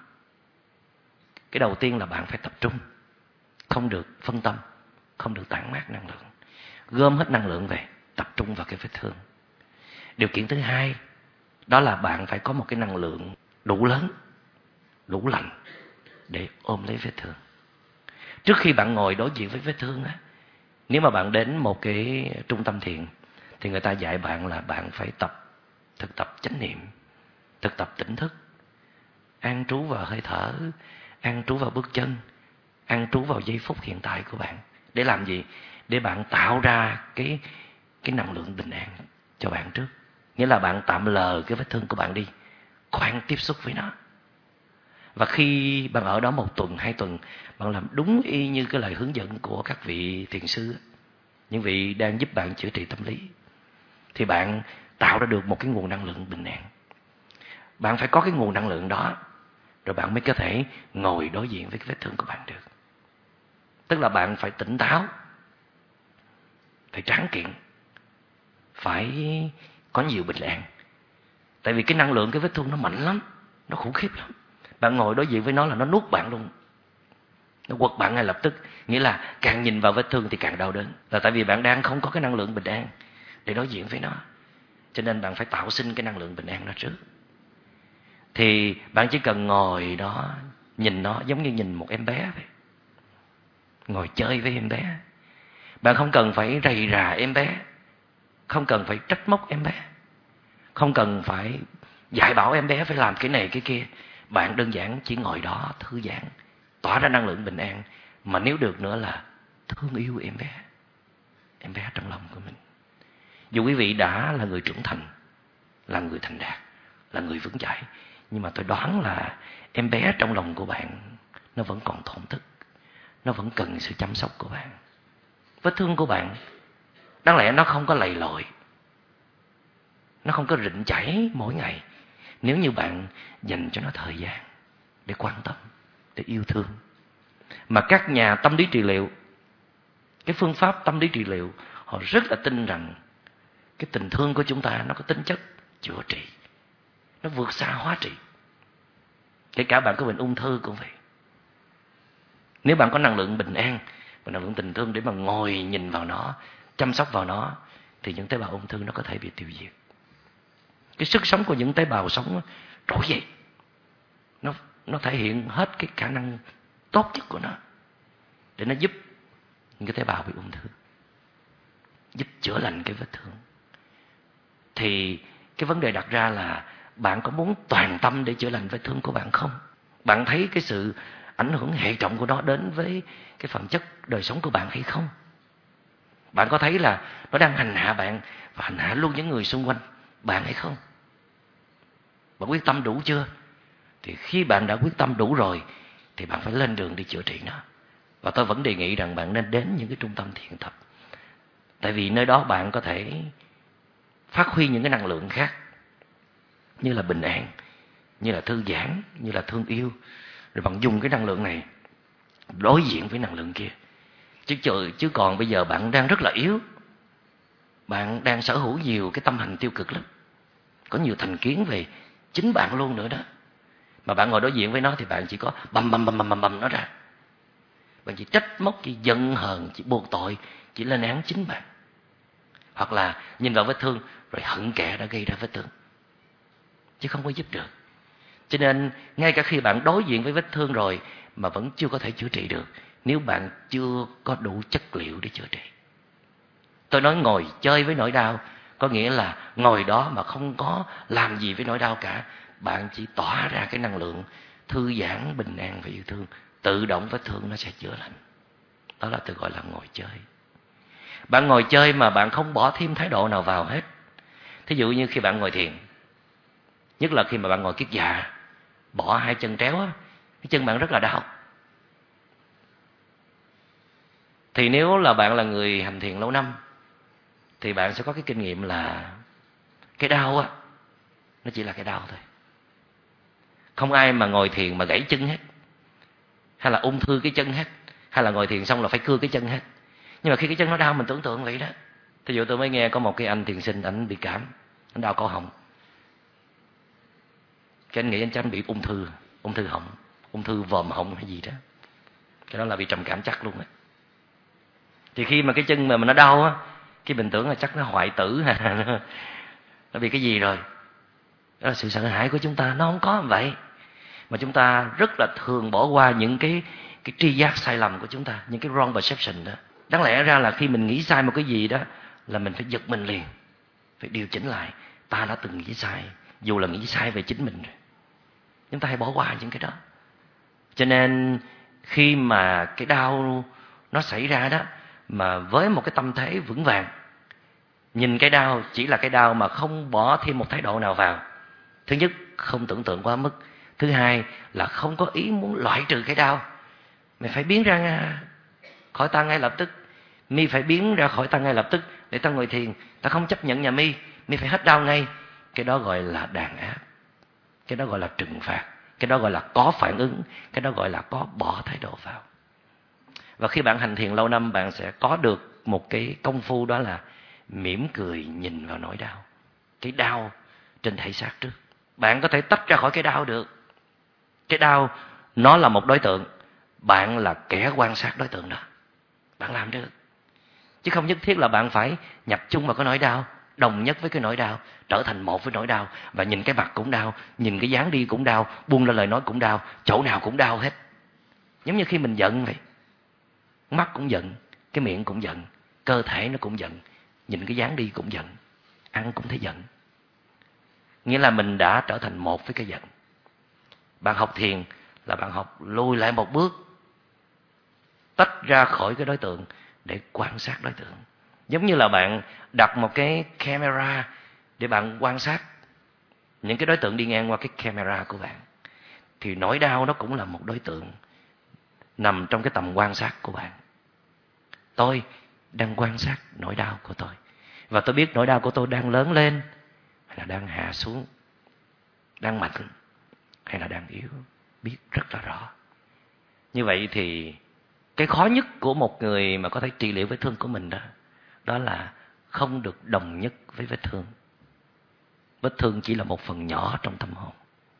Cái đầu tiên là bạn phải tập trung, không được phân tâm, không được tản mát năng lượng. Gom hết năng lượng về, tập trung vào cái vết thương. Điều kiện thứ hai, đó là bạn phải có một cái năng lượng đủ lớn, đủ lành để ôm lấy vết thương. Trước khi bạn ngồi đối diện với vết thương á, nếu mà bạn đến một cái trung tâm thiền thì người ta dạy bạn là bạn phải tập, thực tập chánh niệm, thực tập tỉnh thức, an trú vào hơi thở, an trú vào bước chân, an trú vào giây phút hiện tại của bạn. Để làm gì? Để bạn tạo ra cái, cái năng lượng bình an cho bạn trước. Nghĩa là bạn tạm lờ cái vết thương của bạn đi, khoan tiếp xúc với nó. Và khi bạn ở đó một tuần, hai tuần, bạn làm đúng y như cái lời hướng dẫn của các vị thiền sư, những vị đang giúp bạn chữa trị tâm lý, thì bạn tạo ra được một cái nguồn năng lượng bình an. Bạn phải có cái nguồn năng lượng đó, rồi bạn mới có thể ngồi đối diện với cái vết thương của bạn được. Tức là bạn phải tỉnh táo, phải tráng kiện, phải có nhiều bình an. Tại vì cái năng lượng cái vết thương nó mạnh lắm, nó khủng khiếp lắm. Bạn ngồi đối diện với nó là nó nuốt bạn luôn, nó quật bạn ngay lập tức. Nghĩa là càng nhìn vào vết thương thì càng đau đớn, là tại vì bạn đang không có cái năng lượng bình an để đối diện với nó. Cho nên bạn phải tạo sinh cái năng lượng bình an đó trước. Thì bạn chỉ cần ngồi đó, nhìn nó giống như nhìn một em bé vậy, ngồi chơi với em bé. Bạn không cần phải rầy rà em bé, không cần phải trách móc em bé, không cần phải dạy bảo em bé phải làm cái này cái kia. Bạn đơn giản chỉ ngồi đó thư giãn, tỏa ra năng lượng bình an. Mà nếu được nữa là thương yêu em bé, em bé trong lòng của mình. Dù quý vị đã là người trưởng thành, là người thành đạt, là người vững chãi, nhưng mà tôi đoán là em bé trong lòng của bạn nó vẫn còn thổn thức, nó vẫn cần sự chăm sóc của bạn. Vết thương của bạn đáng lẽ nó không có lầy lội, nó không có rịn chảy mỗi ngày, nếu như bạn dành cho nó thời gian để quan tâm, để yêu thương. Mà các nhà tâm lý trị liệu, cái phương pháp tâm lý trị liệu, họ rất là tin rằng cái tình thương của chúng ta nó có tính chất chữa trị, nó vượt xa hóa trị. Kể cả bạn có bệnh ung thư cũng vậy. Nếu bạn có năng lượng bình an và năng lượng tình thương để mà ngồi nhìn vào nó, chăm sóc vào nó, thì những tế bào ung thư nó có thể bị tiêu diệt. Cái sức sống của những tế bào sống trỗi dậy, nó, nó thể hiện hết cái khả năng tốt nhất của nó để nó giúp những cái tế bào bị ung thư, giúp chữa lành cái vết thương. Thì cái vấn đề đặt ra là bạn có muốn toàn tâm để chữa lành vết thương của bạn không? Bạn thấy cái sự ảnh hưởng hệ trọng của nó đến với cái phẩm chất đời sống của bạn hay không? Bạn có thấy là nó đang hành hạ bạn và hành hạ luôn những người xung quanh bạn hay không? Bạn quyết tâm đủ chưa? Thì khi bạn đã quyết tâm đủ rồi thì bạn phải lên đường đi chữa trị nó. Và tôi vẫn đề nghị rằng bạn nên đến những cái trung tâm thiền tập. Tại vì nơi đó bạn có thể phát huy những cái năng lượng khác, như là bình an, như là thư giãn, như là thương yêu. Rồi bạn dùng cái năng lượng này đối diện với năng lượng kia. Chứ, chứ, chứ còn bây giờ bạn đang rất là yếu, bạn đang sở hữu nhiều cái tâm hành tiêu cực lắm, có nhiều thành kiến về chính bạn luôn nữa đó. Mà bạn ngồi đối diện với nó thì bạn chỉ có bầm bầm bầm bầm bầm, bầm nó ra. Bạn chỉ trách móc, chỉ giận hờn, chỉ buộc tội, chỉ lên án chính bạn. Hoặc là nhìn vào vết thương rồi hận kẻ đã gây ra vết thương, chứ không có giúp được. Cho nên ngay cả khi bạn đối diện với vết thương rồi mà vẫn chưa có thể chữa trị được, nếu bạn chưa có đủ chất liệu để chữa trị. Tôi nói ngồi chơi với nỗi đau có nghĩa là ngồi đó mà không có làm gì với nỗi đau cả. Bạn chỉ tỏa ra cái năng lượng thư giãn, bình an và yêu thương. Tự động vết thương nó sẽ chữa lành. Đó là tôi gọi là ngồi chơi. Bạn ngồi chơi mà bạn không bỏ thêm thái độ nào vào hết. Thí dụ như khi bạn ngồi thiền, nhất là khi mà bạn ngồi kiết già, bỏ hai chân tréo á, cái chân bạn rất là đau. Thì nếu là bạn là người hành thiền lâu năm thì bạn sẽ có cái kinh nghiệm là cái đau á, nó chỉ là cái đau thôi. Không ai mà ngồi thiền mà gãy chân hết, hay là ung thư cái chân hết, hay là ngồi thiền xong là phải cưa cái chân hết. Nhưng mà khi cái chân nó đau mình tưởng tượng vậy đó. Thí dụ tôi mới nghe có một cái anh thiền sinh, anh bị cảm, anh đau cổ họng. Cái anh nghĩ anh chắc anh bị ung thư, ung thư họng, ung thư vòm họng hay gì đó. Cái đó là bị trầm cảm chắc luôn á. Thì khi mà cái chân mà nó đau á, cái mình tưởng là chắc nó hoại tử hay nó bị cái gì rồi. Đó là sự sợ hãi của chúng ta, nó không có vậy. Mà chúng ta rất là thường bỏ qua những cái cái tri giác sai lầm của chúng ta, những cái wrong perception đó. Đáng lẽ ra là khi mình nghĩ sai một cái gì đó là mình phải giật mình liền, phải điều chỉnh lại. Ta đã từng nghĩ sai, dù là nghĩ sai về chính mình rồi. Chúng ta hay bỏ qua những cái đó. Cho nên khi mà cái đau nó xảy ra đó, mà với một cái tâm thế vững vàng, nhìn cái đau chỉ là cái đau mà không bỏ thêm một thái độ nào vào. Thứ nhất, không tưởng tượng quá mức. Thứ hai là không có ý muốn loại trừ cái đau. Mày phải biến ra khỏi ta ngay lập tức. Mi phải biến ra khỏi ta ngay lập tức. Để ta ngồi thiền, ta không chấp nhận nhà Mi. Mi phải hết đau ngay. Cái đó gọi là đàn áp. Cái đó gọi là trừng phạt. Cái đó gọi là có phản ứng. Cái đó gọi là có bỏ thái độ vào. Và khi bạn hành thiền lâu năm, bạn sẽ có được một cái công phu, đó là mỉm cười nhìn vào nỗi đau. Cái đau trên thể xác trước. Bạn có thể tách ra khỏi cái đau được. Cái đau nó là một đối tượng, bạn là kẻ quan sát đối tượng đó. Bạn làm được. Chứ không nhất thiết là bạn phải nhập chung vào cái nỗi đau, đồng nhất với cái nỗi đau, trở thành một với nỗi đau. Và nhìn cái mặt cũng đau, nhìn cái dáng đi cũng đau, buông ra lời nói cũng đau, chỗ nào cũng đau hết. Giống như khi mình giận vậy. Mắt cũng giận, cái miệng cũng giận, cơ thể nó cũng giận, nhìn cái dáng đi cũng giận, ăn cũng thấy giận. Nghĩa là mình đã trở thành một với cái giận. Bạn học thiền là bạn học lùi lại một bước, tách ra khỏi cái đối tượng để quan sát đối tượng. Giống như là bạn đặt một cái camera để bạn quan sát những cái đối tượng đi ngang qua cái camera của bạn. Thì nỗi đau nó cũng là một đối tượng nằm trong cái tầm quan sát của bạn. Tôi đang quan sát nỗi đau của tôi. Và tôi biết nỗi đau của tôi đang lớn lên hay là đang hạ xuống, đang mạnh hay là đang yếu. Biết rất là rõ. Như vậy thì cái khó nhất của một người mà có thể trị liệu vết thương của mình đó, đó là không được đồng nhất với vết thương. Vết thương chỉ là một phần nhỏ trong tâm hồn.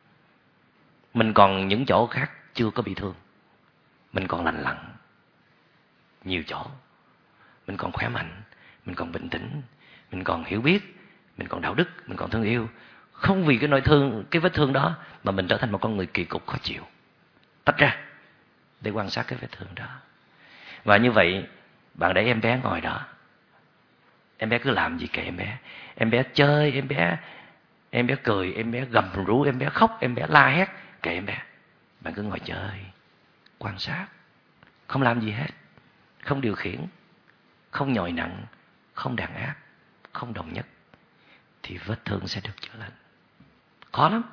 Mình còn những chỗ khác chưa có bị thương. Mình còn lành lặn nhiều chỗ. Mình còn khỏe mạnh, mình còn bình tĩnh, mình còn hiểu biết, mình còn đạo đức, mình còn thương yêu. Không vì cái nỗi thương, cái vết thương đó mà mình trở thành một con người kỳ cục khó chịu. Tách ra để quan sát cái vết thương đó. Và như vậy bạn để em bé ngồi đó, em bé cứ làm gì kệ em bé. Em bé chơi, em bé Em bé cười, em bé gầm rú, em bé khóc, em bé la hét, kệ em bé. Bạn cứ ngồi chơi, quan sát, không làm gì hết, không điều khiển, không nhồi nặng, không đàn áp, không đồng nhất, thì vết thương sẽ được chữa lành. Khó lắm.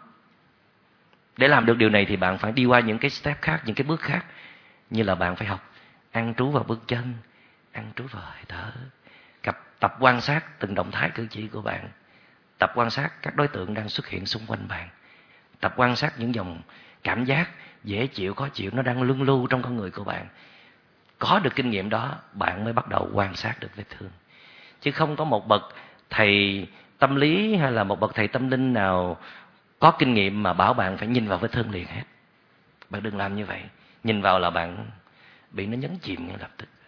Để làm được điều này thì bạn phải đi qua những cái step khác, những cái bước khác. Như là bạn phải học ăn trú vào bước chân, ăn trú vào hơi thở, tập, tập quan sát từng động thái cử chỉ của bạn, tập quan sát các đối tượng đang xuất hiện xung quanh bạn, tập quan sát những dòng cảm giác dễ chịu, khó chịu nó đang luân lưu trong con người của bạn. Có được kinh nghiệm đó, bạn mới bắt đầu quan sát được vết thương. Chứ không có một bậc thầy tâm lý hay là một bậc thầy tâm linh nào có kinh nghiệm mà bảo bạn phải nhìn vào vết thương liền hết. Bạn đừng làm như vậy. Nhìn vào là bạn bị nó nhấn chìm ngay lập tức.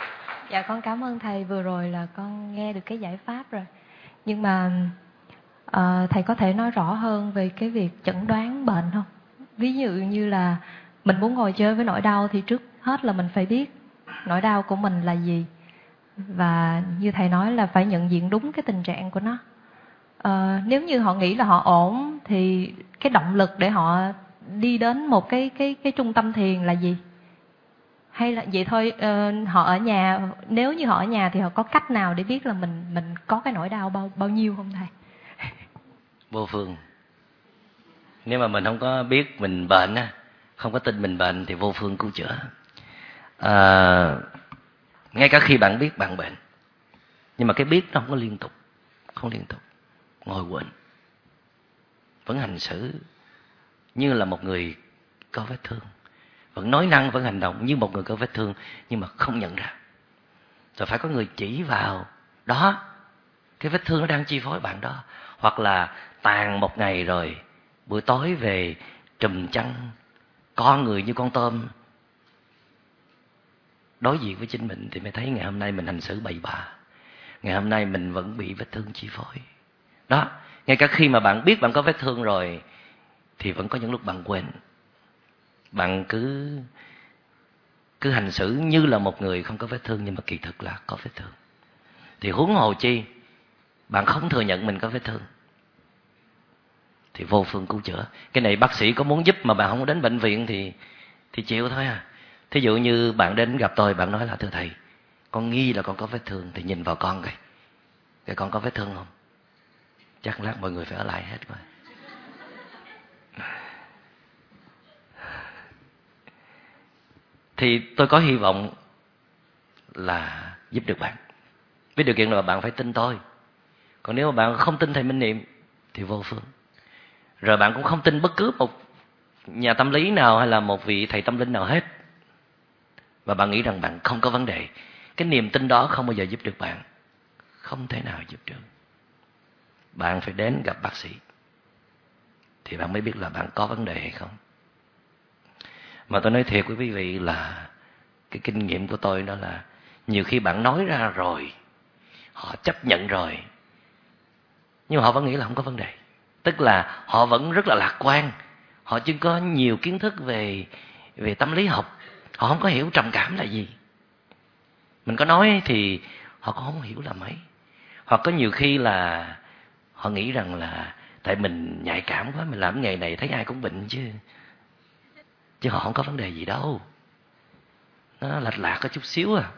Dạ con cảm ơn thầy. Vừa rồi là con nghe được cái giải pháp rồi. Nhưng mà À, thầy có thể nói rõ hơn về cái việc chẩn đoán bệnh không? Ví dụ như là mình muốn ngồi chơi với nỗi đau thì trước hết là mình phải biết nỗi đau của mình là gì. Và như thầy nói là phải nhận diện đúng cái tình trạng của nó. À, nếu như họ nghĩ là họ ổn thì cái động lực để họ đi đến một cái cái cái trung tâm thiền là gì? Hay là vậy thôi, uh, họ ở nhà, nếu như họ ở nhà thì họ có cách nào để biết là mình mình có cái nỗi đau bao bao nhiêu không thầy? Vô phương. Nếu mà mình không có biết mình bệnh á, không có tin mình bệnh thì vô phương cứu chữa. À, ngay cả khi bạn biết bạn bệnh, nhưng mà cái biết nó không có liên tục, không liên tục, ngồi quên, vẫn hành xử như là một người có vết thương, vẫn nói năng, vẫn hành động như một người có vết thương, nhưng mà không nhận ra. Rồi phải có người chỉ vào đó, cái vết thương nó đang chi phối bạn đó. Hoặc là tàn một ngày rồi, buổi tối về trùm chăn, con người như con tôm, đối diện với chính mình thì mới thấy ngày hôm nay mình hành xử bậy bạ, ngày hôm nay mình vẫn bị vết thương chi phối. Đó, ngay cả khi mà bạn biết bạn có vết thương rồi thì vẫn có những lúc bạn quên. Bạn cứ cứ hành xử như là một người không có vết thương, nhưng mà kỳ thực là có vết thương. Thì huống hồ chi bạn không thừa nhận mình có vết thương thì vô phương cứu chữa. Cái này bác sĩ có muốn giúp mà bạn không đến bệnh viện thì thì chịu thôi à. Thí dụ như bạn đến gặp tôi, bạn nói là thưa thầy, con nghi là con có vết thương, thì nhìn vào con coi, cái con có vết thương không? Chắc lát mọi người phải ở lại hết rồi. Thì tôi có hy vọng là giúp được bạn, với điều kiện là bạn phải tin tôi. Còn nếu mà bạn không tin thầy Minh Niệm thì vô phương. Rồi bạn cũng không tin bất cứ một nhà tâm lý nào hay là một vị thầy tâm linh nào hết, và bạn nghĩ rằng bạn không có vấn đề, cái niềm tin đó không bao giờ giúp được bạn, không thể nào giúp được. Bạn phải đến gặp bác sĩ thì bạn mới biết là bạn có vấn đề hay không. Mà tôi nói thiệt với quý vị là cái kinh nghiệm của tôi đó là nhiều khi bạn nói ra rồi, họ chấp nhận rồi, nhưng mà họ vẫn nghĩ là không có vấn đề. Tức là họ vẫn rất là lạc quan, họ chưa có nhiều kiến thức về về tâm lý học, họ không có hiểu trầm cảm là gì. Mình có nói thì họ cũng không hiểu là mấy. Hoặc có nhiều khi là họ nghĩ rằng là tại mình nhạy cảm quá, mình làm nghề này thấy ai cũng bệnh chứ chứ họ không có vấn đề gì đâu, nó lệch lạc có chút xíu à.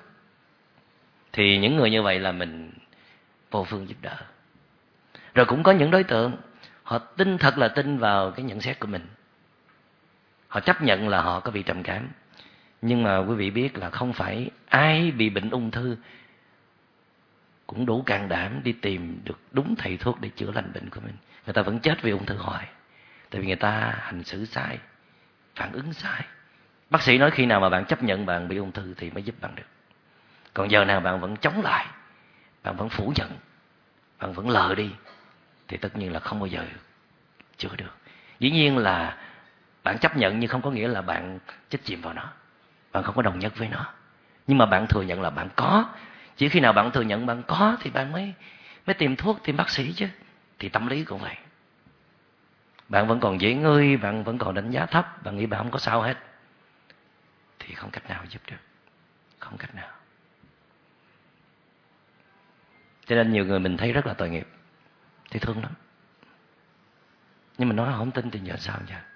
Thì những người như vậy là mình vô phương giúp đỡ. Rồi cũng có những đối tượng họ tin, thật là tin vào cái nhận xét của mình, họ chấp nhận là họ có bị trầm cảm. Nhưng mà quý vị biết là không phải ai bị bệnh ung thư cũng đủ can đảm đi tìm được đúng thầy thuốc để chữa lành bệnh của mình. Người ta vẫn chết vì ung thư hoài, tại vì người ta hành xử sai, phản ứng sai. Bác sĩ nói khi nào mà bạn chấp nhận bạn bị ung thư thì mới giúp bạn được. Còn giờ nào bạn vẫn chống lại, bạn vẫn phủ nhận, bạn vẫn lờ đi, thì tất nhiên là không bao giờ chữa được. Dĩ nhiên là bạn chấp nhận, nhưng không có nghĩa là bạn chết chìm vào nó, bạn không có đồng nhất với nó. Nhưng mà bạn thừa nhận là bạn có. Chỉ khi nào bạn thừa nhận bạn có thì bạn mới mới tìm thuốc, tìm bác sĩ chứ. Thì tâm lý cũng vậy. Bạn vẫn còn dễ ngơi, bạn vẫn còn đánh giá thấp, bạn nghĩ bạn không có sao hết, thì không cách nào giúp được, không cách nào. Cho nên nhiều người mình thấy rất là tội nghiệp, thì thương lắm. Nhưng mình nói họ không tin thì giờ sao vậy?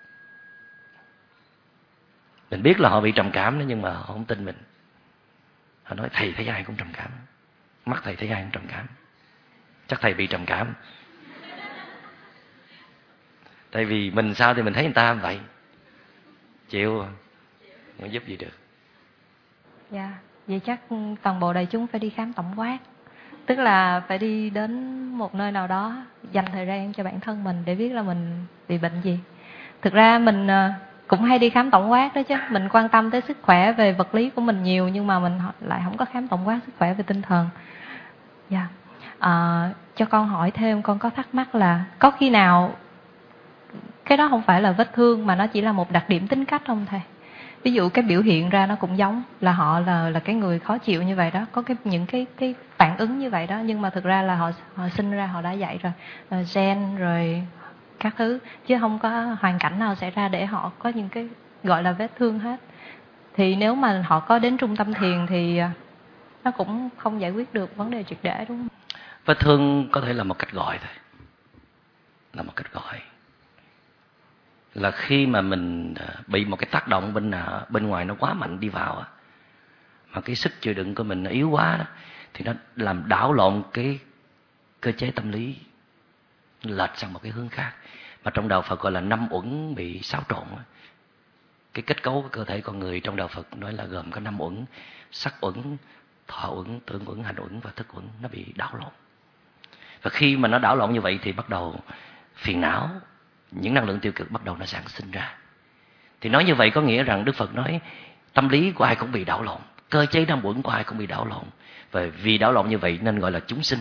Mình biết là họ bị trầm cảm đó, nhưng mà họ không tin mình. Họ nói thầy thấy ai cũng trầm cảm, mắt thầy thấy ai cũng trầm cảm, chắc thầy bị trầm cảm. Tại vì mình sao thì mình thấy người ta vậy, chịu không giúp gì được. Dạ, vậy chắc toàn bộ đại chúng phải đi khám tổng quát. Tức là phải đi đến một nơi nào đó, dành thời gian cho bản thân mình để biết là mình bị bệnh gì. Thực ra mình cũng hay đi khám tổng quát đó chứ. Mình quan tâm tới sức khỏe về vật lý của mình nhiều, nhưng mà mình lại không có khám tổng quát sức khỏe về tinh thần. Dạ. À, cho con hỏi thêm, con có thắc mắc là có khi nào cái đó không phải là vết thương mà nó chỉ là một đặc điểm tính cách không thầy? ví dụ cái biểu hiện ra nó cũng giống là họ là là cái người khó chịu như vậy đó, có cái những cái cái phản ứng như vậy đó, nhưng mà thực ra là họ họ sinh ra họ đã dạy rồi, uh, gen rồi các thứ, chứ không có hoàn cảnh nào xảy ra để họ có những cái gọi là vết thương hết. Thì nếu mà họ có đến trung tâm thiền thì nó cũng không giải quyết được vấn đề triệt để, đúng không? Vết thương có thể là một cách gọi thôi, là một cách gọi. Là khi mà mình bị một cái tác động bên nào, bên ngoài nó quá mạnh đi vào, mà cái sức chịu đựng của mình nó yếu quá đó, thì nó làm đảo lộn cái cơ chế tâm lý, lệch sang một cái hướng khác. Mà trong đạo Phật gọi là năm uẩn bị xáo trộn. Cái kết cấu của cơ thể con người trong đạo Phật nói là gồm có năm uẩn: sắc uẩn, thọ uẩn, tưởng uẩn, hành uẩn và thức uẩn. Nó bị đảo lộn. Và khi mà nó đảo lộn như vậy thì bắt đầu phiền não, những năng lượng tiêu cực bắt đầu nó sản sinh ra. Thì nói như vậy có nghĩa rằng Đức Phật nói tâm lý của ai cũng bị đảo lộn, cơ chế năm uẩn của ai cũng bị đảo lộn. Và vì đảo lộn như vậy nên gọi là chúng sinh.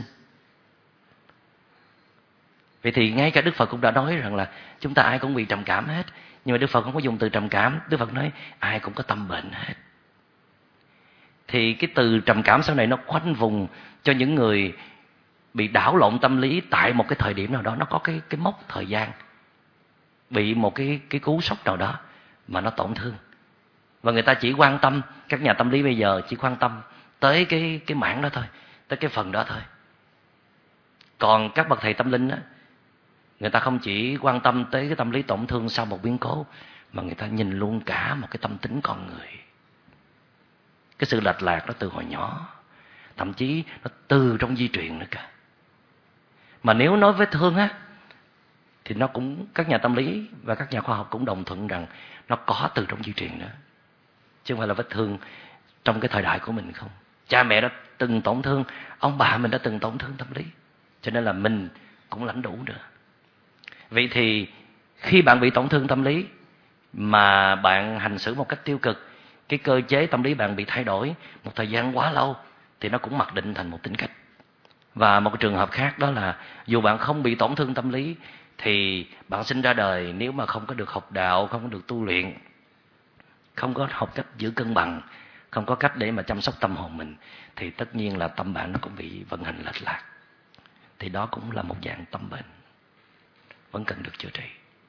Vậy thì ngay cả Đức Phật cũng đã nói rằng là chúng ta ai cũng bị trầm cảm hết. Nhưng mà Đức Phật không có dùng từ trầm cảm. Đức Phật nói ai cũng có tâm bệnh hết. Thì cái từ trầm cảm sau này nó khoanh vùng cho những người bị đảo lộn tâm lý tại một cái thời điểm nào đó. Nó có cái, cái mốc thời gian, bị một cái, cái cú sốc nào đó mà nó tổn thương. Và người ta chỉ quan tâm, các nhà tâm lý bây giờ chỉ quan tâm tới cái, cái mảng đó thôi, tới cái phần đó thôi. Còn các bậc thầy tâm linh á, người ta không chỉ quan tâm tới cái tâm lý tổn thương sau một biến cố, mà người ta nhìn luôn cả một cái tâm tính con người. Cái sự lệch lạc nó từ hồi nhỏ, thậm chí nó từ trong di truyền nữa cả. Mà nếu nói vết thương á, thì nó cũng, các nhà tâm lý và các nhà khoa học cũng đồng thuận rằng nó có từ trong di truyền nữa, chứ không phải là vết thương trong cái thời đại của mình không. Cha mẹ đã từng tổn thương, ông bà mình đã từng tổn thương tâm lý, cho nên là mình cũng lãnh đủ nữa. Vậy thì khi bạn bị tổn thương tâm lý mà bạn hành xử một cách tiêu cực, cái cơ chế tâm lý bạn bị thay đổi một thời gian quá lâu, thì nó cũng mặc định thành một tính cách. Và một cái trường hợp khác đó là dù bạn không bị tổn thương tâm lý, thì bạn sinh ra đời nếu mà không có được học đạo, không có được tu luyện, không có học cách giữ cân bằng, không có cách để mà chăm sóc tâm hồn mình, thì tất nhiên là tâm bạn nó cũng bị vận hành lệch lạc. Thì đó cũng là một dạng tâm bệnh, vẫn cần được chữa trị.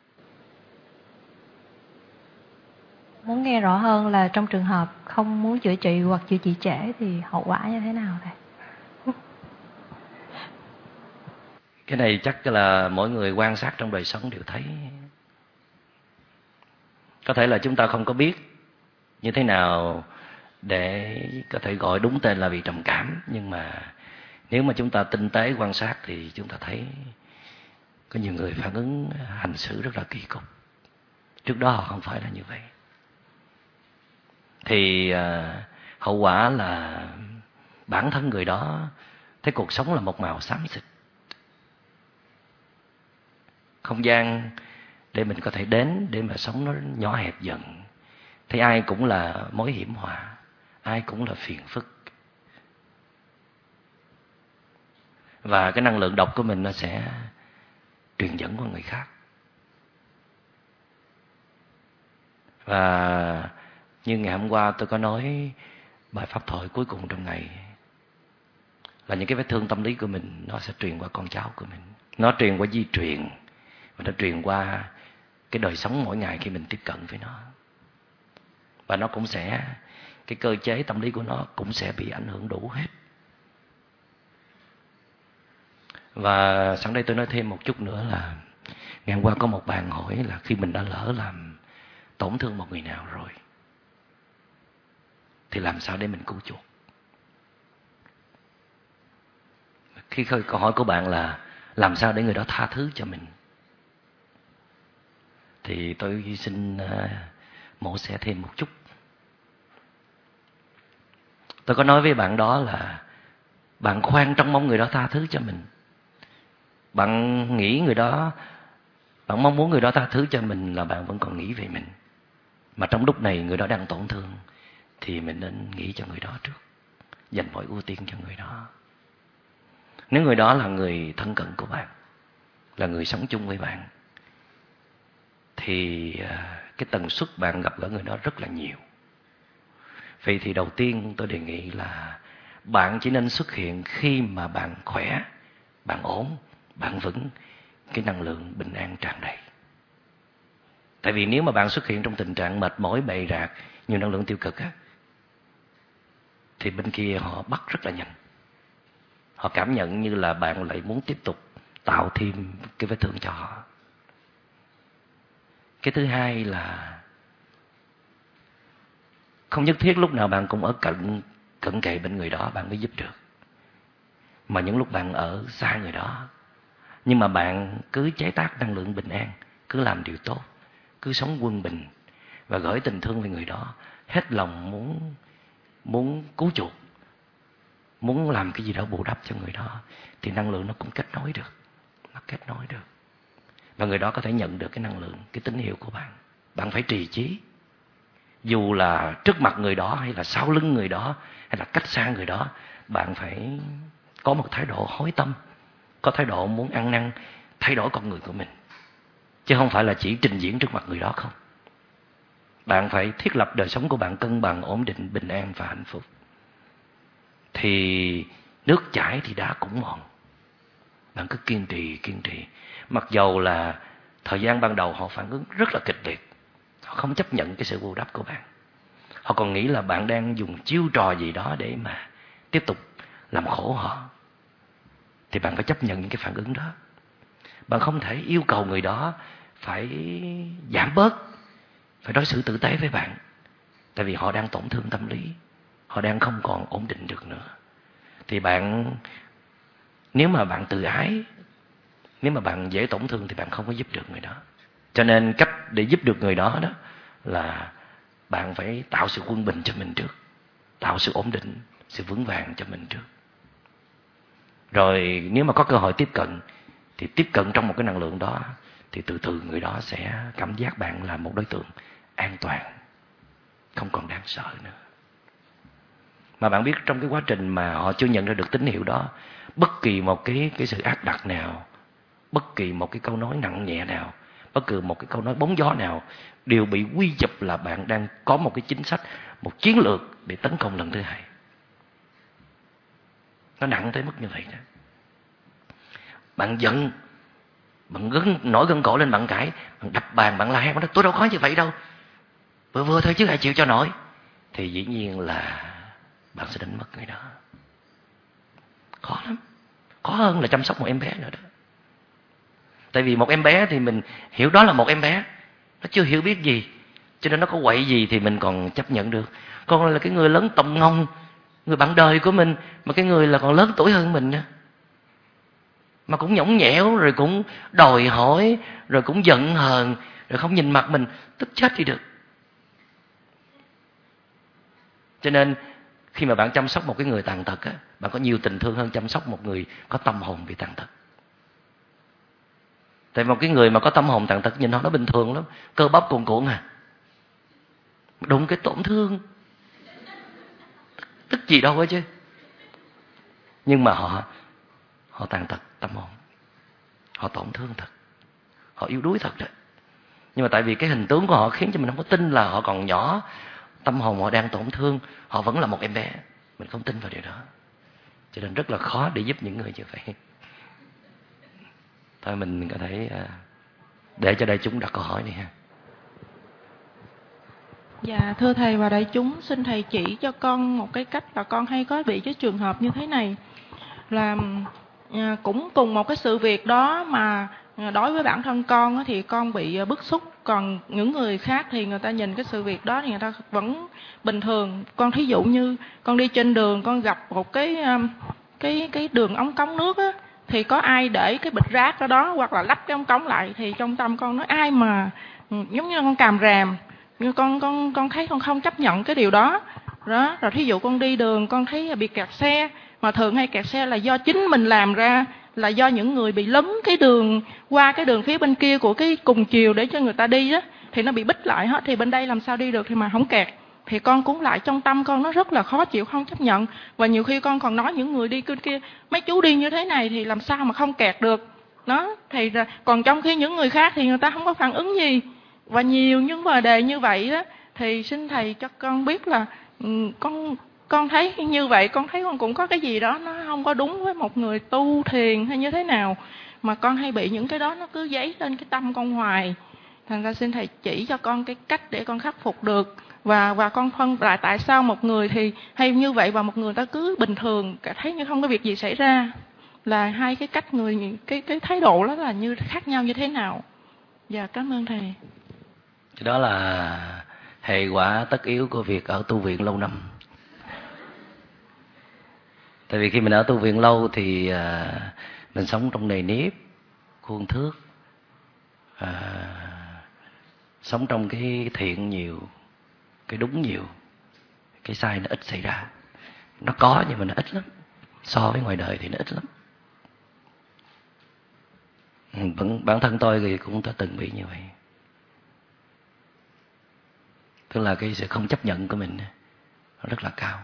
Muốn nghe rõ hơn là trong trường hợp không muốn chữa trị hoặc chữa trị trễ thì hậu quả như thế nào thầy? Cái này chắc là mỗi người quan sát trong đời sống đều thấy. Có thể là chúng ta không có biết như thế nào để có thể gọi đúng tên là bị trầm cảm, nhưng mà nếu mà chúng ta tinh tế quan sát thì chúng ta thấy có nhiều người phản ứng hành xử rất là kỳ cục. Trước đó họ không phải là như vậy. Thì à, hậu quả là bản thân người đó thấy cuộc sống là một màu xám xịt. Không gian để mình có thể đến để mà sống nó nhỏ hẹp dần. Thì ai cũng là mối hiểm họa, ai cũng là phiền phức. Và cái năng lượng độc của mình nó sẽ truyền dẫn qua người khác. Và như ngày hôm qua tôi có nói bài pháp thoại cuối cùng trong ngày, là những cái vết thương tâm lý của mình nó sẽ truyền qua con cháu của mình. Nó truyền qua di truyền, và nó truyền qua cái đời sống mỗi ngày khi mình tiếp cận với nó. Và nó cũng sẽ, cái cơ chế tâm lý của nó cũng sẽ bị ảnh hưởng đủ hết. Và sẵn đây tôi nói thêm một chút nữa là ngày hôm qua có một bạn hỏi là khi mình đã lỡ làm tổn thương một người nào rồi thì làm sao để mình cứu chuộc. Khi câu hỏi của bạn là làm sao để người đó tha thứ cho mình, thì tôi xin uh, mổ xẻ thêm một chút. Tôi có nói với bạn đó là bạn khoan trông mong người đó tha thứ cho mình. Bạn nghĩ người đó, bạn mong muốn người đó tha thứ cho mình là bạn vẫn còn nghĩ về mình. Mà trong lúc này người đó đang tổn thương thì mình nên nghĩ cho người đó trước, dành mọi ưu tiên cho người đó. Nếu người đó là người thân cận của bạn, là người sống chung với bạn, thì cái tần suất bạn gặp gỡ người đó rất là nhiều. Vậy thì đầu tiên tôi đề nghị là bạn chỉ nên xuất hiện khi mà bạn khỏe, bạn ổn, bạn vững, cái năng lượng bình an tràn đầy. Tại vì nếu mà bạn xuất hiện trong tình trạng mệt mỏi, bệ rạc, nhiều năng lượng tiêu cực á, thì bên kia họ bắt rất là nhanh. Họ cảm nhận như là bạn lại muốn tiếp tục tạo thêm cái vết thương cho họ. Cái thứ hai là không nhất thiết lúc nào bạn cũng ở cận cận kề bên người đó bạn mới giúp được. Mà những lúc bạn ở xa người đó, nhưng mà bạn cứ chế tác năng lượng bình an, cứ làm điều tốt, cứ sống quân bình và gửi tình thương về người đó, hết lòng muốn muốn cứu chuộc, muốn làm cái gì đó bù đắp cho người đó, thì năng lượng nó cũng kết nối được. Nó kết nối được. Và người đó có thể nhận được cái năng lượng, cái tín hiệu của bạn. Bạn phải trì trí. Dù là trước mặt người đó, hay là sau lưng người đó, hay là cách xa người đó, bạn phải có một thái độ hối tâm, có thái độ muốn ăn năn, thay đổi con người của mình. Chứ không phải là chỉ trình diễn trước mặt người đó không. Bạn phải thiết lập đời sống của bạn cân bằng, ổn định, bình an và hạnh phúc. Thì nước chảy thì đá cũng mòn. Bạn cứ kiên trì, kiên trì. Mặc dầu là thời gian ban đầu họ phản ứng rất là kịch liệt, họ không chấp nhận cái sự bù đắp của bạn. Họ còn nghĩ là bạn đang dùng chiêu trò gì đó để mà tiếp tục làm khổ họ. Thì bạn phải chấp nhận những cái phản ứng đó. Bạn không thể yêu cầu người đó phải giảm bớt, phải đối xử tử tế với bạn. Tại vì họ đang tổn thương tâm lý, họ đang không còn ổn định được nữa. Thì bạn, nếu mà bạn tự ái, nếu mà bạn dễ tổn thương thì bạn không có giúp được người đó. Cho nên cách để giúp được người đó đó là bạn phải tạo sự quân bình cho mình trước, tạo sự ổn định, sự vững vàng cho mình trước. Rồi nếu mà có cơ hội tiếp cận thì tiếp cận trong một cái năng lượng đó, thì từ từ người đó sẽ cảm giác bạn là một đối tượng an toàn, không còn đáng sợ nữa. Mà bạn biết trong cái quá trình mà họ chưa nhận ra được tín hiệu đó, bất kỳ một cái, cái sự áp đặt nào, bất kỳ một cái câu nói nặng nhẹ nào, bất cứ một cái câu nói bóng gió nào đều bị quy chụp là bạn đang có một cái chính sách, một chiến lược để tấn công lần thứ hai. Nó nặng tới mức như vậy đó. Bạn giận, bạn gân, nổi gân cổ lên bạn cãi, bạn đập bàn, bạn la hét, bạn nói tôi đâu có như vậy đâu, vừa vừa thôi chứ ai chịu cho nổi. Thì dĩ nhiên là bạn sẽ đánh mất người đó. Khó lắm. Khó hơn là chăm sóc một em bé nữa đó. Tại vì một em bé thì mình hiểu đó là một em bé, nó chưa hiểu biết gì, cho nên nó có quậy gì thì mình còn chấp nhận được. Còn là cái người lớn tông ngông, người bạn đời của mình, mà cái người là còn lớn tuổi hơn mình nữa, mà cũng nhõng nhẽo, rồi cũng đòi hỏi, rồi cũng giận hờn, rồi không nhìn mặt mình, tức chết đi được. Cho nên khi mà bạn chăm sóc một cái người tàn tật á, bạn có nhiều tình thương hơn chăm sóc một người có tâm hồn bị tàn tật. Tại một cái người mà có tâm hồn tàn tật nhìn họ nó bình thường lắm, cơ bắp cuồn cuộn à, đụng cái tổn thương, tức gì đâu á chứ. Nhưng mà họ họ tàn tật tâm hồn, họ tổn thương thật, họ yếu đuối thật đấy. Nhưng mà tại vì cái hình tướng của họ khiến cho mình không có tin là họ còn nhỏ, tâm hồn họ đang tổn thương, họ vẫn là một em bé. Mình không tin vào điều đó. Cho nên rất là khó để giúp những người như vậy. Thôi mình có thể để cho đại chúng đặt câu hỏi đi ha. Dạ thưa thầy và đại chúng, xin thầy chỉ cho con một cái cách là con hay có bị cái trường hợp như thế này. Là cũng cùng một cái sự việc đó mà đối với bản thân con thì con bị bức xúc, còn những người khác thì người ta nhìn cái sự việc đó thì người ta vẫn bình thường. Con thí dụ như con đi trên đường, con gặp một cái cái cái đường ống cống nước á, thì có ai để cái bịch rác ở đó hoặc là lắp cái ống cống lại, thì trong tâm con nói ai mà giống như con càm ràm, nhưng con con con thấy con không chấp nhận cái điều đó. Đó, rồi thí dụ con đi đường con thấy bị kẹt xe, mà thường hay kẹt xe là do chính mình làm ra, là do những người bị lấn cái đường qua cái đường phía bên kia của cái cùng chiều để cho người ta đi đó, thì nó bị bít lại hết, thì bên đây làm sao đi được thì mà không kẹt. Thì con cũng lại trong tâm con nó rất là khó chịu, không chấp nhận. Và nhiều khi con còn nói những người đi kia kia, mấy chú đi như thế này thì làm sao mà không kẹt được. Đó, thì còn trong khi những người khác thì người ta không có phản ứng gì. và nhiều những vấn đề như vậy đó, thì xin thầy cho con biết là con con thấy như vậy, con thấy con cũng có cái gì đó nó không có đúng với một người tu thiền hay như thế nào, mà con hay bị những cái đó nó cứ dấy lên cái tâm con hoài. Thành ra xin thầy chỉ cho con cái cách để con khắc phục được, và và con phân lại tại sao một người thì hay như vậy và một người ta cứ bình thường thấy như không có việc gì xảy ra, là hai cái cách người cái cái thái độ đó là như khác nhau như thế nào. Dạ cảm ơn thầy. Đó là hệ quả tất yếu của việc ở tu viện lâu năm. Tại vì khi mình ở tu viện lâu thì à, mình sống trong nề nếp, khuôn thước, à, sống trong cái thiện nhiều, cái đúng nhiều, cái sai nó ít xảy ra. Nó có nhưng mà nó ít lắm, so với ngoài đời thì nó ít lắm. Ừ, bản thân tôi thì cũng đã từng bị như vậy. Tức là cái sự không chấp nhận của mình nó rất là cao.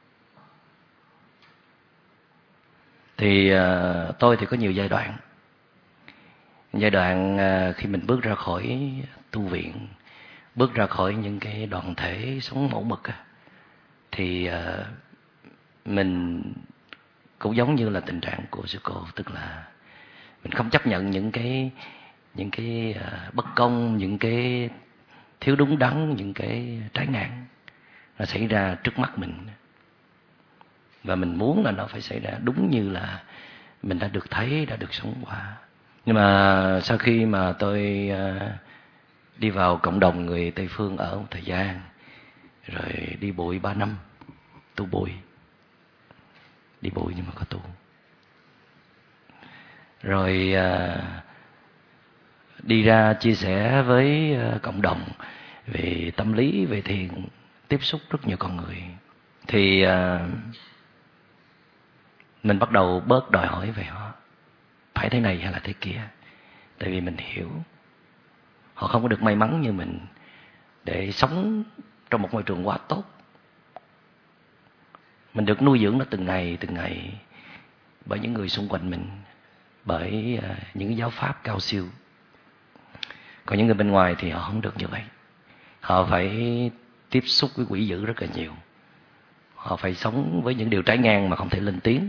Thì uh, tôi thì có nhiều giai đoạn. Giai đoạn uh, khi mình bước ra khỏi tu viện, bước ra khỏi những cái đoàn thể sống mẫu mực, thì uh, mình cũng giống như là tình trạng của sư cô, tức là mình không chấp nhận những cái những cái uh, bất công, những cái thiếu đúng đắn, những cái trái ngang nó xảy ra trước mắt mình, và mình muốn là nó phải xảy ra đúng như là mình đã được thấy, đã được sống qua. Nhưng mà sau khi mà tôi uh, đi vào cộng đồng người Tây Phương ở một thời gian, rồi đi bụi ba năm, tu bụi, đi bụi nhưng mà có tu, rồi uh, đi ra chia sẻ với uh, cộng đồng về tâm lý, về thiền, tiếp xúc rất nhiều con người, thì uh, mình bắt đầu bớt đòi hỏi về họ phải thế này hay là thế kia. Tại vì mình hiểu họ không có được may mắn như mình để sống trong một môi trường quá tốt. Mình được nuôi dưỡng nó từng ngày từng ngày bởi những người xung quanh mình, bởi uh, những giáo pháp cao siêu. Còn những người bên ngoài thì họ không được như vậy. Họ phải tiếp xúc với quỷ dữ rất là nhiều. Họ phải sống với những điều trái ngang mà không thể lên tiếng.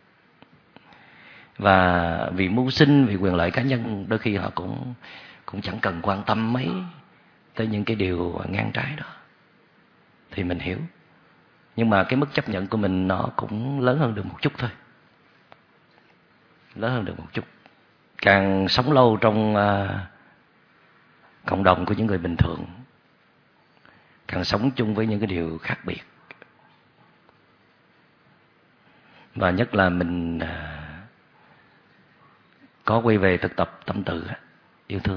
Và vì mưu sinh, vì quyền lợi cá nhân, đôi khi họ cũng cũng chẳng cần quan tâm mấy tới những cái điều ngang trái đó. Thì mình hiểu. Nhưng mà cái mức chấp nhận của mình nó cũng lớn hơn được một chút thôi. Lớn hơn được một chút. Càng sống lâu trong uh, cộng đồng của những người bình thường, càng sống chung với những cái điều khác biệt. Và nhất là mình uh, có quay về thực tập tâm từ, yêu thương,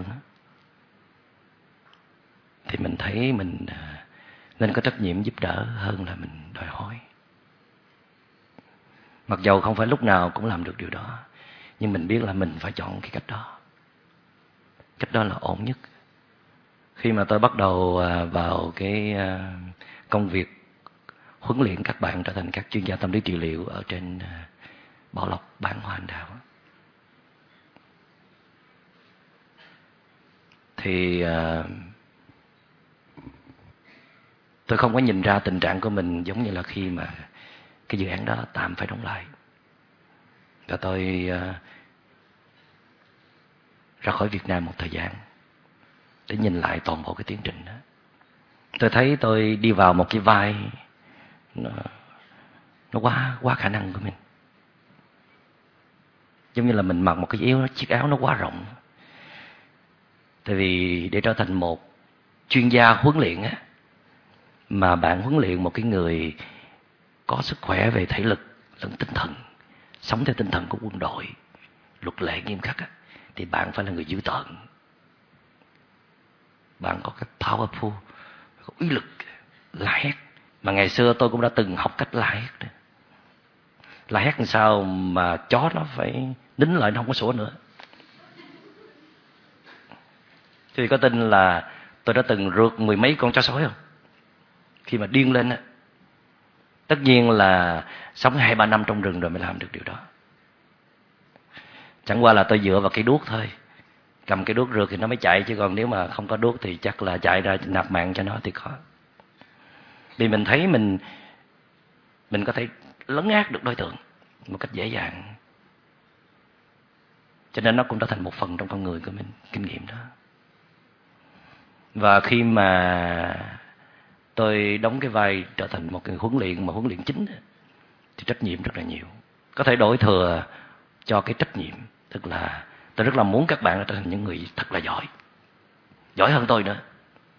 thì mình thấy mình nên có trách nhiệm giúp đỡ hơn là mình đòi hỏi. Mặc dầu không phải lúc nào cũng làm được điều đó, nhưng mình biết là mình phải chọn cái cách đó. Cách đó là ổn nhất. Khi mà tôi bắt đầu vào cái công việc huấn luyện các bạn trở thành các chuyên gia tâm lý trị liệu ở trên Bảo Lộc, Bản Hoa Anh Đào, thì uh, tôi không có nhìn ra tình trạng của mình giống như là khi mà cái dự án đó tạm phải đóng lại. Và tôi uh, ra khỏi Việt Nam một thời gian để nhìn lại toàn bộ cái tiến trình đó. Tôi thấy tôi đi vào một cái vai nó, nó quá quá khả năng của mình. Giống như là mình mặc một cái áo, chiếc áo nó quá rộng. Tại vì để trở thành một chuyên gia huấn luyện á, mà bạn huấn luyện một cái người có sức khỏe về thể lực lẫn tinh thần, sống theo tinh thần của quân đội, luật lệ nghiêm khắc á, thì bạn phải là người dữ tợn. Bạn có cái powerful, có uy lực, la hét. Mà ngày xưa tôi cũng đã từng học cách la hét đó. La hét làm sao mà chó nó phải nín lại, nó không có sủa nữa. Thì có tin là tôi đã từng rượt mười mấy con chó sói không? Khi mà điên lên á. Tất nhiên là sống hai ba năm trong rừng rồi mới làm được điều đó. Chẳng qua là tôi dựa vào cái đuốc thôi. cầm cái đuốc rượt thì nó mới chạy, chứ còn nếu mà không có đuốc thì chắc là chạy ra nạp mạng cho nó thì khó. Vì mình thấy mình mình có thể lấn át được đối tượng một cách dễ dàng, cho nên nó cũng trở thành một phần trong con người của mình, kinh nghiệm đó. Và khi mà tôi đóng cái vai trở thành một cái huấn luyện mà huấn luyện chính thì trách nhiệm rất là nhiều, có thể đổi thừa cho cái trách nhiệm. Tức là tôi rất là muốn các bạn trở thành những người thật là giỏi, giỏi hơn tôi nữa.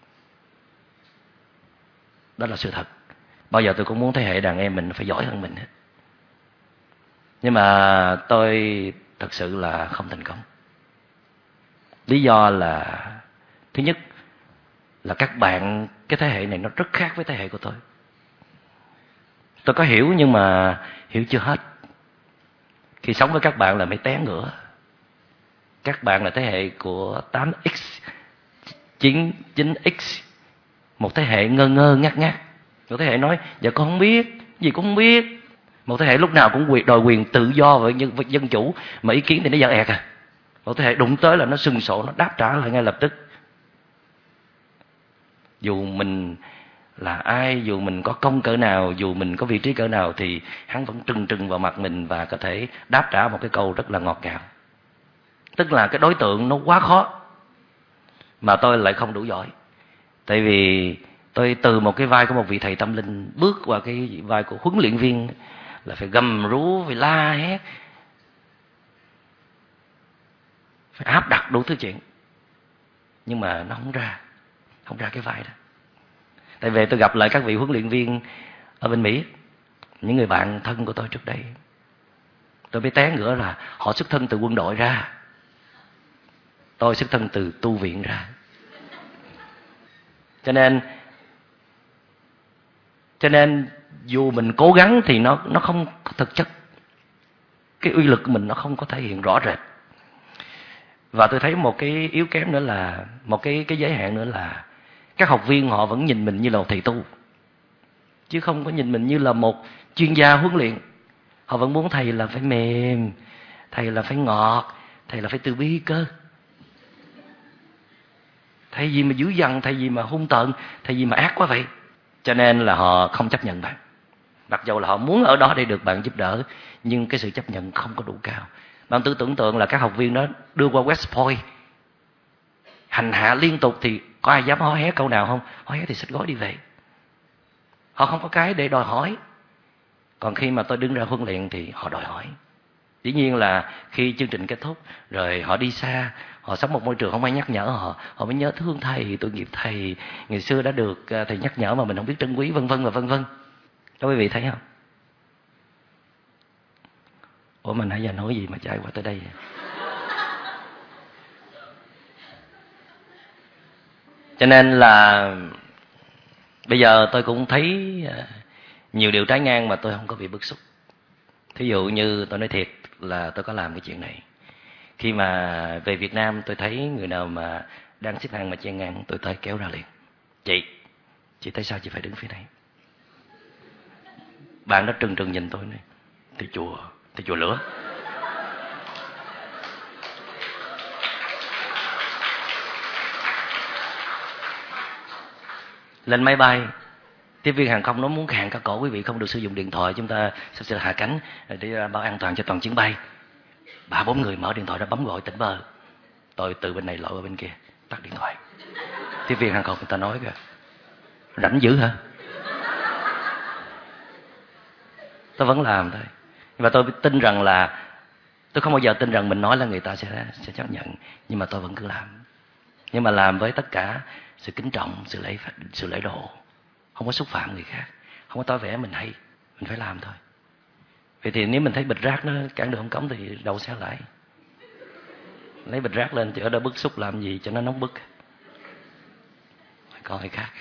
Đó là sự thật. Bao giờ tôi cũng muốn thế hệ đàn em mình phải giỏi hơn mình hết. Nhưng mà tôi thật sự là không thành công. Lý do là thứ nhất là các bạn, cái thế hệ này nó rất khác với thế hệ của tôi. Tôi có hiểu nhưng mà hiểu chưa hết. Khi sống với các bạn là mới té ngửa. Các bạn là thế hệ của tám x, chín, chín x, một thế hệ ngơ ngơ ngác ngác. Một thế hệ nói dạ con không biết, gì cũng không biết. Một thế hệ lúc nào cũng đòi quyền tự do và dân, dân chủ, mà ý kiến thì nó dở ẹt à. Một thế hệ đụng tới là nó sừng sộ, nó đáp trả lại ngay lập tức. Dù mình là ai, dù mình có công cỡ nào, dù mình có vị trí cỡ nào, thì hắn vẫn trừng trừng vào mặt mình và có thể đáp trả một cái câu rất là ngọt ngào. Tức là cái đối tượng nó quá khó, mà tôi lại không đủ giỏi. Tại vì tôi từ một cái vai của một vị thầy tâm linh bước qua cái vai của huấn luyện viên, là phải gầm rú, phải la hét, phải áp đặt đủ thứ chuyện. Nhưng mà nó không ra, không ra cái vai đó. Tại vì tôi gặp lại các vị huấn luyện viên ở bên Mỹ, những người bạn thân của tôi trước đây, tôi mới té ngửa là họ xuất thân từ quân đội ra, tôi xuất thân từ tu viện ra. Cho nên Cho nên dù mình cố gắng thì nó nó không có thực chất. Cái uy lực của mình nó không có thể hiện rõ rệt. Và tôi thấy một cái yếu kém nữa là, một cái cái giới hạn nữa là các học viên họ vẫn nhìn mình như là một thầy tu, chứ không có nhìn mình như là một chuyên gia huấn luyện. Họ vẫn muốn thầy là phải mềm, thầy là phải ngọt, thầy là phải từ bi cơ. Thầy gì mà dữ dằn, thầy gì mà hung tợn, thầy gì mà ác quá vậy. Cho nên là họ không chấp nhận bạn. Mặc dù là họ muốn ở đó để được bạn giúp đỡ, nhưng cái sự chấp nhận không có đủ cao. Bạn tự tưởng tượng là các học viên đó đưa qua West Point, hành hạ liên tục, thì có ai dám hó hé câu nào không? Hó hé thì xách gói đi về. Họ không có cái để đòi hỏi. Còn khi mà tôi đứng ra huấn luyện thì họ đòi hỏi. Dĩ nhiên là khi chương trình kết thúc rồi họ đi xa, họ sống một môi trường không ai nhắc nhở họ, họ mới nhớ thương thầy, tội nghiệp thầy, ngày xưa đã được thầy nhắc nhở mà mình không biết trân quý, vân vân và vân vân. Các quý vị thấy không? Ủa mình nãy giờ nói gì mà chạy qua tới đây? Cho nên là bây giờ tôi cũng thấy nhiều điều trái ngang mà tôi không có bị bức xúc. Thí dụ như tôi nói thiệt là tôi có làm cái chuyện này. Khi mà về Việt Nam tôi thấy người nào mà đang xếp hàng mà chen ngang, tôi tới kéo ra liền. Chị, chị tại sao chị phải đứng phía này? Bạn đó trừng trừng nhìn tôi này. Thì chùa, thì chùa lửa. Lên máy bay, tiếp viên hàng không nó muốn khàn cả cổ, quý vị không được sử dụng điện thoại, chúng ta sẽ hạ cánh để đảm bảo an toàn cho toàn chuyến bay. Ba bốn người mở điện thoại ra bấm gọi tỉnh bơ. Tôi từ bên này lội qua bên kia, tắt điện thoại. Tiếp viên hàng không người ta nói kìa, rảnh dữ hả? Tôi vẫn làm thôi. Và tôi tin rằng là, tôi không bao giờ tin rằng mình nói là người ta sẽ sẽ chấp nhận, nhưng mà tôi vẫn cứ làm. Nhưng mà làm với tất cả sự kính trọng, sự lễ sự lễ độ, không có xúc phạm người khác, không có tỏ vẻ mình hay, mình phải làm thôi. Vậy thì nếu mình thấy bịch rác nó cản đường không cống thì đậu xe lại, lấy bịch rác lên, thì ở đó bức xúc làm gì cho nó nóng bức. Còn người khác.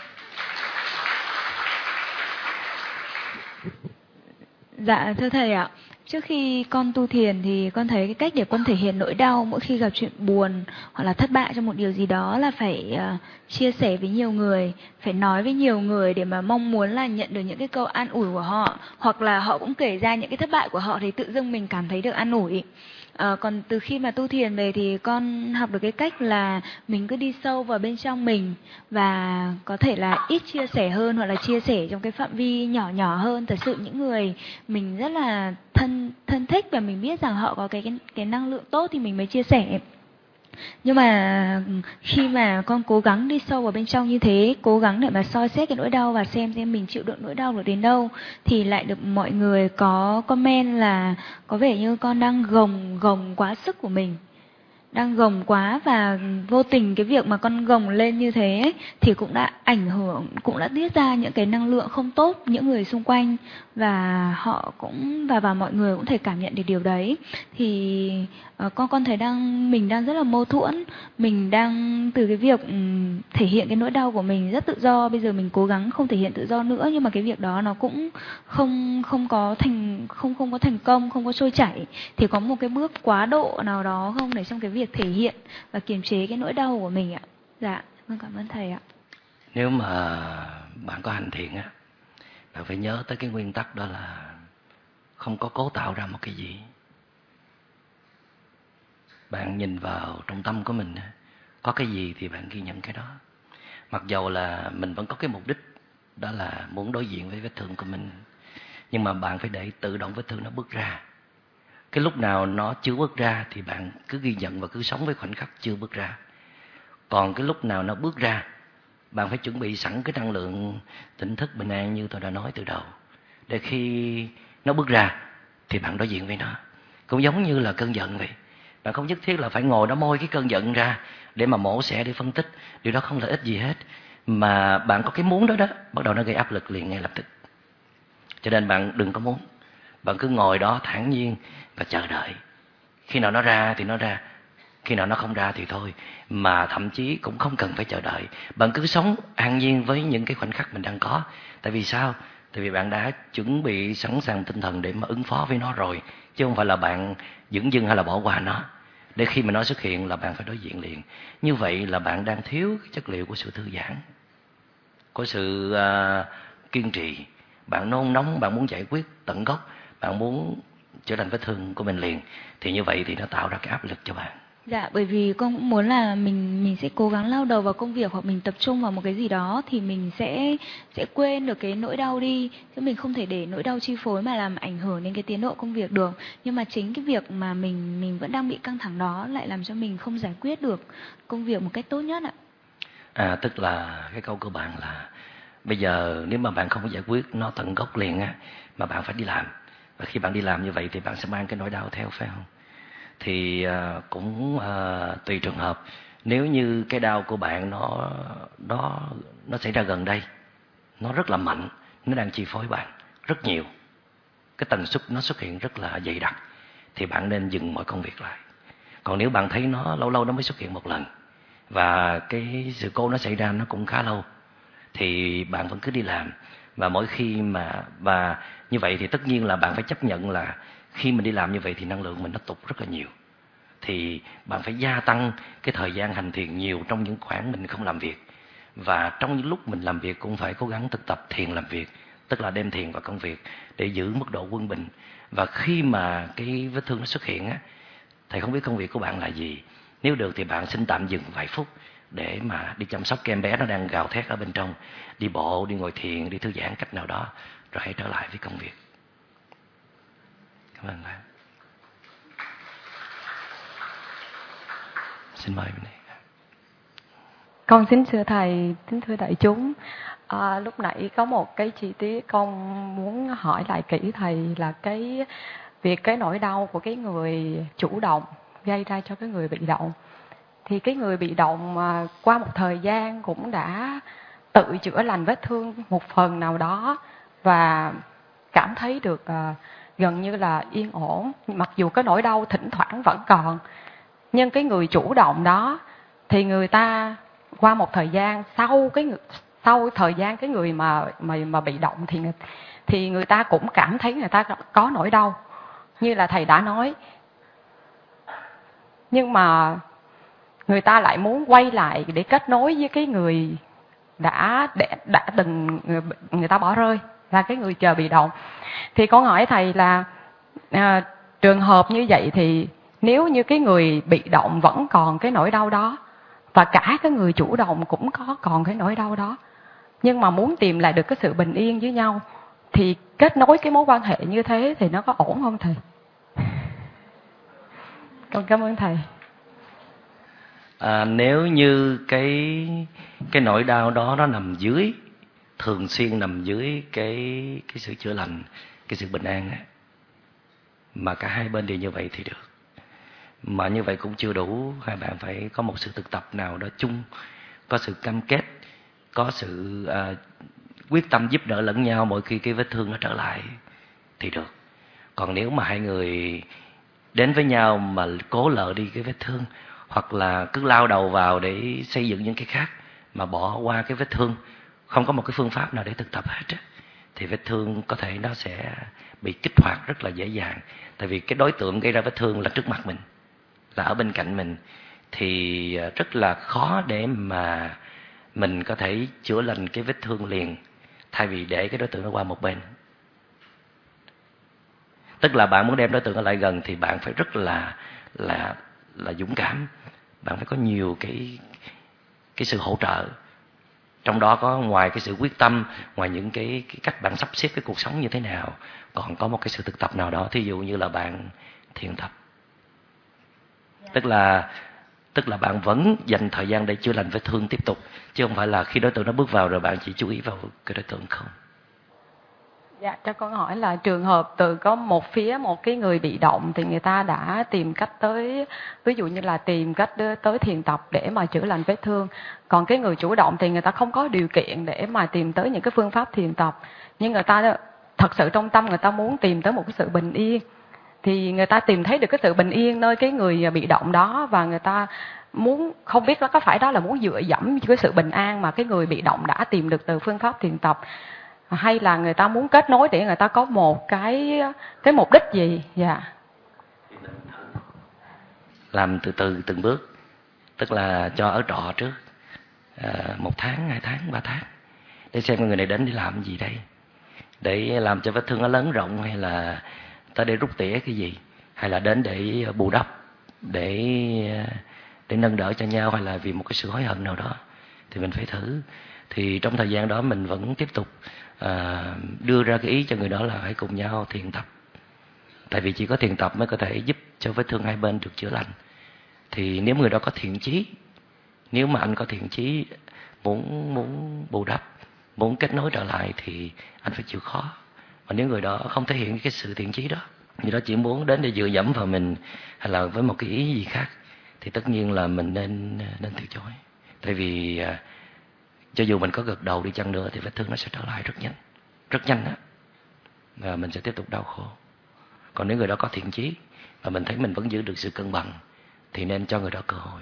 Dạ thưa thầy ạ, trước khi con tu thiền thì con thấy cái cách để con thể hiện nỗi đau mỗi khi gặp chuyện buồn hoặc là thất bại trong một điều gì đó là phải uh, chia sẻ với nhiều người, phải nói với nhiều người để mà mong muốn là nhận được những cái câu an ủi của họ, hoặc là họ cũng kể ra những cái thất bại của họ thì tự dưng mình cảm thấy được an ủi. À, còn từ khi mà tu thiền về thì con học được cái cách là mình cứ đi sâu vào bên trong mình và có thể là ít chia sẻ hơn, hoặc là chia sẻ trong cái phạm vi nhỏ nhỏ hơn. Thật sự những người mình rất là thân thân thích và mình biết rằng họ có cái cái, cái năng lượng tốt thì mình mới chia sẻ. Nhưng mà khi mà con cố gắng đi sâu vào bên trong như thế, cố gắng để mà soi xét cái nỗi đau và xem xem mình chịu đựng nỗi đau được đến đâu, thì lại được mọi người có comment là có vẻ như con đang gồng gồng quá sức của mình, đang gồng quá, và vô tình cái việc mà con gồng lên như thế ấy, thì cũng đã ảnh hưởng, cũng đã tiết ra những cái năng lượng không tốt những người xung quanh, và họ cũng và và mọi người cũng thể cảm nhận được điều đấy. Thì uh, con con thấy đang mình đang rất là mâu thuẫn, mình đang từ cái việc um, thể hiện cái nỗi đau của mình rất tự do, bây giờ mình cố gắng không thể hiện tự do nữa, nhưng mà cái việc đó nó cũng không không có thành không không có thành công, không có trôi chảy. Thì có một cái bước quá độ nào đó không để trong cái việc thể hiện và kiềm chế cái nỗi đau của mình ạ? Dạ, con cảm ơn thầy ạ. Nếu mà bạn có hành thiện á, bạn phải nhớ tới cái nguyên tắc đó là không có cố tạo ra một cái gì. Bạn nhìn vào trong tâm của mình, có cái gì thì bạn ghi nhận cái đó. Mặc dầu là mình vẫn có cái mục đích, đó là muốn đối diện với vết thương của mình, nhưng mà bạn phải để tự động vết thương nó bước ra. Cái lúc nào nó chưa bước ra thì bạn cứ ghi nhận và cứ sống với khoảnh khắc chưa bước ra. Còn cái lúc nào nó bước ra, bạn phải chuẩn bị sẵn cái năng lượng tỉnh thức bình an như tôi đã nói từ đầu, để khi nó bước ra thì bạn đối diện với nó. Cũng giống như là cơn giận vậy. Bạn không nhất thiết là phải ngồi đó môi cái cơn giận ra để mà mổ xẻ, để phân tích. Điều đó không lợi ích gì hết. Mà bạn có cái muốn đó đó, bắt đầu nó gây áp lực liền ngay lập tức. Cho nên bạn đừng có muốn. Bạn cứ ngồi đó thản nhiên và chờ đợi. Khi nào nó ra thì nó ra, khi nào nó không ra thì thôi. Mà thậm chí cũng không cần phải chờ đợi. Bạn cứ sống an nhiên với những cái khoảnh khắc mình đang có. Tại vì sao? Tại vì bạn đã chuẩn bị sẵn sàng tinh thần để mà ứng phó với nó rồi. Chứ không phải là bạn dửng dưng hay là bỏ qua nó. Để khi mà nó xuất hiện là bạn phải đối diện liền. Như vậy là bạn đang thiếu cái chất liệu của sự thư giãn, của sự uh, kiên trì. Bạn nôn nóng, bạn muốn giải quyết tận gốc, bạn muốn chữa lành vết thương của mình liền. Thì như vậy thì nó tạo ra cái áp lực cho bạn. Dạ, bởi vì con cũng muốn là mình mình sẽ cố gắng lao đầu vào công việc, hoặc mình tập trung vào một cái gì đó thì mình sẽ sẽ quên được cái nỗi đau đi, chứ mình không thể để nỗi đau chi phối mà làm ảnh hưởng đến cái tiến độ công việc được. Nhưng mà chính cái việc mà mình mình vẫn đang bị căng thẳng đó lại làm cho mình không giải quyết được công việc một cách tốt nhất ạ. À, tức là cái câu của bạn là bây giờ nếu mà bạn không có giải quyết nó tận gốc liền á, mà bạn phải đi làm, và khi bạn đi làm như vậy thì bạn sẽ mang cái nỗi đau theo, phải không? Thì uh, cũng uh, tùy trường hợp. Nếu như cái đau của bạn nó nó nó xảy ra gần đây, nó rất là mạnh, nó đang chi phối bạn rất nhiều, cái tần suất nó xuất hiện rất là dày đặc, thì bạn nên dừng mọi công việc lại. Còn nếu bạn thấy nó lâu lâu nó mới xuất hiện một lần, và cái sự cố nó xảy ra nó cũng khá lâu, thì bạn vẫn cứ đi làm. Và mỗi khi mà và như vậy thì tất nhiên là bạn phải chấp nhận là khi mình đi làm như vậy thì năng lượng mình nó tụt rất là nhiều. Thì bạn phải gia tăng cái thời gian hành thiền nhiều trong những khoảng mình không làm việc. Và trong những lúc mình làm việc cũng phải cố gắng thực tập thiền làm việc, tức là đem thiền vào công việc để giữ mức độ quân bình. Và khi mà cái vết thương nó xuất hiện á, thầy không biết công việc của bạn là gì. Nếu được thì bạn xin tạm dừng vài phút để mà đi chăm sóc cái em bé nó đang gào thét ở bên trong, đi bộ, đi ngồi thiền, đi thư giãn cách nào đó, rồi hãy trở lại với công việc. Cảm ơn bạn. Xin mời bên đây. Con xin thưa thầy, kính thưa đại chúng. À, lúc nãy có một cái chi tiết con muốn hỏi lại kỹ thầy là cái việc cái nỗi đau của cái người chủ động gây ra cho cái người bị động. Thì cái người bị động mà qua một thời gian cũng đã tự chữa lành vết thương một phần nào đó và cảm thấy được uh, gần như là yên ổn, mặc dù cái nỗi đau thỉnh thoảng vẫn còn. Nhưng cái người chủ động đó thì người ta qua một thời gian sau cái sau thời gian cái người mà mà mà bị động thì thì người ta cũng cảm thấy người ta có nỗi đau như là thầy đã nói, nhưng mà người ta lại muốn quay lại để kết nối với cái người đã đã, đã từng người, người ta bỏ rơi, là cái người chờ bị động. Thì con hỏi thầy là à, trường hợp như vậy thì Nếu như cái người bị động vẫn còn cái nỗi đau đó, và cả cái người chủ động cũng có còn cái nỗi đau đó, nhưng mà muốn tìm lại được cái sự bình yên với nhau, thì kết nối cái mối quan hệ như thế thì nó có ổn không thầy? Con cảm ơn thầy. À, nếu như cái cái nỗi đau đó nó nằm dưới, thường xuyên nằm dưới cái cái sự chữa lành, cái sự bình an á, mà cả hai bên đều như vậy thì được. Mà như vậy cũng chưa đủ, hai bạn phải có một sự thực tập nào đó chung, có sự cam kết, có sự à, quyết tâm giúp đỡ lẫn nhau mỗi khi cái vết thương nó trở lại thì được. Còn nếu mà hai người đến với nhau mà cố lờ đi cái vết thương, hoặc là cứ lao đầu vào để xây dựng những cái khác mà bỏ qua cái vết thương, không có một cái phương pháp nào để thực tập hết á, thì vết thương có thể nó sẽ bị kích hoạt rất là dễ dàng. Tại vì cái đối tượng gây ra vết thương là trước mặt mình, là ở bên cạnh mình, thì rất là khó để mà mình có thể chữa lành cái vết thương liền, thay vì để cái đối tượng nó qua một bên. Tức là bạn muốn đem đối tượng nó lại gần thì bạn phải rất là là là dũng cảm, bạn phải có nhiều cái cái sự hỗ trợ. Trong đó có ngoài cái sự quyết tâm, ngoài những cái, cái cách bạn sắp xếp cái cuộc sống như thế nào, còn có một cái sự thực tập nào đó, thí dụ như là bạn thiền tập. Tức là tức là bạn vẫn dành thời gian để chữa lành vết thương tiếp tục, chứ không phải là khi đối tượng nó bước vào rồi bạn chỉ chú ý vào cái đối tượng không. Dạ, cho con hỏi là trường hợp từ có một phía, một cái người bị động thì người ta đã tìm cách tới, ví dụ như là tìm cách tới thiền tập để mà chữa lành vết thương. Còn cái người chủ động thì người ta không có điều kiện để mà tìm tới những cái phương pháp thiền tập. Nhưng người ta thật sự trong tâm người ta muốn tìm tới một cái sự bình yên. Thì người ta tìm thấy được cái sự bình yên nơi cái người bị động đó, và người ta muốn, không biết đó có phải đó là muốn dựa dẫm cái sự bình an mà cái người bị động đã tìm được từ phương pháp thiền tập, hay là người ta muốn kết nối để người ta có một cái cái mục đích gì? Dạ. Làm từ từ từng bước, tức là cho ở trọ trước à, một tháng, hai tháng, ba tháng, để xem người này đến để làm gì đây, để làm cho vết thương nó lớn rộng, hay là tới để rút tỉa cái gì, hay là đến để bù đắp, để để nâng đỡ cho nhau, hay là vì một cái sự hối hận nào đó, thì mình phải thử. Thì trong thời gian đó mình vẫn tiếp tục à, đưa ra cái ý cho người đó là hãy cùng nhau thiền tập. Tại vì chỉ có thiền tập mới có thể giúp cho vết thương hai bên được chữa lành. Thì nếu người đó có thiện chí, nếu mà anh có thiện chí muốn muốn bù đắp, muốn kết nối trở lại, thì anh phải chịu khó. Mà nếu người đó không thể hiện cái sự thiện chí đó, người đó chỉ muốn đến để dựa dẫm vào mình, hay là với một cái ý gì khác, thì tất nhiên là mình nên nên từ chối. Tại vì à, cho dù mình có gật đầu đi chăng nữa thì vết thương nó sẽ trở lại rất nhanh, rất nhanh đó, và mình sẽ tiếp tục đau khổ. Còn nếu người đó có thiện chí và mình thấy mình vẫn giữ được sự cân bằng, thì nên cho người đó cơ hội.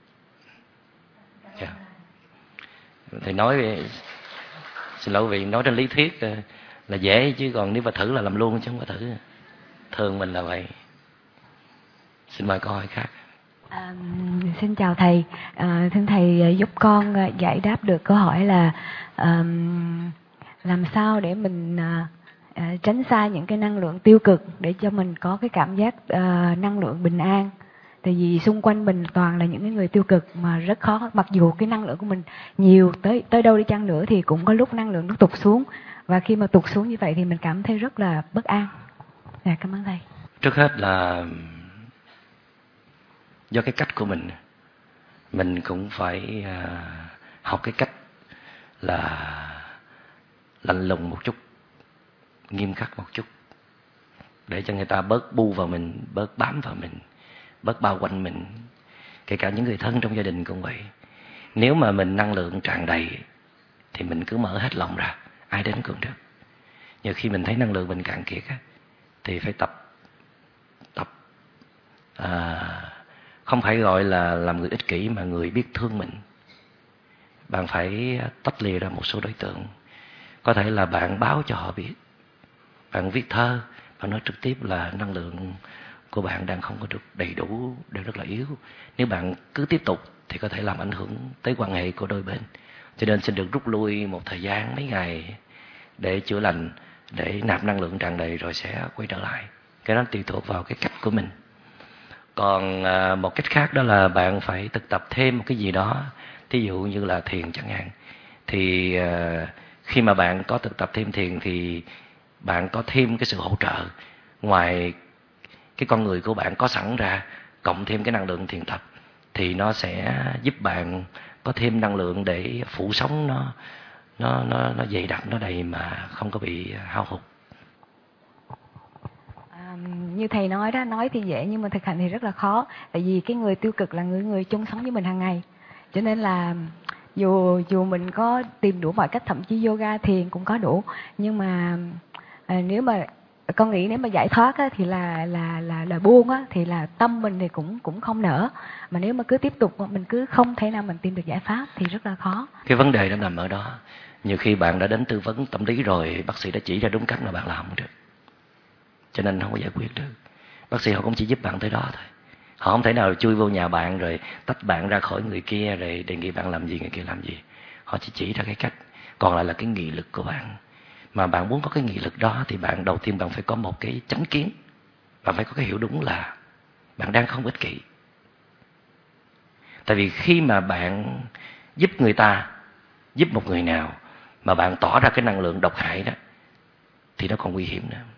Yeah. Thì nói về, xin lỗi vì nói trên lý thuyết là dễ, chứ còn nếu mà thử là làm luôn, chứ không có thử. Thường mình là vậy. Xin mời câu hỏi khác. À, xin chào thầy, à, xin thầy giúp con giải đáp được câu hỏi là à, làm sao để mình à, à, tránh xa những cái năng lượng tiêu cực để cho mình có cái cảm giác à, năng lượng bình an. Tại vì xung quanh mình toàn là những cái người tiêu cực mà rất khó, mặc dù cái năng lượng của mình nhiều tới tới đâu đi chăng nữa thì cũng có lúc năng lượng nó tụt xuống, và khi mà tụt xuống như vậy thì mình cảm thấy rất là bất an. Dạ, cảm ơn thầy. Trước hết là do cái cách của mình, mình cũng phải à, học cái cách là lạnh lùng một chút, nghiêm khắc một chút, để cho người ta bớt bu vào mình, bớt bám vào mình, bớt bao quanh mình. Kể cả những người thân trong gia đình cũng vậy. Nếu mà mình năng lượng tràn đầy thì mình cứ mở hết lòng ra, ai đến cũng được. Nhưng khi mình thấy năng lượng mình cạn kiệt thì phải tập tập à, không phải gọi là làm người ích kỷ, mà người biết thương mình. Bạn phải tách lìa ra một số đối tượng. Có thể là bạn báo cho họ biết, bạn viết thơ, bạn nói trực tiếp là năng lượng của bạn đang không có được đầy đủ, đang rất là yếu. Nếu bạn cứ tiếp tục thì có thể làm ảnh hưởng tới quan hệ của đôi bên. Cho nên xin được rút lui một thời gian, mấy ngày để chữa lành, để nạp năng lượng tràn đầy rồi sẽ quay trở lại. Cái đó tùy thuộc vào cái cách của mình. Còn à, một cách khác đó là bạn phải thực tập thêm một cái gì đó, thí dụ như là thiền chẳng hạn. Thì à, khi mà bạn có thực tập thêm thiền thì bạn có thêm cái sự hỗ trợ ngoài cái con người của bạn có sẵn ra, cộng thêm cái năng lượng thiền tập, thì nó sẽ giúp bạn có thêm năng lượng để phủ sống nó nó nó nó dày đặc, nó đầy mà không có bị hao hụt. À, như thầy nói đó, nói thì dễ nhưng mà thực hành thì rất là khó. Tại vì cái người tiêu cực là người người chung sống với mình hàng ngày, cho nên là dù dù mình có tìm đủ mọi cách, thậm chí yoga thiền cũng có đủ, nhưng mà à, nếu mà con nghĩ nếu mà giải thoát á, thì là là là là buông á, thì là tâm mình thì cũng cũng không nở. Mà nếu mà cứ tiếp tục mình cứ không thể nào mình tìm được giải pháp thì rất là khó. Cái vấn đề nó nằm ở đó. Nhiều khi bạn đã đến tư vấn tâm lý rồi, bác sĩ đã chỉ ra đúng cách mà bạn làm không được, cho nên không có giải quyết được. Bác sĩ họ cũng chỉ giúp bạn tới đó thôi. Họ không thể nào chui vô nhà bạn rồi tách bạn ra khỏi người kia rồi đề nghị bạn làm gì, người kia làm gì. Họ chỉ chỉ ra cái cách, còn lại là cái nghị lực của bạn. Mà bạn muốn có cái nghị lực đó thì bạn đầu tiên bạn phải có một cái chánh kiến. Bạn phải có cái hiểu đúng là bạn đang không ích kỷ. Tại vì khi mà bạn giúp người ta, giúp một người nào mà bạn tỏ ra cái năng lượng độc hại đó, thì nó còn nguy hiểm nữa.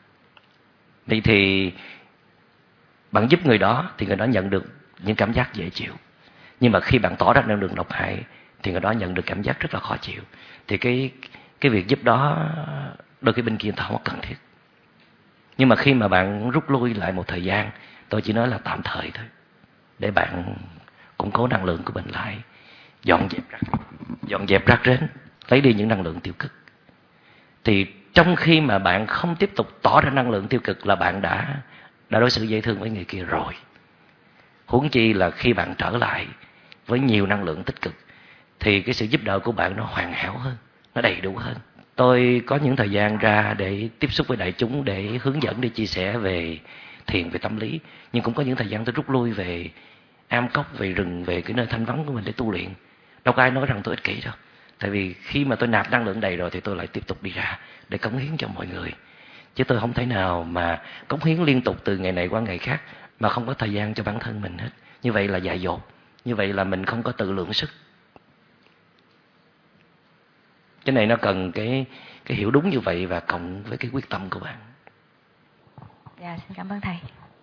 Vậy thì bạn giúp người đó thì người đó nhận được những cảm giác dễ chịu. Nhưng mà khi bạn tỏ ra năng lượng độc hại thì người đó nhận được cảm giác rất là khó chịu. Thì cái cái việc giúp đó đôi khi bên kia không có cần thiết. Nhưng mà khi mà bạn rút lui lại một thời gian, tôi chỉ nói là tạm thời thôi, để bạn củng cố năng lượng của mình lại, dọn dẹp rác, dọn dẹp rác rến, lấy đi những năng lượng tiêu cực. Thì trong khi mà bạn không tiếp tục tỏ ra năng lượng tiêu cực là bạn đã đã đối xử dễ thương với người kia rồi. Huống chi là khi bạn trở lại với nhiều năng lượng tích cực thì cái sự giúp đỡ của bạn nó hoàn hảo hơn, nó đầy đủ hơn. Tôi có những thời gian ra để tiếp xúc với đại chúng, để hướng dẫn, để chia sẻ về thiền, về tâm lý. Nhưng cũng có những thời gian tôi rút lui về am cốc, về rừng, về cái nơi thanh vắng của mình để tu luyện. Đâu có ai nói rằng tôi ích kỷ đâu. Tại vì khi mà tôi nạp năng lượng đầy rồi thì tôi lại tiếp tục đi ra để cống hiến cho mọi người. Chứ tôi không thể nào mà cống hiến liên tục từ ngày này qua ngày khác mà không có thời gian cho bản thân mình hết. Như vậy là dại dột, như vậy là mình không có tự lượng sức. Cái này nó cần cái cái hiểu đúng như vậy và cộng với cái quyết tâm của bạn. Dạ, xin cảm ơn thầy.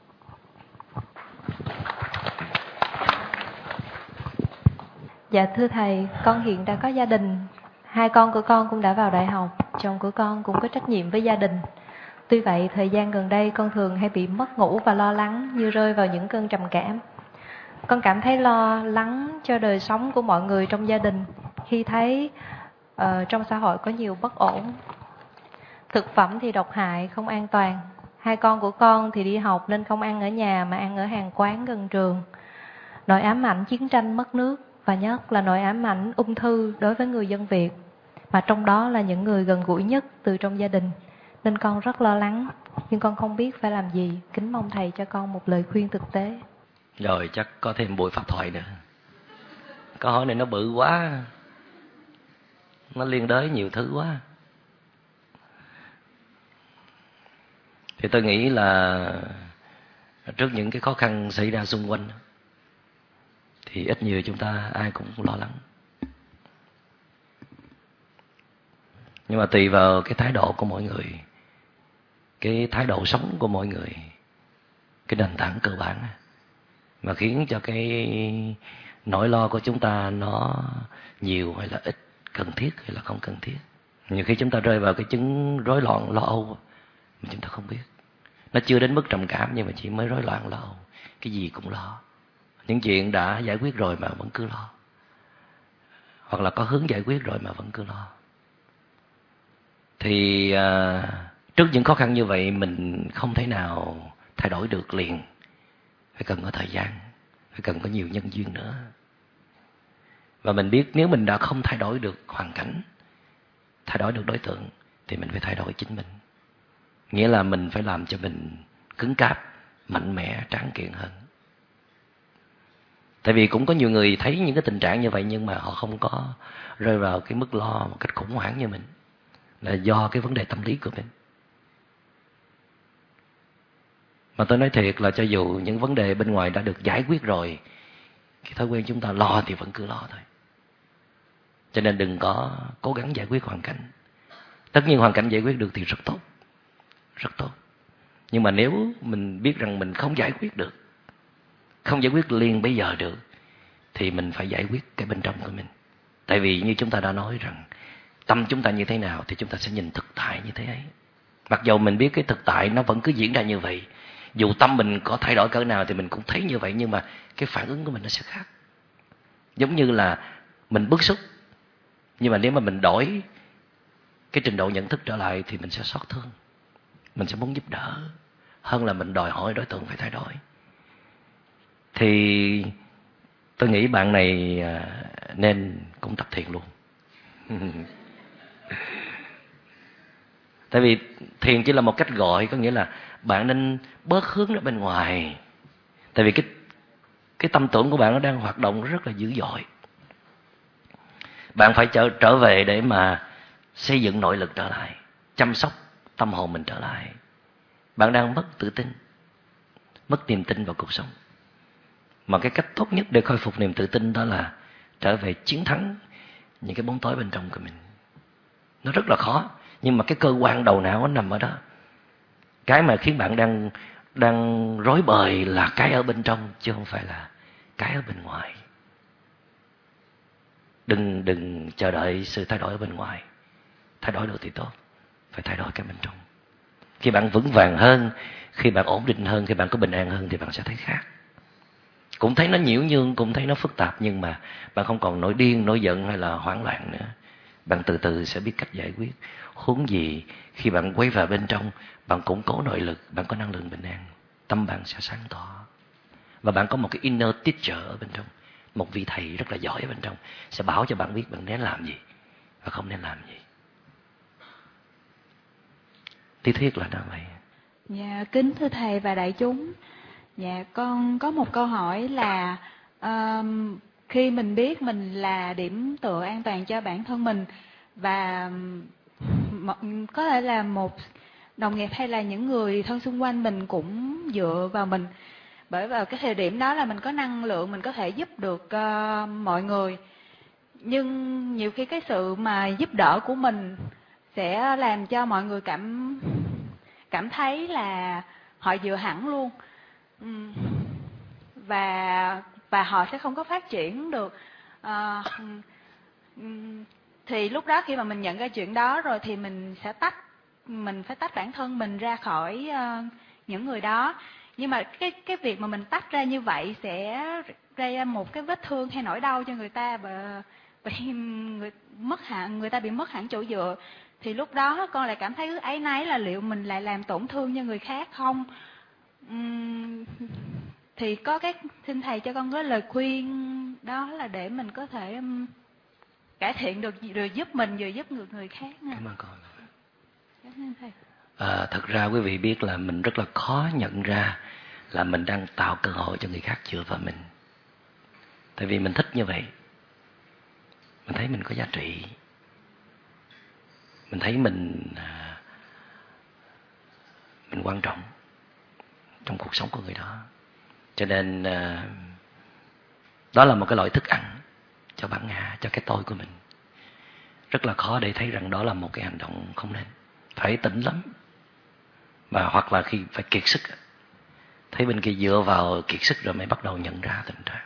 Dạ thưa thầy, con hiện đã có gia đình. Hai con của con cũng đã vào đại học. Chồng của con cũng có trách nhiệm với gia đình. Tuy vậy, thời gian gần đây con thường hay bị mất ngủ và lo lắng, như rơi vào những cơn trầm cảm. Con cảm thấy lo lắng cho đời sống của mọi người trong gia đình khi thấy uh, trong xã hội có nhiều bất ổn. Thực phẩm thì độc hại, không an toàn. Hai con của con thì đi học nên không ăn ở nhà mà ăn ở hàng quán gần trường. Nỗi ám ảnh chiến tranh mất nước, và nhất là nỗi ám ảnh ung thư đối với người dân Việt, mà trong đó là những người gần gũi nhất từ trong gia đình. Nên con rất lo lắng, nhưng con không biết phải làm gì. Kính mong thầy cho con một lời khuyên thực tế. Rồi chắc có thêm buổi pháp thoại nữa. Câu hỏi này nó bự quá, nó liên đới nhiều thứ quá. Thì tôi nghĩ là trước những cái khó khăn xảy ra xung quanh thì ít nhiều chúng ta ai cũng lo lắng. Nhưng mà tùy vào cái thái độ của mỗi người, cái thái độ sống của mỗi người, cái nền tảng cơ bản mà khiến cho cái nỗi lo của chúng ta nó nhiều hay là ít, cần thiết hay là không cần thiết. Nhiều khi chúng ta rơi vào cái chứng rối loạn lo âu mà chúng ta không biết. Nó chưa đến mức trầm cảm nhưng mà chỉ mới rối loạn lo âu, cái gì cũng lo. Những chuyện đã giải quyết rồi mà vẫn cứ lo, hoặc là có hướng giải quyết rồi mà vẫn cứ lo. Thì à, trước những khó khăn như vậy mình không thể nào thay đổi được liền. Phải cần có thời gian, phải cần có nhiều nhân duyên nữa. Và mình biết nếu mình đã không thay đổi được hoàn cảnh, thay đổi được đối tượng, thì mình phải thay đổi chính mình. Nghĩa là mình phải làm cho mình cứng cáp, mạnh mẽ, tráng kiện hơn. Tại vì cũng có nhiều người thấy những cái tình trạng như vậy nhưng mà họ không có rơi vào cái mức lo một cách khủng hoảng như mình. Là do cái vấn đề tâm lý của mình. Mà tôi nói thiệt là cho dù những vấn đề bên ngoài đã được giải quyết rồi, cái thói quen chúng ta lo thì vẫn cứ lo thôi. Cho nên đừng có cố gắng giải quyết hoàn cảnh. Tất nhiên hoàn cảnh giải quyết được thì rất tốt, rất tốt. Nhưng mà nếu mình biết rằng mình không giải quyết được, không giải quyết liền bây giờ được, thì mình phải giải quyết cái bên trong của mình. Tại vì như chúng ta đã nói rằng tâm chúng ta như thế nào thì chúng ta sẽ nhìn thực tại như thế ấy. Mặc dù mình biết cái thực tại nó vẫn cứ diễn ra như vậy, dù tâm mình có thay đổi cỡ nào thì mình cũng thấy như vậy, nhưng mà cái phản ứng của mình nó sẽ khác. Giống như là mình bức xúc, nhưng mà nếu mà mình đổi cái trình độ nhận thức trở lại thì mình sẽ xót thương, mình sẽ muốn giúp đỡ hơn là mình đòi hỏi đối tượng phải thay đổi. Thì tôi nghĩ bạn này nên cũng tập thiền luôn. Tại vì thiền chỉ là một cách gọi, có nghĩa là bạn nên bớt hướng ra bên ngoài. Tại vì cái cái tâm tưởng của bạn nó đang hoạt động rất là dữ dội. Bạn phải trở, trở về để mà xây dựng nội lực trở lại, chăm sóc tâm hồn mình trở lại. Bạn đang mất tự tin, mất niềm tin vào cuộc sống. Mà cái cách tốt nhất để khôi phục niềm tự tin đó là trở về chiến thắng những cái bóng tối bên trong của mình. Nó rất là khó, nhưng mà cái cơ quan đầu não nó nằm ở đó. Cái mà khiến bạn đang đang rối bời là cái ở bên trong, chứ không phải là cái ở bên ngoài. Đừng đừng chờ đợi sự thay đổi ở bên ngoài. Thay đổi được thì tốt, phải thay đổi cái bên trong. Khi bạn vững vàng hơn, khi bạn ổn định hơn, khi bạn có bình an hơn thì bạn sẽ thấy khác. Cũng thấy nó nhiễu nhương, cũng thấy nó phức tạp, nhưng mà bạn không còn nổi điên, nổi giận hay là hoảng loạn nữa. Bạn từ từ sẽ biết cách giải quyết. Huống gì khi bạn quay vào bên trong, bạn củng cố nội lực, bạn có năng lượng bình an, tâm bạn sẽ sáng tỏ. Và bạn có một cái inner teacher ở bên trong, một vị thầy rất là giỏi ở bên trong, sẽ bảo cho bạn biết bạn nên làm gì và không nên làm gì. Lý thuyết là như vậy. Dạ, kính thưa thầy và đại chúng. Dạ, con có một câu hỏi là um, khi mình biết mình là điểm tựa an toàn cho bản thân mình, và có thể là một đồng nghiệp hay là những người thân xung quanh mình cũng dựa vào mình, bởi vào cái thời điểm đó là mình có năng lượng, mình có thể giúp được uh, mọi người. Nhưng nhiều khi cái sự mà giúp đỡ của mình sẽ làm cho mọi người cảm cảm thấy là họ dựa hẳn luôn, và và họ sẽ không có phát triển được. À, thì lúc đó khi mà mình nhận ra chuyện đó rồi thì mình sẽ tách, mình phải tách bản thân mình ra khỏi uh, những người đó. Nhưng mà cái cái việc mà mình tách ra như vậy sẽ gây ra một cái vết thương hay nỗi đau cho người ta, và vì người mất hẳn, người ta bị mất hẳn chỗ dựa. Thì lúc đó con lại cảm thấy áy náy là liệu mình lại làm tổn thương cho người khác không? Uhm, thì có cái xin thầy cho con có lời khuyên đó là để mình có thể um, cải thiện được, vừa giúp mình vừa giúp người người khác nha. Cảm ơn con. Cảm ơn thầy. À, thật ra quý vị biết là mình rất là khó nhận ra là mình đang tạo cơ hội cho người khác dựa vào mình. Tại vì mình thích như vậy, mình thấy mình có giá trị, mình thấy mình mình quan trọng trong cuộc sống của người đó. Cho nên đó là một cái loại thức ăn cho bản ngã, cho cái tôi của mình. Rất là khó để thấy rằng đó là một cái hành động không nên. Phải tỉnh lắm. Và hoặc là khi phải kiệt sức, thấy bên kia dựa vào kiệt sức rồi mới bắt đầu nhận ra tình trạng.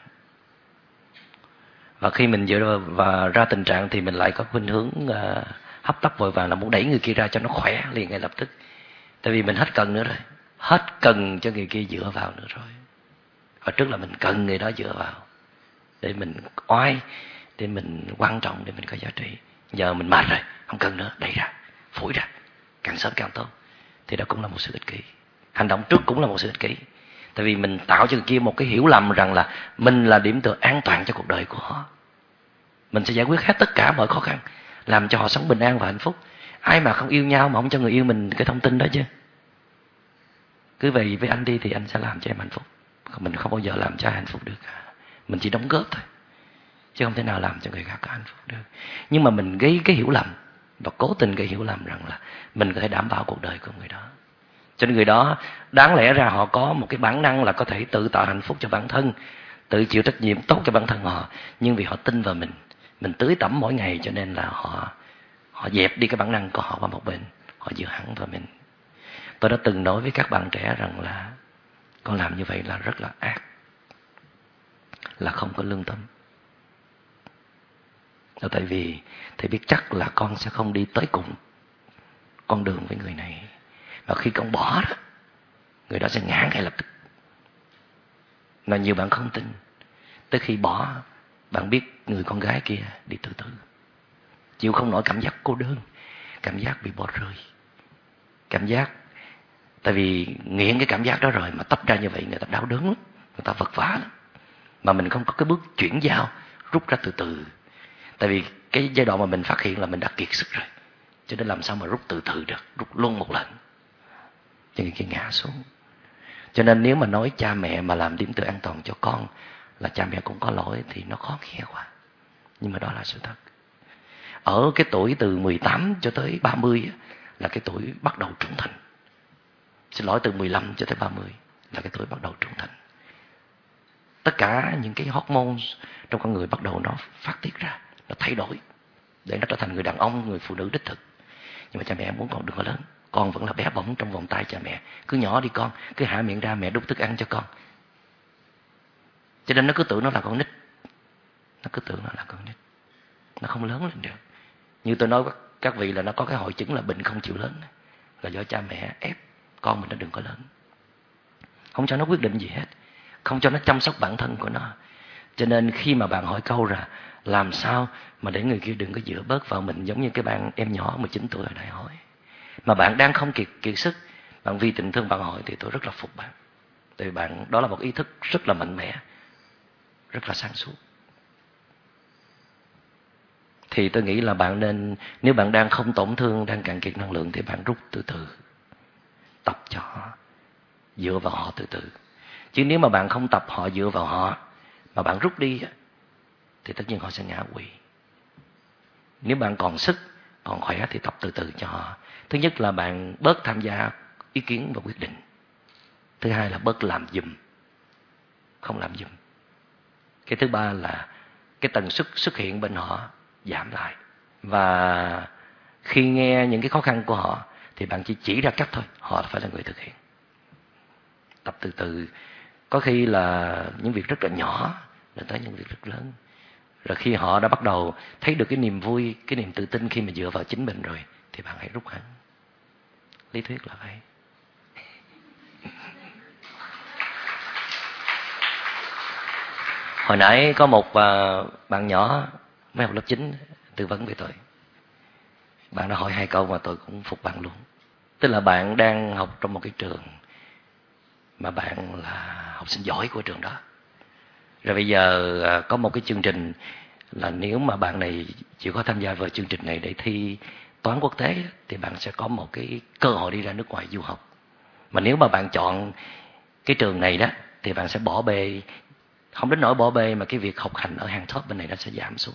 Và khi mình dựa vào ra tình trạng thì mình lại có khuynh hướng uh, hấp tấp vội vàng là muốn đẩy người kia ra cho nó khỏe liền ngay lập tức. Tại vì mình hết cần nữa rồi, hết cần cho người kia dựa vào nữa rồi. Và trước là mình cần người đó dựa vào để mình oai, để mình quan trọng, để mình có giá trị. Giờ mình mệt rồi, không cần nữa, đẩy ra, phủi ra, càng sớm càng tốt. Thì đó cũng là một sự ích kỷ. Hành động trước cũng là một sự ích kỷ. Tại vì mình tạo cho người kia một cái hiểu lầm rằng là mình là điểm tựa an toàn cho cuộc đời của họ. Mình sẽ giải quyết hết tất cả mọi khó khăn, làm cho họ sống bình an và hạnh phúc. Ai mà không yêu nhau mà không cho người yêu mình cái thông tin đó chứ. Cứ về với anh đi thì anh sẽ làm cho em hạnh phúc. Mình không bao giờ làm cho hạnh phúc được. Mình chỉ đóng góp thôi, chứ không thể nào làm cho người khác có hạnh phúc được. Nhưng mà mình gây cái hiểu lầm và cố tình gây hiểu lầm rằng là mình có thể đảm bảo cuộc đời của người đó. Cho nên người đó đáng lẽ ra họ có một cái bản năng là có thể tự tạo hạnh phúc cho bản thân, tự chịu trách nhiệm tốt cho bản thân họ, nhưng vì họ tin vào mình, mình tưới tẩm mỗi ngày, cho nên là họ họ dẹp đi cái bản năng của họ qua một bên, họ dựa hẳn vào mình. Tôi đã từng nói với các bạn trẻ rằng là con làm như vậy là rất là ác, là không có lương tâm. Là tại vì thầy biết chắc là con sẽ không đi tới cùng con đường với người này. Và khi con bỏ đó, người đó sẽ ngã ngay lập tức. Mà nhiều bạn không tin. Tới khi bỏ, bạn biết người con gái kia đi từ từ, chịu không nổi cảm giác cô đơn, cảm giác bị bỏ rơi, cảm giác, tại vì nghiện cái cảm giác đó rồi mà tách ra như vậy người ta đau đớn lắm, người ta vật vã lắm. Mà mình không có cái bước chuyển giao, rút ra từ từ. Tại vì cái giai đoạn mà mình phát hiện là mình đã kiệt sức rồi, cho nên làm sao mà rút từ từ được, rút luôn một lần cho người kia ngã xuống. Cho nên nếu mà nói cha mẹ mà làm điểm tựa an toàn cho con là cha mẹ cũng có lỗi thì nó khó nghe quá. Nhưng mà đó là sự thật. Ở cái tuổi từ mười tám cho tới ba mươi là cái tuổi bắt đầu trưởng thành. Xin lỗi, từ mười lăm cho tới ba mươi là cái tuổi bắt đầu trưởng thành. Tất cả những cái hormone trong con người bắt đầu nó phát tiết ra, nó thay đổi để nó trở thành người đàn ông, người phụ nữ đích thực. Nhưng mà cha mẹ muốn con đừng có lớn, con vẫn là bé bỏng trong vòng tay cha mẹ. Cứ nhỏ đi con, cứ há miệng ra mẹ đút thức ăn cho con. Cho nên nó cứ tưởng nó là con nít. Nó cứ tưởng nó là con nít. Nó không lớn lên được. Như tôi nói các vị là nó có cái hội chứng là bệnh không chịu lớn, là do cha mẹ ép con mình nó đừng có lớn, không cho nó quyết định gì hết, không cho nó chăm sóc bản thân của nó. Cho nên khi mà bạn hỏi câu là làm sao mà để người kia đừng có dựa bớt vào mình, giống như cái bạn em nhỏ mười chín tuổi ở đây hỏi, mà bạn đang không kiệt kiệt sức, bạn vì tình thương bạn hỏi, thì tôi rất là phục bạn. Tại vì bạn đó là một ý thức rất là mạnh mẽ, rất là sáng suốt. Thì tôi nghĩ là bạn nên, nếu bạn đang không tổn thương, đang cạn kiệt năng lượng, thì bạn rút từ từ, tập cho họ, dựa vào họ từ từ. Chứ nếu mà bạn không tập họ dựa vào họ, mà bạn rút đi, thì tất nhiên họ sẽ ngã quỵ. Nếu bạn còn sức, còn khỏe thì tập từ từ cho họ. Thứ nhất là bạn bớt tham gia ý kiến và quyết định. Thứ hai là bớt làm giùm, không làm giùm. Cái thứ ba là cái tần suất xuất hiện bên họ giảm lại. Và khi nghe những cái khó khăn của họ thì bạn chỉ chỉ ra cách thôi, họ phải là người thực hiện. Tập từ từ, có khi là những việc rất là nhỏ đến tới những việc rất lớn. Rồi khi họ đã bắt đầu thấy được cái niềm vui, cái niềm tự tin khi mà dựa vào chính mình rồi, thì bạn hãy rút hắn. Lý thuyết là vậy. Hồi nãy có một uh, bạn nhỏ mới học lớp chín tư vấn với tôi. Bạn đã hỏi hai câu mà tôi cũng phục bạn luôn. Tức là bạn đang học trong một cái trường mà bạn là học sinh giỏi của trường đó. Rồi bây giờ uh, có một cái chương trình là nếu mà bạn này chịu có tham gia vào chương trình này để thi toán quốc tế, thì bạn sẽ có một cái cơ hội đi ra nước ngoài du học. Mà nếu mà bạn chọn cái trường này đó, thì bạn sẽ bỏ bê, không đến nỗi bỏ bê, mà cái việc học hành ở hàng top bên này nó sẽ giảm xuống.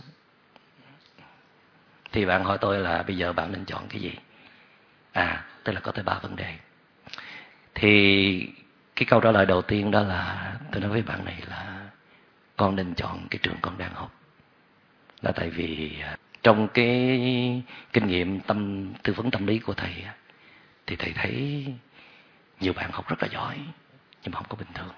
Thì bạn hỏi tôi là bây giờ bạn nên chọn cái gì? À, tức là có tới ba vấn đề. Thì cái câu trả lời đầu tiên đó là tôi nói với bạn này là con nên chọn cái trường con đang học. Là tại vì trong cái kinh nghiệm tâm tư vấn tâm lý của thầy, thì thầy thấy nhiều bạn học rất là giỏi nhưng mà không có bình thường,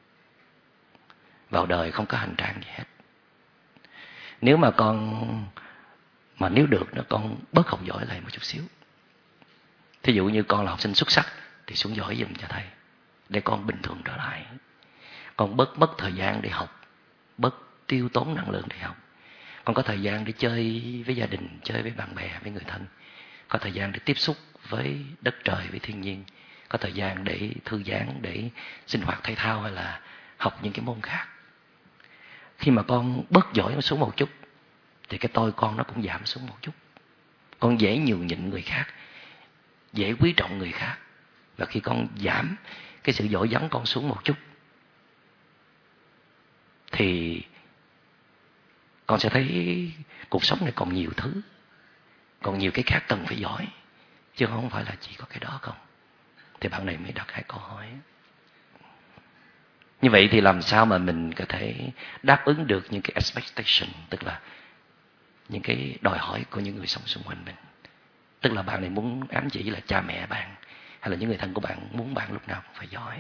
vào đời không có hành trang gì hết. Nếu mà con mà nếu được nó con bớt học giỏi lại một chút xíu. Thí dụ như con là học sinh xuất sắc thì xuống giỏi giùm cho thầy, để con bình thường trở lại. Con bớt mất thời gian để học, bớt tiêu tốn năng lượng để học. Con có thời gian để chơi với gia đình, chơi với bạn bè, với người thân. Có thời gian để tiếp xúc với đất trời, với thiên nhiên. Có thời gian để thư giãn, để sinh hoạt thể thao hay là học những cái môn khác. Khi mà con bớt giỏi xuống một chút thì cái tôi con nó cũng giảm xuống một chút. Con dễ nhường nhịn người khác, dễ quý trọng người khác. Và khi con giảm cái sự giỏi giắng con xuống một chút, thì con sẽ thấy cuộc sống này còn nhiều thứ, còn nhiều cái khác cần phải giỏi, chứ không phải là chỉ có cái đó không. thì bạn này mới đặt hai câu hỏi. Như vậy thì làm sao mà mình có thể đáp ứng được những cái expectation, tức là những cái đòi hỏi của những người sống xung quanh mình. Tức là bạn này muốn ám chỉ là cha mẹ bạn hay là những người thân của bạn muốn bạn lúc nào cũng phải giỏi.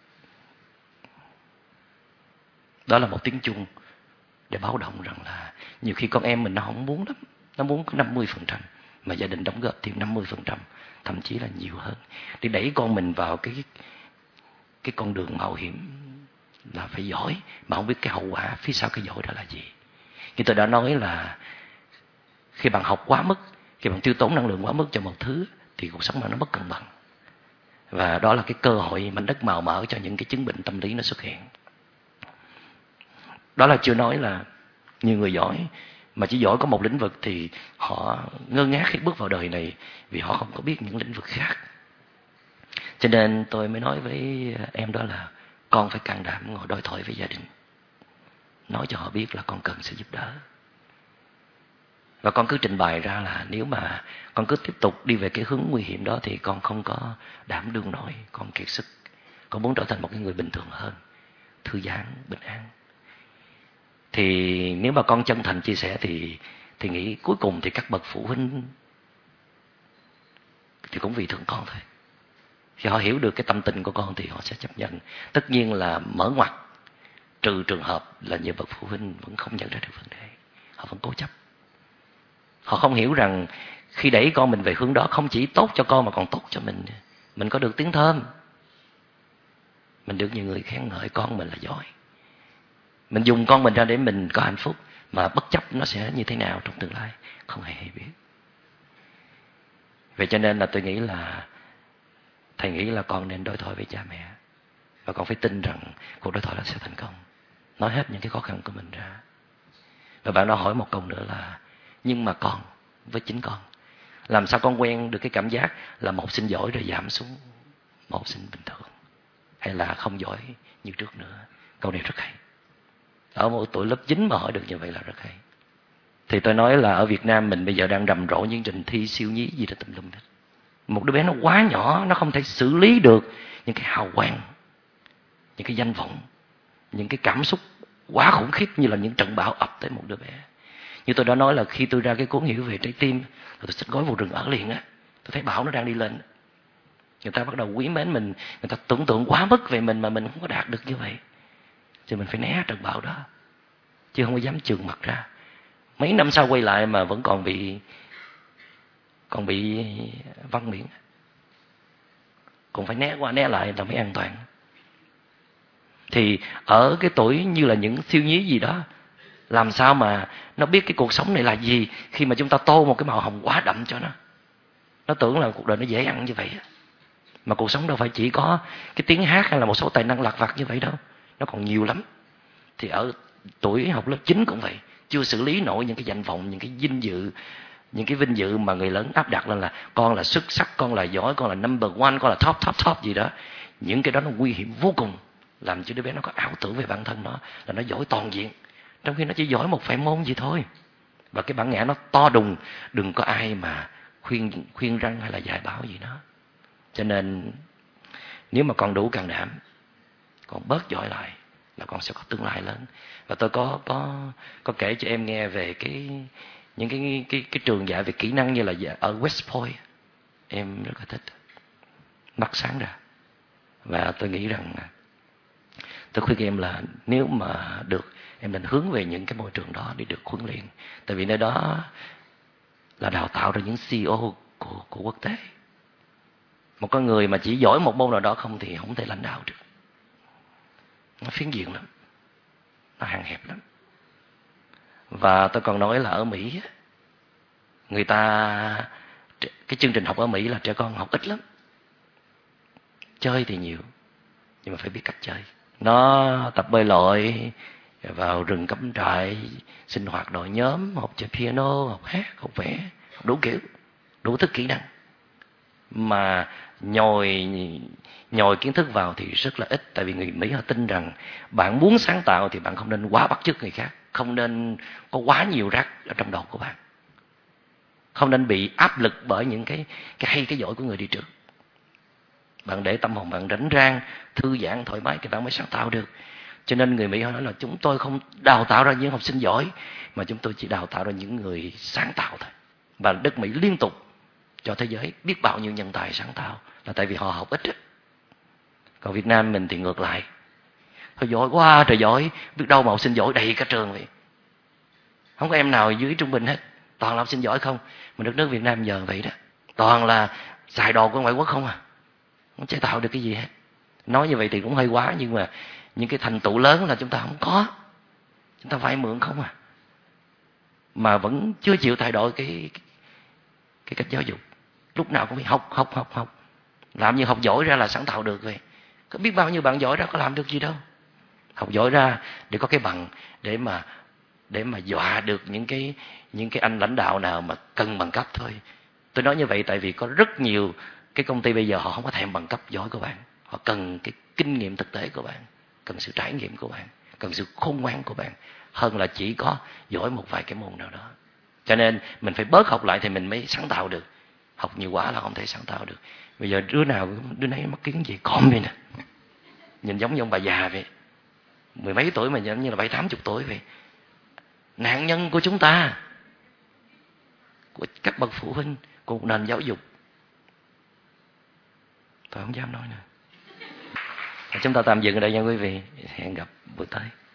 Đó là một tiếng chuông để báo động rằng là nhiều khi con em mình nó không muốn lắm. Nó muốn có năm mươi phần trăm mà gia đình đóng góp thêm năm mươi phần trăm, thậm chí là nhiều hơn, để đẩy con mình vào cái cái con đường mạo hiểm là phải giỏi, mà không biết cái hậu quả phía sau cái giỏi đó là gì. Như tôi đã nói là khi bạn học quá mức, khi bạn tiêu tốn năng lượng quá mức cho một thứ thì cuộc sống bạn nó mất cân bằng. Và đó là cái cơ hội mảnh đất màu mỡ cho những cái chứng bệnh tâm lý nó xuất hiện. Đó là chưa nói là nhiều người giỏi mà chỉ giỏi có một lĩnh vực thì họ ngơ ngác khi bước vào đời này vì họ không có biết những lĩnh vực khác. Cho nên tôi mới nói với em đó là con phải can đảm ngồi đối thoại với gia đình, nói cho họ biết là con cần sự giúp đỡ. Và con cứ trình bày ra là nếu mà con cứ tiếp tục đi về cái hướng nguy hiểm đó thì con không có đảm đương nổi, con kiệt sức, con muốn trở thành một cái người bình thường hơn, thư giãn, bình an. Thì nếu mà con chân thành chia sẻ thì thì nghĩ cuối cùng thì các bậc phụ huynh thì cũng vì thương con thôi. Khi họ hiểu được cái tâm tình của con thì họ sẽ chấp nhận. Tất nhiên là mở ngoặt, trừ trường hợp là nhiều bậc phụ huynh vẫn không nhận ra được vấn đề, họ vẫn cố chấp. Họ không hiểu rằng khi đẩy con mình về hướng đó không chỉ tốt cho con mà còn tốt cho mình. Mình có được tiếng thơm, mình được nhiều người khen ngợi con mình là giỏi. Mình dùng con mình ra để mình có hạnh phúc, mà bất chấp nó sẽ như thế nào trong tương lai không hề hay biết. Vậy cho nên là tôi nghĩ là thầy nghĩ là con nên đối thoại với cha mẹ, và con phải tin rằng cuộc đối thoại đó sẽ thành công. Nói hết những cái khó khăn của mình ra. Và bạn đã hỏi một câu nữa là nhưng mà con, với chính con, làm sao con quen được cái cảm giác là một học sinh giỏi rồi giảm xuống một học sinh bình thường, hay là không giỏi như trước nữa? Câu này rất hay. Ở một tuổi lớp chín mà hỏi được như vậy là rất hay. Thì tôi nói là ở Việt Nam mình bây giờ đang rầm rộ những trình thi siêu nhí gì đó tùm lum hết. Một đứa bé nó quá nhỏ, nó không thể xử lý được những cái hào quang, những cái danh vọng, những cái cảm xúc quá khủng khiếp như là những trận bão ập tới một đứa bé. Như tôi đã nói là khi tôi ra cái cuốn Hiểu về trái tim, tôi xách gói vào rừng ở liền á. Tôi thấy bão nó đang đi lên. Người ta bắt đầu quý mến mình, người ta tưởng tượng quá mức về mình mà mình không có đạt được như vậy. Thì mình phải né trận bão đó, chứ không có dám trừng mặt ra. Mấy năm sau quay lại mà vẫn còn bị còn bị văng miệng, còn phải né qua né lại là mới an toàn. Thì ở cái tuổi như là những siêu nhí gì đó, làm sao mà nó biết cái cuộc sống này là gì khi mà chúng ta tô một cái màu hồng quá đậm cho nó. Nó tưởng là cuộc đời nó dễ ăn như vậy. Mà cuộc sống đâu phải chỉ có cái tiếng hát hay là một số tài năng lặt vặt như vậy đâu. Nó còn nhiều lắm. Thì ở tuổi học lớp chín cũng vậy. Chưa xử lý nổi những cái danh vọng, những cái vinh dự, những cái vinh dự mà người lớn áp đặt lên là con là xuất sắc, con là giỏi, con là number one, con là top top top gì đó. Những cái đó nó nguy hiểm vô cùng, làm cho đứa bé nó có ảo tưởng về bản thân nó là nó giỏi toàn diện, trong khi nó chỉ giỏi một vài môn gì thôi. Và cái bản ngã nó to đùng, đừng có ai mà khuyên khuyên răng hay là dạy bảo gì nó. Cho nên nếu mà con đủ can đảm, con bớt giỏi lại là con sẽ có tương lai lớn. Và tôi có có có kể cho em nghe về cái những cái cái cái trường dạy về kỹ năng như là ở West Point. Em rất là thích, mắt sáng ra. Và tôi nghĩ rằng tôi khuyên em là nếu mà được, em nên hướng về những cái môi trường đó để được huấn luyện. Tại vì nơi đó là đào tạo ra những xê e ô của, của quốc tế. Một con người mà chỉ giỏi một môn nào đó không thì không thể lãnh đạo được. Nó phiến diện lắm, nó hạn hẹp lắm. Và tôi còn nói là ở Mỹ, người ta, cái chương trình học ở Mỹ là trẻ con học ít lắm. Chơi thì nhiều, nhưng mà phải biết cách chơi. Nó tập bơi lội, vào rừng cắm trại, sinh hoạt đội nhóm, học chơi piano, học hát, học vẽ, học đủ kiểu, đủ thứ kỹ năng. Mà nhồi nhồi kiến thức vào thì rất là ít. Tại vì người Mỹ họ tin rằng bạn muốn sáng tạo thì bạn không nên quá bắt chước người khác, không nên có quá nhiều rác ở trong đầu của bạn, không nên bị áp lực bởi những cái cái hay cái giỏi của người đi trước. bạn để tâm hồn bạn rảnh rang, thư giãn, thoải mái thì bạn mới sáng tạo được. Cho nên người Mỹ họ nói là chúng tôi không đào tạo ra những học sinh giỏi, mà chúng tôi chỉ đào tạo ra những người sáng tạo thôi. Và đất Mỹ liên tục cho thế giới biết bao nhiêu nhân tài sáng tạo là tại vì họ học ít. Còn Việt Nam mình thì ngược lại. Thôi giỏi quá trời giỏi, biết đâu mà học sinh giỏi đầy cả trường vậy. Không có em nào dưới trung bình hết, toàn là học sinh giỏi không. Mà đất nước Việt Nam giờ vậy đó, toàn là xài đồ của ngoại quốc không à, không chế tạo được cái gì hết. Nói như vậy thì cũng hơi quá, nhưng mà những cái thành tựu lớn là chúng ta không có, chúng ta phải mượn không à, mà vẫn chưa chịu thay đổi cái cái cách giáo dục. Lúc nào cũng phải học học học học, làm như học giỏi ra là sáng tạo được vậy. Có biết bao nhiêu bạn giỏi ra có làm được gì đâu. Học giỏi ra để có cái bằng, để mà để mà dọa được những cái những cái anh lãnh đạo nào mà cần bằng cấp thôi. Tôi nói như vậy tại vì có rất nhiều cái công ty bây giờ họ không có thèm bằng cấp giỏi của bạn, họ cần cái kinh nghiệm thực tế của bạn, cần sự trải nghiệm của bạn, cần sự khôn ngoan của bạn, hơn là chỉ có giỏi một vài cái môn nào đó. Cho nên mình phải bớt học lại thì mình mới sáng tạo được. Học nhiều quá là không thể sáng tạo được. Bây giờ đứa nào đứa nấy mắc kiến gì con vậy nè, nhìn giống như ông bà già vậy, mười mấy tuổi mà giống như là bảy tám chục tuổi vậy. Nạn nhân của chúng ta, của các bậc phụ huynh, của một nền giáo dục. Tôi không dám nói nữa. Chúng ta tạm dừng ở đây nha quý vị. Hẹn gặp bữa tới.